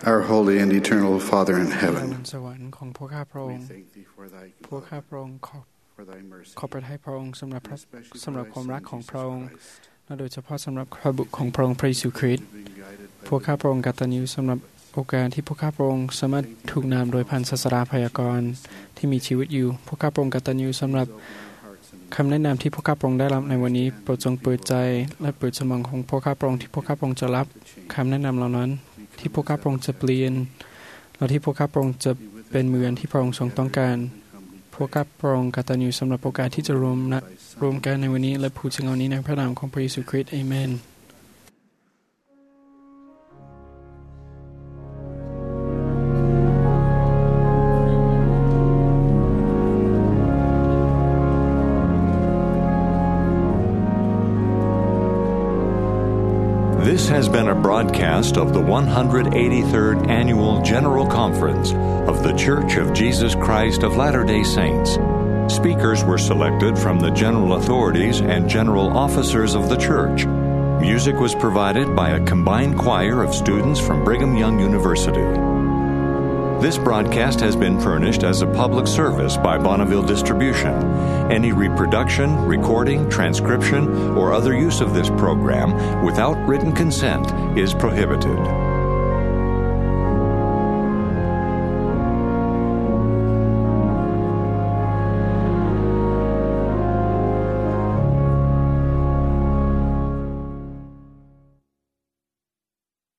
Our holy and eternal Father in พระ heaven, บนสวรรค์ของพวกข้าพระอง we ค์ thank thee for thy พวกข้าพระองค์ขอ for thy mercy, ขอประทานพระองค์สำหรับพระ especially สำหรับ for ความ thy รัก Son, ของ Jesus พระองค์ Christ, และโดยเฉพาะสำหรับพระบุตรของพระองค์พระเยซูคริสต์ being guided by พวกข้าพระองค์กตัญญูสำหรับโอกาสที่พวกข้าพระองค์สามารถถูกนำโดยพันศาสดาพยากรณ์ที่มีชีวิตอยู่พวกข้าพระองค์กตัญญูสำหรับคำแนะนำที่พวกข้าพระองค์ได้รับในวันนี้โปรดทรงเปิดใจและเปิดสมองของพวกข้าพระองค์ที่พวกข้าพระองค์จะรับคำแนะนำเหล่านั้นที่พวกข้าพระองค์จะเปลี่ยนและที่พวกข้าพระองค์จะเป็นเหมือนที่พระองค์ทรงต้องการพวกข้าพระองค์กตัญญูสำหรับโอกาสที่จะรวมนะรวมกันในวันนี้และพูดถึงเอานี้ในพระนามของพระเยซูคริสต์อาเมน This has been a broadcast of the one hundred eighty-third Annual General Conference of The Church of Jesus Christ of Latter-day Saints. Speakers were selected from the general authorities and general officers of the church. Music was provided by a combined choir of students from Brigham Young University. This broadcast has been furnished as a public service by Bonneville Distribution. Any reproduction, recording, transcription, or other use of this program without written consent is prohibited.